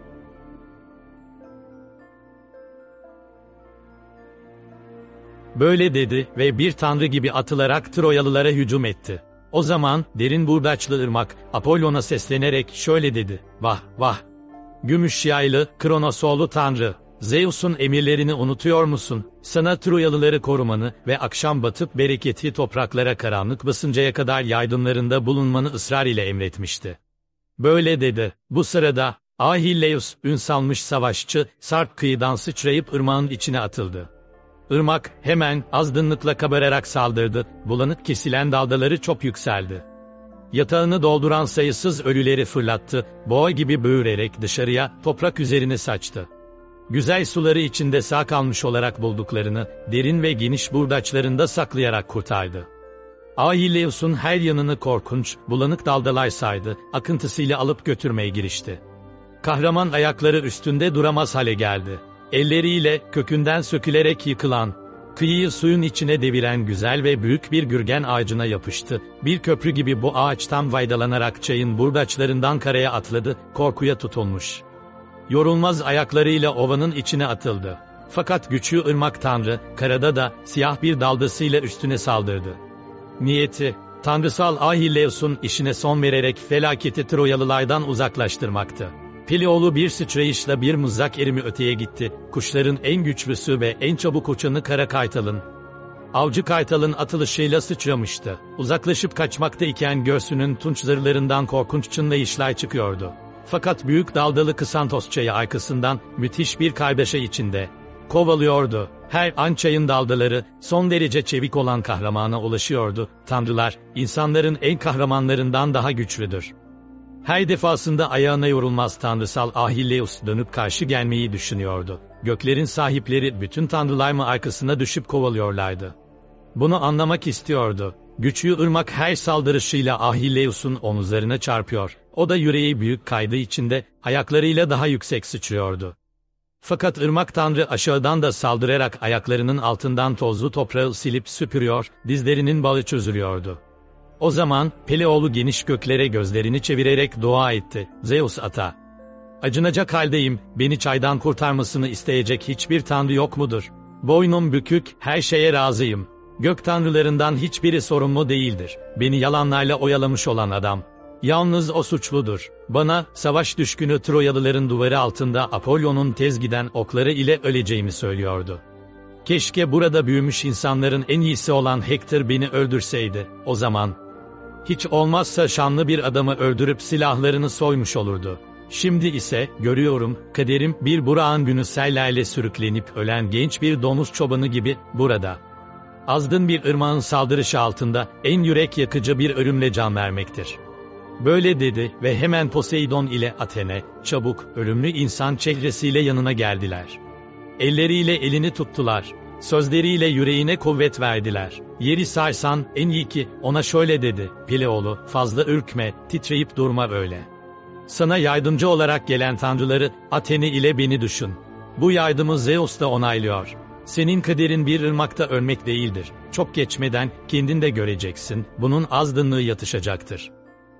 Speaker 1: Böyle dedi ve bir tanrı gibi atılarak Troyalılara hücum etti. O zaman, derin burdaçlı ırmak, Apollon'a seslenerek şöyle dedi, vah, vah! Gümüş yaylı, Kronos oğlu tanrı! Zeus'un emirlerini unutuyor musun? Sana Troyalıları korumanı ve akşam batıp bereketi topraklara karanlık basıncaya kadar yardımlarında bulunmanı ısrar ile emretmişti. Böyle dedi. Bu sırada, Ahilleus, ün salmış savaşçı, sarp kıyıdan sıçrayıp ırmağın içine atıldı. Irmak, hemen, azgınlıkla kabararak saldırdı, bulanık kesilen dalgaları çok yükseldi. Yatağını dolduran sayısız ölüleri fırlattı, boğa gibi böğürerek dışarıya, toprak üzerine saçtı. Güzel suları içinde sağ kalmış olarak bulduklarını, derin ve geniş burdaçlarında saklayarak kurtardı. Ahilleus'un her yanını korkunç, bulanık dalgalar saydı, akıntısıyla alıp götürmeye girişti. Kahraman ayakları üstünde duramaz hale geldi. Elleriyle, kökünden sökülerek yıkılan, kıyıyı suyun içine deviren güzel ve büyük bir gürgen ağacına yapıştı. Bir köprü gibi bu ağaçtan faydalanarak çayın burdaçlarından karaya atladı, korkuya tutulmuş. Yorulmaz ayaklarıyla ovanın içine atıldı. Fakat güçlü ırmak tanrı, karada da, siyah bir dalgasıyla üstüne saldırdı. Niyeti, tanrısal Ahilleus'un işine son vererek felaketi Troyalılardan uzaklaştırmaktı. Peleoğlu bir sıçrayışla bir mızrak erimi öteye gitti, kuşların en güçlüsü ve en çabuk uçanı kara kartalın. Avcı kartalın atılışıyla sıçramıştı. Uzaklaşıp kaçmakta iken göğsünün tunç zırhlarından korkunç çınlayışlar çıkıyordu. Fakat büyük dalgalı Kısantos çayı arkasından müthiş bir kargaşa içinde kovalıyordu. Her an çayın dalgaları son derece çevik olan kahramana ulaşıyordu. Tanrılar, insanların en kahramanlarından daha güçlüdür. Her defasında ayağına yorulmaz tanrısal Ahilleus dönüp karşı gelmeyi düşünüyordu. Göklerin sahipleri bütün tanrılar mı arkasına düşüp kovalıyorlardı? Bunu anlamak istiyordu. Güçlü ırmak her saldırışıyla Ahilleus'un omuzlarına çarpıyor. O da yüreği büyük kaygı içinde, ayaklarıyla daha yüksek sıçrıyordu. Fakat ırmak tanrı aşağıdan da saldırarak ayaklarının altından tozlu toprağı silip süpürüyor, dizlerinin bağı çözülüyordu. O zaman, Peleoğlu geniş göklere gözlerini çevirerek dua etti. Zeus ata, acınacak haldeyim, beni çaydan kurtarmasını isteyecek hiçbir tanrı yok mudur? Boynum bükük, her şeye razıyım. Gök tanrılarından hiçbiri sorumlu değildir. Beni yalanlarla oyalamış olan adam. Yalnız o suçludur. Bana, savaş düşkünü Troyalıların duvarı altında Apollon'un tez giden okları ile öleceğimi söylüyordu. Keşke burada büyümüş insanların en iyisi olan Hektor beni öldürseydi, o zaman. Hiç olmazsa şanlı bir adamı öldürüp silahlarını soymuş olurdu. Şimdi ise, görüyorum, kaderim bir Burak'ın günü sellerle sürüklenip ölen genç bir domuz çobanı gibi, burada. Azgın bir ırmağın saldırışı altında, en yürek yakıcı bir ölümle can vermektir. Böyle dedi ve hemen Poseidon ile Athene, çabuk, ölümlü insan çehresiyle yanına geldiler. Elleriyle elini tuttular. Sözleriyle yüreğine kuvvet verdiler. Yeri sarsan, en iyi ki, ona şöyle dedi, Peleoğlu, fazla ürkme, titreyip durma öyle. Sana yardımcı olarak gelen tanrıları, Athene ile beni düşün. Bu yardımı Zeus da onaylıyor. Senin kaderin bir ırmakta ölmek değildir. Çok geçmeden, kendin de göreceksin, bunun azgınlığı yatışacaktır.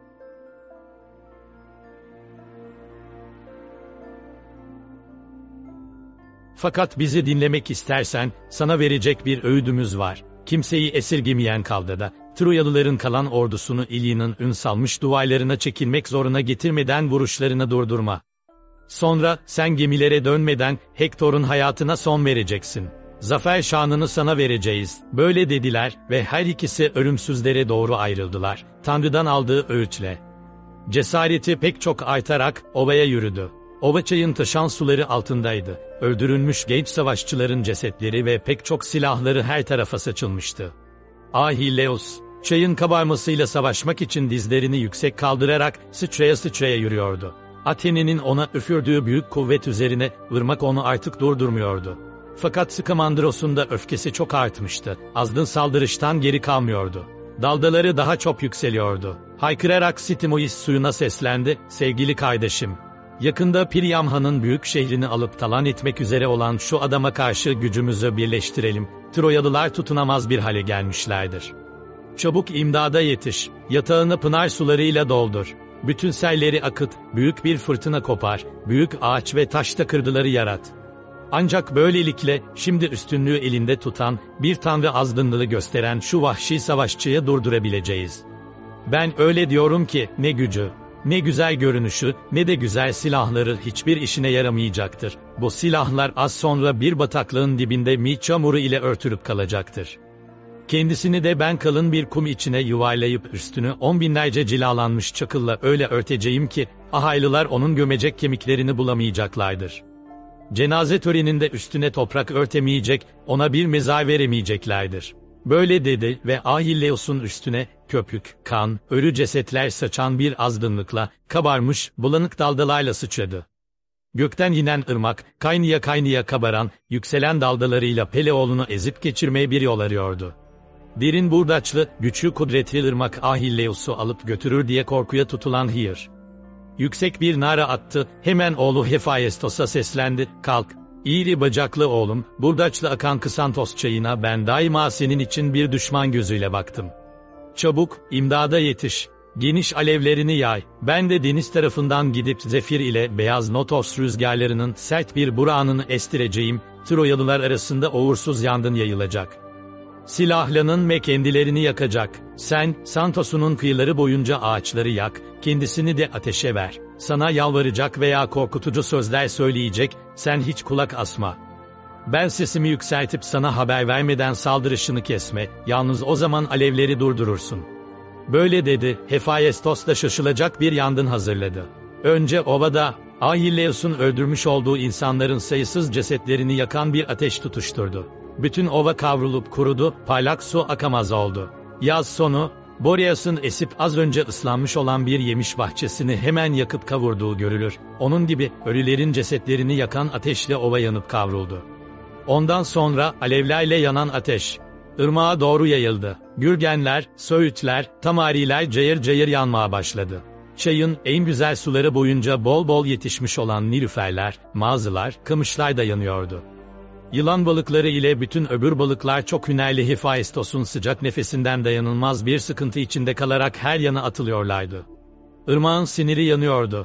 Speaker 1: Fakat bizi dinlemek istersen, sana verecek bir öğüdümüz var. Kimseyi esirgemeyen Kavda'da, Troyalıların kalan ordusunu İlya'nın ün salmış duvarlarına çekilmek zoruna getirmeden vuruşlarını durdurma. Sonra, sen gemilere dönmeden, Hektor'un hayatına son vereceksin. Zafer şanını sana vereceğiz. Böyle dediler ve her ikisi ölümsüzlere doğru ayrıldılar. Tanrı'dan aldığı öğütle. Cesareti pek çok artarak, ovaya yürüdü. Ova çayın taşan suları altındaydı. Öldürülmüş genç savaşçıların cesetleri ve pek çok silahları her tarafa saçılmıştı. Ahilleus, çayın kabarmasıyla savaşmak için dizlerini yüksek kaldırarak sıçraya sıçraya yürüyordu. Athene'nin ona üfürdüğü büyük kuvvet üzerine ırmak onu artık durdurmuyordu. Fakat Skamandros'un da öfkesi çok artmıştı. Azgın saldırıştan geri kalmıyordu. Dalgaları daha çok yükseliyordu. Haykırarak Sitimois suyuna seslendi, sevgili kardeşim. Yakında Priam Han'ın büyük şehrini alıp talan etmek üzere olan şu adama karşı gücümüzü birleştirelim. Troyalılar tutunamaz bir hale gelmişlerdir. Çabuk imdada yetiş, yatağını pınar sularıyla doldur. Bütün selleri akıt, büyük bir fırtına kopar, büyük ağaç ve taş takırdıları yarat. Ancak böylelikle, şimdi üstünlüğü elinde tutan, bir tanrı azgınlığı gösteren şu vahşi savaşçıyı durdurabileceğiz. Ben öyle diyorum ki, ne gücü, ne güzel görünüşü, ne de güzel silahları hiçbir işine yaramayacaktır. Bu silahlar az sonra bir bataklığın dibinde mi çamuru ile örtülüp kalacaktır. Kendisini de ben kalın bir kum içine yuvarlayıp üstünü on binlerce cilalanmış çakılla öyle örteceğim ki, Ahaylılar onun gömecek kemiklerini bulamayacaklardır. Cenaze töreninde üstüne toprak örtemeyecek, ona bir mezar veremeyeceklerdir. Böyle dedi ve Ahilleus'un üstüne, köpük, kan, ölü cesetler saçan bir azgınlıkla, kabarmış, bulanık dalgalarla sıçradı. Gökten inen ırmak, kaynaya kaynaya kabaran, yükselen dalgalarıyla Peleoğlu'nu ezip geçirmeye bir yol arıyordu. Derin burdaçlı, güçlü kudretli ırmak Ahilleus'u alıp götürür diye korkuya tutulan Hir. Yüksek bir nara attı, hemen oğlu Hephaistos'a seslendi, kalk. İri bacaklı oğlum, burdaçlı akan Kısantos çayına ben daima senin için bir düşman gözüyle baktım. Çabuk, imdada yetiş, geniş alevlerini yay, ben de deniz tarafından gidip Zefir ile beyaz Notos rüzgarlarının sert bir burağını estireceğim, Troyalılar arasında uğursuz yangın yayılacak. Silahlanın ve kendilerini yakacak, sen, Santos'unun kıyıları boyunca ağaçları yak, kendisini de ateşe ver. Sana yalvaracak veya korkutucu sözler söyleyecek, sen hiç kulak asma. Ben sesimi yükseltip sana haber vermeden saldırışını kesme, yalnız o zaman alevleri durdurursun. Böyle dedi, Hephaistos da şaşılacak bir yangın hazırladı. Önce ovada, Ahilleus'un öldürmüş olduğu insanların sayısız cesetlerini yakan bir ateş tutuşturdu. Bütün ova kavrulup kurudu, parlak su akamaz oldu. Yaz sonu, Boreas'ın esip az önce ıslanmış olan bir yemiş bahçesini hemen yakıp kavurduğu görülür. Onun gibi ölülerin cesetlerini yakan ateşle ova yanıp kavruldu. Ondan sonra alevlerle yanan ateş ırmağa doğru yayıldı. Gürgenler, söğütler, tamariler cayır cayır yanmaya başladı. Çayın en güzel suları boyunca bol bol yetişmiş olan nilüferler, mazılar, kamışlar da yanıyordu. Yılan balıkları ile bütün öbür balıklar çok hünerli Hephaistos'un sıcak nefesinden dayanılmaz bir sıkıntı içinde kalarak her yana atılıyorlardı. Irmağın siniri yanıyordu.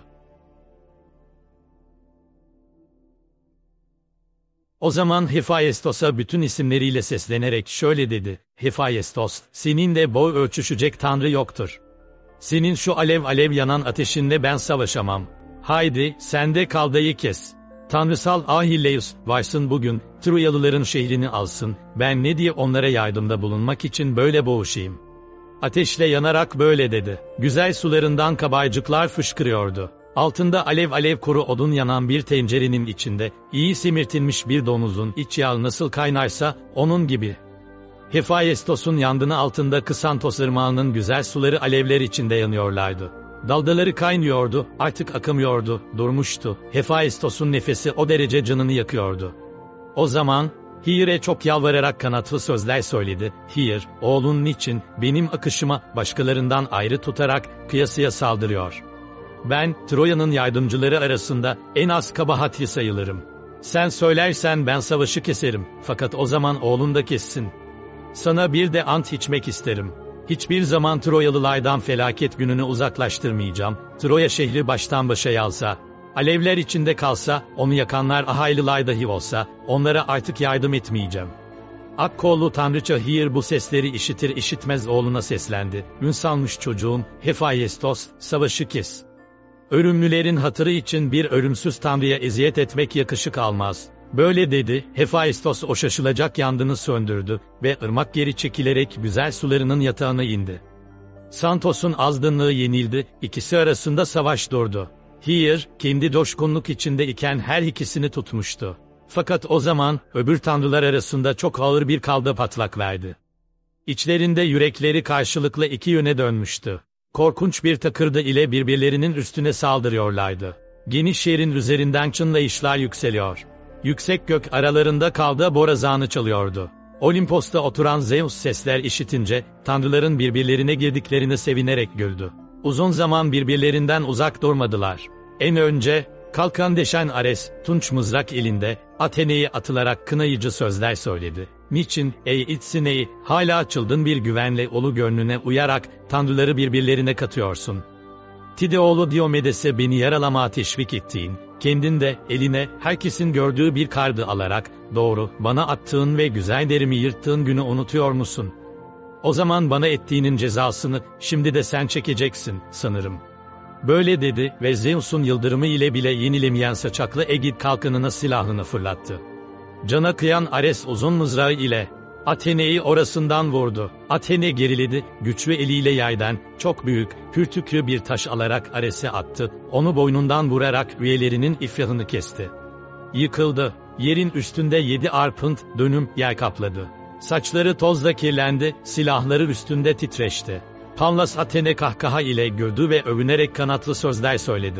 Speaker 1: O zaman Hephaistos'a bütün isimleriyle seslenerek şöyle dedi: Hephaistos, seninle boy ölçüşecek tanrı yoktur. Senin şu alev alev yanan ateşinle ben savaşamam. Haydi, sen de kaldayı kes. Tanrısal Ahilleus, varsın bugün, Troyalıların şehrini alsın, ben ne diye onlara yardımda bulunmak için böyle boğuşayım. Ateşle yanarak böyle dedi. Güzel sularından kabarcıklar fışkırıyordu. Altında alev alev kuru odun yanan bir tencerenin içinde, iyi simirtilmiş bir domuzun iç yağı nasıl kaynarsa, onun gibi. Hephaistos'un yangını altında Kısantos ırmağının güzel suları alevler içinde yanıyorlardı. Dalgaları kaynıyordu, artık akamıyordu, durmuştu. Hephaistos'un nefesi o derece canını yakıyordu. O zaman, Hier'e çok yalvararak kanatlı sözler söyledi. Hier, oğlun niçin, benim akışıma, başkalarından ayrı tutarak, kıyasıya saldırıyor? Ben, Troya'nın yardımcıları arasında, en az kabahatli sayılırım. Sen söylersen ben savaşı keserim, fakat o zaman oğlun da kessin. Sana bir de ant içmek isterim. Hiçbir zaman Troyalılardan felaket gününü uzaklaştırmayacağım. Troya şehri baştan başa yalsa, alevler içinde kalsa, onu yakanlar Ahaylılar dahi olsa, onlara artık yardım etmeyeceğim. Akkollu tanrıça Hier bu sesleri işitir işitmez oğluna seslendi. Ün salmış çocuğum, Hephaistos, savaşı kes. Ölümlülerin hatırı için bir ölümsüz tanrıya eziyet etmek yakışık almaz. Böyle dedi, Hephaistos o şaşılacak yangını söndürdü ve ırmak geri çekilerek güzel sularının yatağına indi. Santos'un azgınlığı yenildi, ikisi arasında savaş durdu. Hier, kendi coşkunluk içinde iken her ikisini tutmuştu. Fakat o zaman, öbür tanrılar arasında çok ağır bir kavga patlak verdi. İçlerinde yürekleri karşılıklı iki yöne dönmüştü. Korkunç bir takırdı ile birbirlerinin üstüne saldırıyorlardı. Geniş yerin üzerinden çınlayışlar yükseliyor. Yüksek gök aralarında kavga borazanı çalıyordu. Olimpos'ta oturan Zeus sesler işitince, tanrıların birbirlerine girdiklerini sevinerek güldü. Uzun zaman birbirlerinden uzak durmadılar. En önce, kalkan deşen Ares, tunç mızrak elinde, Atene'ye atılarak kınayıcı sözler söyledi. Niçin, ey İtsine'yi, hala çılgın bir güvenle olu gönlüne uyarak, tanrıları birbirlerine katıyorsun? Tideoğlu Diomedes'e beni yaralamaya teşvik ettiğin, kendin de eline herkesin gördüğü bir kardı alarak, doğru, bana attığın ve güzel derimi yırttığın günü unutuyor musun? O zaman bana ettiğinin cezasını, şimdi de sen çekeceksin, sanırım. Böyle dedi ve Zeus'un yıldırımı ile bile yenilemeyen saçaklı Egid kalkanına silahını fırlattı. Cana kıyan Ares uzun mızrağı ile, Atene'yi orasından vurdu. Athene geriledi, güçlü eliyle yaydan, çok büyük, pürtüklü bir taş alarak Ares'e attı, onu boynundan vurarak üyelerinin iflahını kesti. Yıkıldı, yerin üstünde yedi arpınt, dönüm, yer kapladı. Saçları tozla kirlendi, silahları üstünde titreşti. Pallas Athene kahkaha ile güldü ve övünerek kanatlı sözler söyledi.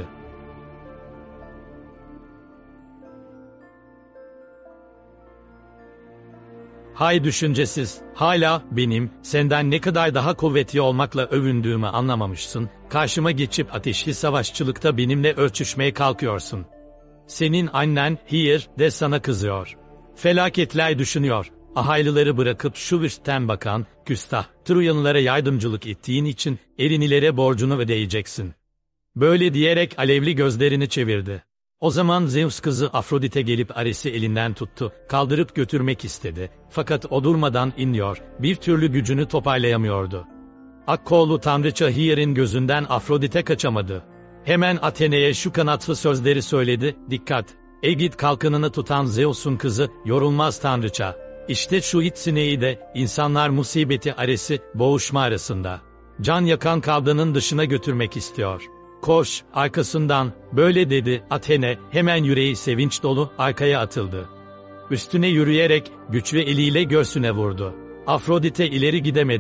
Speaker 1: Hay düşüncesiz, hala benim, senden ne kadar daha kuvvetli olmakla övündüğümü anlamamışsın, karşıma geçip ateşli savaşçılıkta benimle ölçüşmeye kalkıyorsun. Senin annen, Hier, de sana kızıyor. Felaketler düşünüyor, Ahaylıları bırakıp şu üstten bakan, küstah, Troyalılara yardımcılık ettiğin için, Erinilere borcunu ödeyeceksin. Böyle diyerek alevli gözlerini çevirdi. O zaman Zeus kızı Afrodite gelip Ares'i elinden tuttu, kaldırıp götürmek istedi. Fakat o durmadan inliyor, bir türlü gücünü toparlayamıyordu. Akkollu tanrıça Hier'in gözünden Afrodite kaçamadı. Hemen Atene'ye şu kanatlı sözleri söyledi, dikkat! Egid kalkanını tutan Zeus'un kızı, yorulmaz tanrıça. İşte şu İtsine'yi de, insanlar musibeti Ares'i, boğuşma arasında. Can yakan kavganın dışına götürmek istiyor. Koş, arkasından, böyle dedi, Athene, hemen yüreği sevinç dolu, arkaya atıldı. Üstüne yürüyerek, güçlü eliyle göğsüne vurdu. Afrodite ileri gidemedi.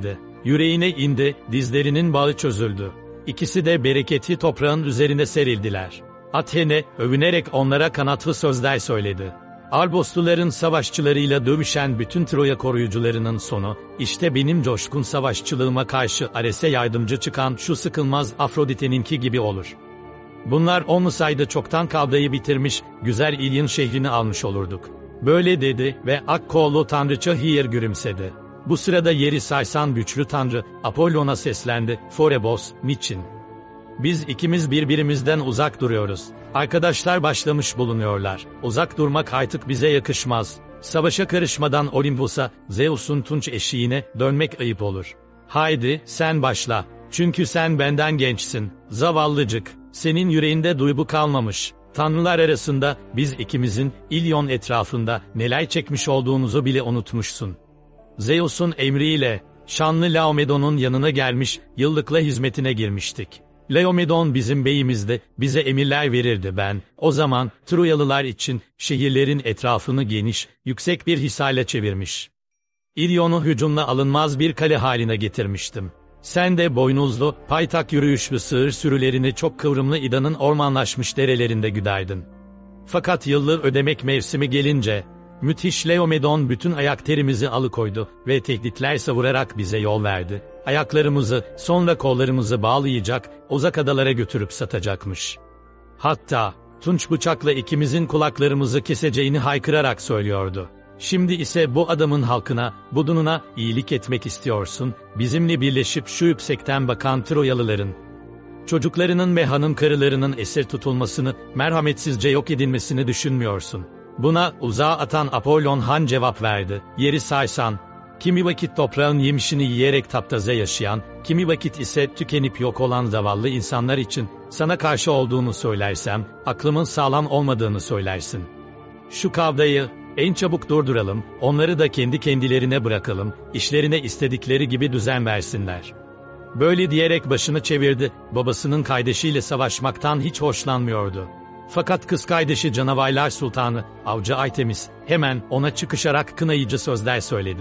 Speaker 1: Yüreğine indi, dizlerinin bağı çözüldü. İkisi de bereketli toprağın üzerine serildiler. Athene, övünerek onlara kanatlı sözler söyledi. Arbosluların savaşçılarıyla dövüşen bütün Troya koruyucularının sonu, işte benim coşkun savaşçılığıma karşı Ares'e yardımcı çıkan şu sıkılmaz Afrodite'ninki gibi olur. Bunlar olmasaydı çoktan kavgayı bitirmiş, güzel İlyin şehrini almış olurduk. Böyle dedi ve Akkollu tanrıça Hyer gülümsedi. Bu sırada yeri sarsan güçlü tanrı, Apollon'a seslendi, Forebos, niçin? Biz ikimiz birbirimizden uzak duruyoruz. Arkadaşlar başlamış bulunuyorlar. Uzak durmak artık bize yakışmaz. Savaşa karışmadan Olympus'a, Zeus'un tunç eşiğine dönmek ayıp olur. Haydi, sen başla. Çünkü sen benden gençsin. Zavallıcık. Senin yüreğinde duygu kalmamış. Tanrılar arasında, biz ikimizin, İlyon etrafında, neler çekmiş olduğumuzu bile unutmuşsun. Zeus'un emriyle, şanlı Laomedon'un yanına gelmiş, yıllıkla hizmetine girmiştik. Laomedon bizim beyimizdi, bize emirler verirdi ben. O zaman, Troyalılar için, şehirlerin etrafını geniş, yüksek bir hisarla çevirmiş. İlyon'u hücumla alınmaz bir kale haline getirmiştim. Sen de boynuzlu, paytak yürüyüşlü sığır sürülerini çok kıvrımlı İda'nın ormanlaşmış derelerinde güderdin. Fakat yıllık ödemek mevsimi gelince, müthiş Laomedon bütün ayak terimizi alıkoydu ve tehditler savurarak bize yol verdi. Ayaklarımızı, sonra kollarımızı bağlayacak, uzak adalara götürüp satacakmış. Hatta, tunç bıçakla ikimizin kulaklarımızı keseceğini haykırarak söylüyordu. Şimdi ise bu adamın halkına, budununa iyilik etmek istiyorsun, bizimle birleşip şu yüksekten bakan Troyalıların çocuklarının ve hanım karılarının esir tutulmasını, merhametsizce yok edilmesini düşünmüyorsun. Buna uzağa atan Apollon Han cevap verdi. Yeri saysan, kimi vakit toprağın yemişini yiyerek taptaze yaşayan, kimi vakit ise tükenip yok olan zavallı insanlar için sana karşı olduğunu söylersem, aklımın sağlam olmadığını söylersin. Şu kavgayı en çabuk durduralım, onları da kendi kendilerine bırakalım, işlerine istedikleri gibi düzen versinler. Böyle diyerek başını çevirdi, babasının kardeşiyle savaşmaktan hiç hoşlanmıyordu. Fakat kız kardeşi Canavarlar Sultanı, Avcı Artemis, hemen ona çıkışarak kınayıcı sözler söyledi.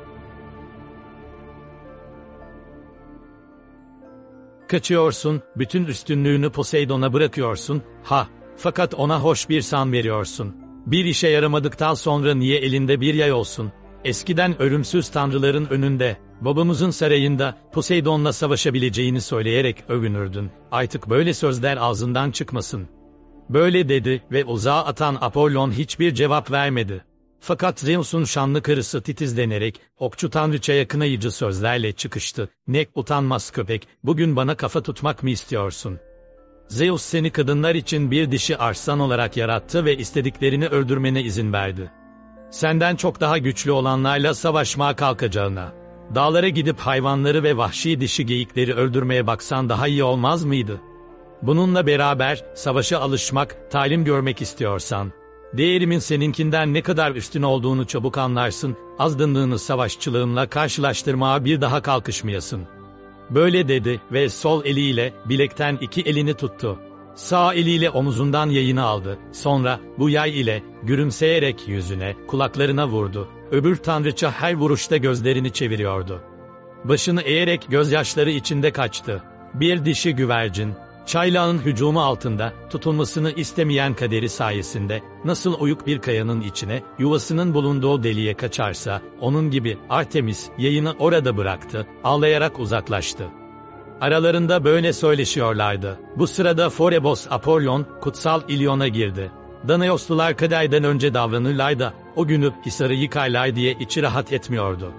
Speaker 1: Kaçıyorsun, bütün üstünlüğünü Poseidon'a bırakıyorsun, ha, fakat ona hoş bir san veriyorsun. Bir işe yaramadıktan sonra niye elinde bir yay olsun? Eskiden ölümsüz tanrıların önünde, babamızın sarayında Poseidon'la savaşabileceğini söyleyerek övünürdün. Artık böyle sözler ağzından çıkmasın. Böyle dedi ve uzağa atan Apollon hiçbir cevap vermedi. Fakat Zeus'un şanlı karısı titizlenerek, okçu tanrıçaya kınayıcı sözlerle çıkıştı. Ne utanmaz köpek, bugün bana kafa tutmak mı istiyorsun? Zeus seni kadınlar için bir dişi arslan olarak yarattı ve istediklerini öldürmene izin verdi. Senden çok daha güçlü olanlarla savaşmaya kalkacağına, dağlara gidip hayvanları ve vahşi dişi geyikleri öldürmeye baksan daha iyi olmaz mıydı? Bununla beraber, savaşa alışmak, talim görmek istiyorsan, değerimin seninkinden ne kadar üstün olduğunu çabuk anlarsın, azgınlığını savaşçılığımla karşılaştırmaya bir daha kalkışmayasın. Böyle dedi ve sol eliyle bilekten iki elini tuttu. Sağ eliyle omuzundan yayını aldı. Sonra bu yay ile gülümseyerek yüzüne, kulaklarına vurdu. Öbür tanrıça her vuruşta gözlerini çeviriyordu. Başını eğerek gözyaşları içinde kaçtı. Bir dişi güvercin, çaylağın hücumu altında tutulmasını istemeyen kaderi sayesinde nasıl oyuk bir kayanın içine, yuvasının bulunduğu deliğe kaçarsa, onun gibi Artemis yayını orada bıraktı, ağlayarak uzaklaştı. Aralarında böyle söyleşiyorlardı. Bu sırada Forebos Apollon, kutsal İlyon'a girdi. Danaoslular kaderden önce davranırlar da, o günü hisarı yıkarlar diye içi rahat etmiyordu.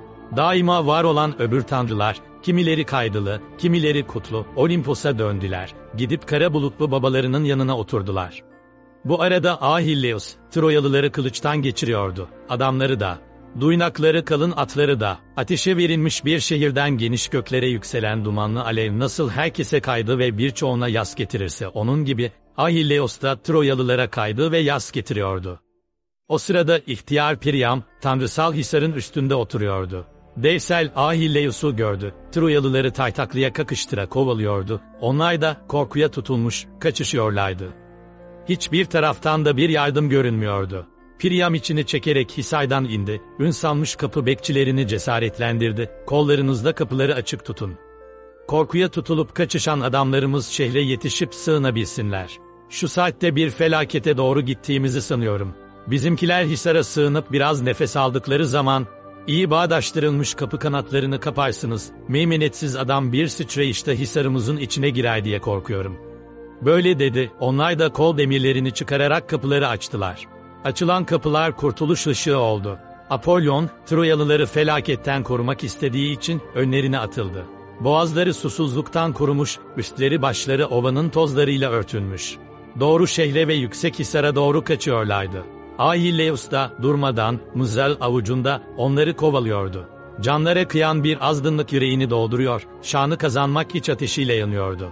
Speaker 1: Daima var olan öbür tanrılar, kimileri kaydılı, kimileri kutlu, Olympus'a döndüler. Gidip kara bulutlu babalarının yanına oturdular. Bu arada Ahilleus, Troyalıları kılıçtan geçiriyordu. Adamları da, duynakları kalın atları da, ateşe verilmiş bir şehirden geniş göklere yükselen dumanlı alev nasıl herkese kaydı ve birçoğuna yas getirirse onun gibi, Ahilleus da Troyalılara kaydı ve yas getiriyordu. O sırada ihtiyar Priam, tanrısal hisarın üstünde oturuyordu. Devsel Ahilleus'u gördü. Troyalıları taytaklıya kakıştıra kovalıyordu. Onlar da korkuya tutulmuş, kaçışıyorlardı. Hiçbir taraftan da bir yardım görünmüyordu. Priam içini çekerek Hisar'dan indi, ün salmış kapı bekçilerini cesaretlendirdi, kollarınızda kapıları açık tutun. Korkuya tutulup kaçışan adamlarımız şehre yetişip sığınabilsinler. Şu saatte bir felakete doğru gittiğimizi sanıyorum. Bizimkiler Hisar'a sığınıp biraz nefes aldıkları zaman, iyi bağdaştırılmış kapı kanatlarını kaparsınız, meymenetsiz adam bir sıçrayışta Hisar'ımızın içine girer diye korkuyorum. Böyle dedi, onlar da kol demirlerini çıkararak kapıları açtılar. Açılan kapılar kurtuluş ışığı oldu. Apollon, Troyalıları felaketten korumak istediği için önlerine atıldı. Boğazları susuzluktan kurumuş, üstleri başları ovanın tozlarıyla örtülmüş. Doğru şehre ve yüksek Hisar'a doğru kaçıyorlardı. Ahilleus da durmadan, mızrağı avucunda onları kovalıyordu. Canlara kıyan bir azgınlık yüreğini dolduruyor, şanı kazanmak iç ateşiyle yanıyordu.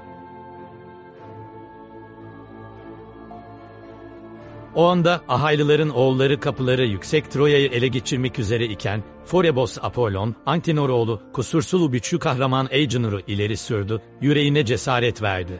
Speaker 1: O anda Ahaylıların oğulları kapıları yüksek Troya'yı ele geçirmek üzere iken, Forebos Apollon, Antenor oğlu, kusursuz güçlü kahraman Agenor'u ileri sürdü, yüreğine cesaret verdi.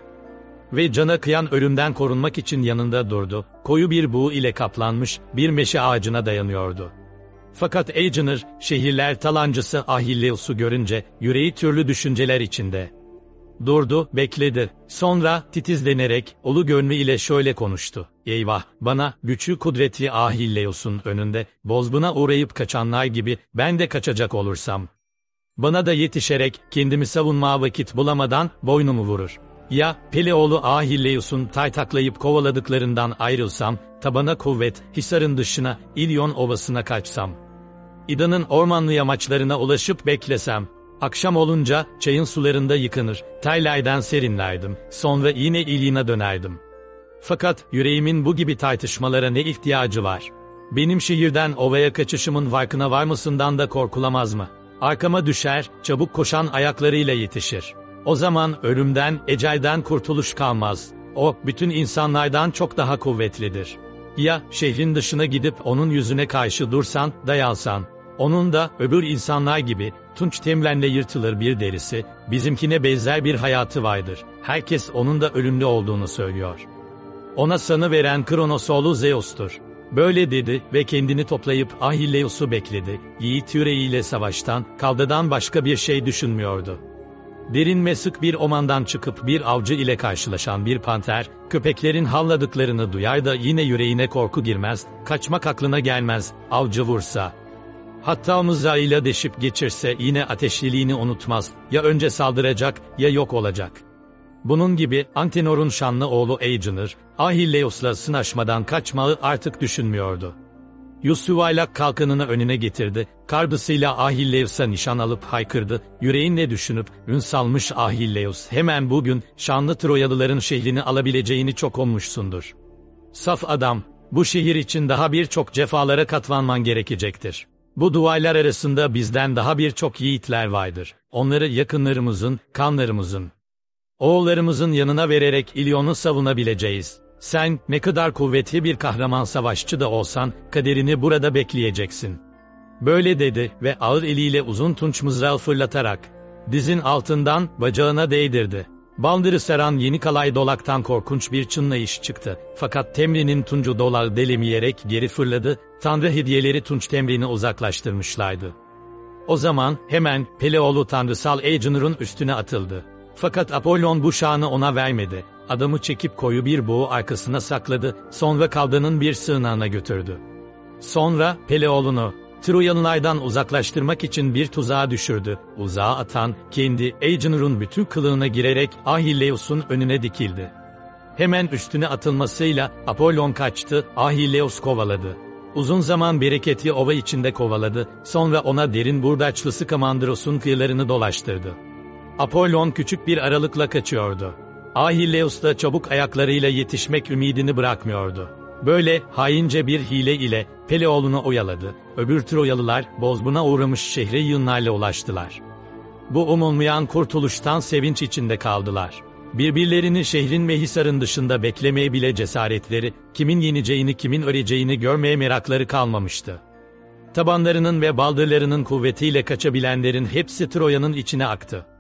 Speaker 1: Ve cana kıyan ölümden korunmak için yanında durdu, koyu bir buğu ile kaplanmış bir meşe ağacına dayanıyordu. Fakat Agenor, şehirler talancısı Ahilleus'u görünce, yüreği türlü düşünceler içinde. Durdu, bekledi. Sonra, titizlenerek, ulu gönlü ile şöyle konuştu. Eyvah, bana, güçlü kudreti Ahilleus'un önünde, bozguna uğrayıp kaçanlar gibi, ben de kaçacak olursam. Bana da yetişerek, kendimi savunmaya vakit bulamadan, boynumu vurur. Ya, Peleoğlu Ahilleus'un taytaklayıp kovaladıklarından ayrılsam, tabana kuvvet, Hisar'ın dışına, İlyon Ovası'na kaçsam. İda'nın ormanlı yamaçlarına ulaşıp beklesem. Akşam olunca, çayın sularında yıkanır, Taylay'dan serinlerdim, sonra yine İlyon'a dönerdim. Fakat, yüreğimin bu gibi tartışmalara ne ihtiyacı var? Benim şehirden ovaya kaçışımın farkına varmasından da korkulamaz mı? Arkama düşer, çabuk koşan ayaklarıyla yetişir. O zaman ölümden, ecelden kurtuluş kalmaz. O, bütün insanlardan çok daha kuvvetlidir. Ya, şehrin dışına gidip onun yüzüne karşı dursan, dayansan. Onun da, öbür insanlar gibi, tunç temlenle yırtılır bir derisi, bizimkine benzer bir hayatı vardır. Herkes onun da ölümlü olduğunu söylüyor. Ona sanı veren Kronos oğlu Zeus'tur. Böyle dedi ve kendini toplayıp Ahilleus'u bekledi. Yiğit yüreğiyle savaştan, kavgadan başka bir şey düşünmüyordu. Derin ve sık bir ormandan çıkıp bir avcı ile karşılaşan bir panter, köpeklerin havladıklarını duyar da yine yüreğine korku girmez, kaçmak aklına gelmez, avcı vursa. Hatta mızrağıyla deşip geçirse yine ateşliliğini unutmaz, ya önce saldıracak, ya yok olacak. Bunun gibi, Antenor'un şanlı oğlu Agenor, Ahilleus'la sınaşmadan kaçmayı artık düşünmüyordu. Yusuvaylak kalkanını önüne getirdi, karbısıyla Ahilleus'a nişan alıp haykırdı, yüreğinle düşünüp, ün salmış Ahilleus, hemen bugün, şanlı Troyalıların şehrini alabileceğini çok ummuşsundur. Saf adam, bu şehir için daha birçok cefalara katlanman gerekecektir. Bu duvarlar arasında bizden daha birçok yiğitler vardır. Onları yakınlarımızın, kanlarımızın, oğullarımızın yanına vererek İlyon'u savunabileceğiz. Sen, ne kadar kuvvetli bir kahraman savaşçı da olsan, kaderini burada bekleyeceksin. Böyle dedi ve ağır eliyle uzun tunç mızrağı fırlatarak, dizin altından, bacağına değdirdi. Baldırı saran yeni kalay dolaktan korkunç bir çınlayış çıktı. Fakat Temrin'in tuncu dolağı delemeyerek geri fırladı, tanrı hediyeleri tunç Temrin'i uzaklaştırmışlardı. O zaman, hemen, Peleoğlu tanrısal Agenor'un üstüne atıldı. Fakat Apollon bu şanı ona vermedi. Adamı çekip koyu bir buğu arkasına sakladı, sonra kavganın bir sığınağına götürdü. Sonra, Peleoğlu'nu, Troyalılardan uzaklaştırmak için bir tuzağa düşürdü. Uzağa atan, kendi, Agenor'un bütün kılığına girerek Ahilleus'un önüne dikildi. Hemen üstüne atılmasıyla, Apollon kaçtı, Ahilleus kovaladı. Uzun zaman bereketli ova içinde kovaladı, sonra ona derin burdaçlı Skamandros'un kıyılarını dolaştırdı. Apollon küçük bir aralıkla kaçıyordu. Ahilleus da çabuk ayaklarıyla yetişmek ümidini bırakmıyordu. Böyle, haince bir hile ile, Peleoğlu'nu oyaladı, öbür Troyalılar, bozguna uğramış şehre yığınlarla ulaştılar. Bu umulmayan kurtuluştan sevinç içinde kaldılar. Birbirlerini şehrin ve Hisar'ın dışında beklemeye bile cesaretleri, kimin yeneceğini kimin öleceğini görmeye merakları kalmamıştı. Tabanlarının ve baldırlarının kuvvetiyle kaçabilenlerin hepsi Troya'nın içine aktı.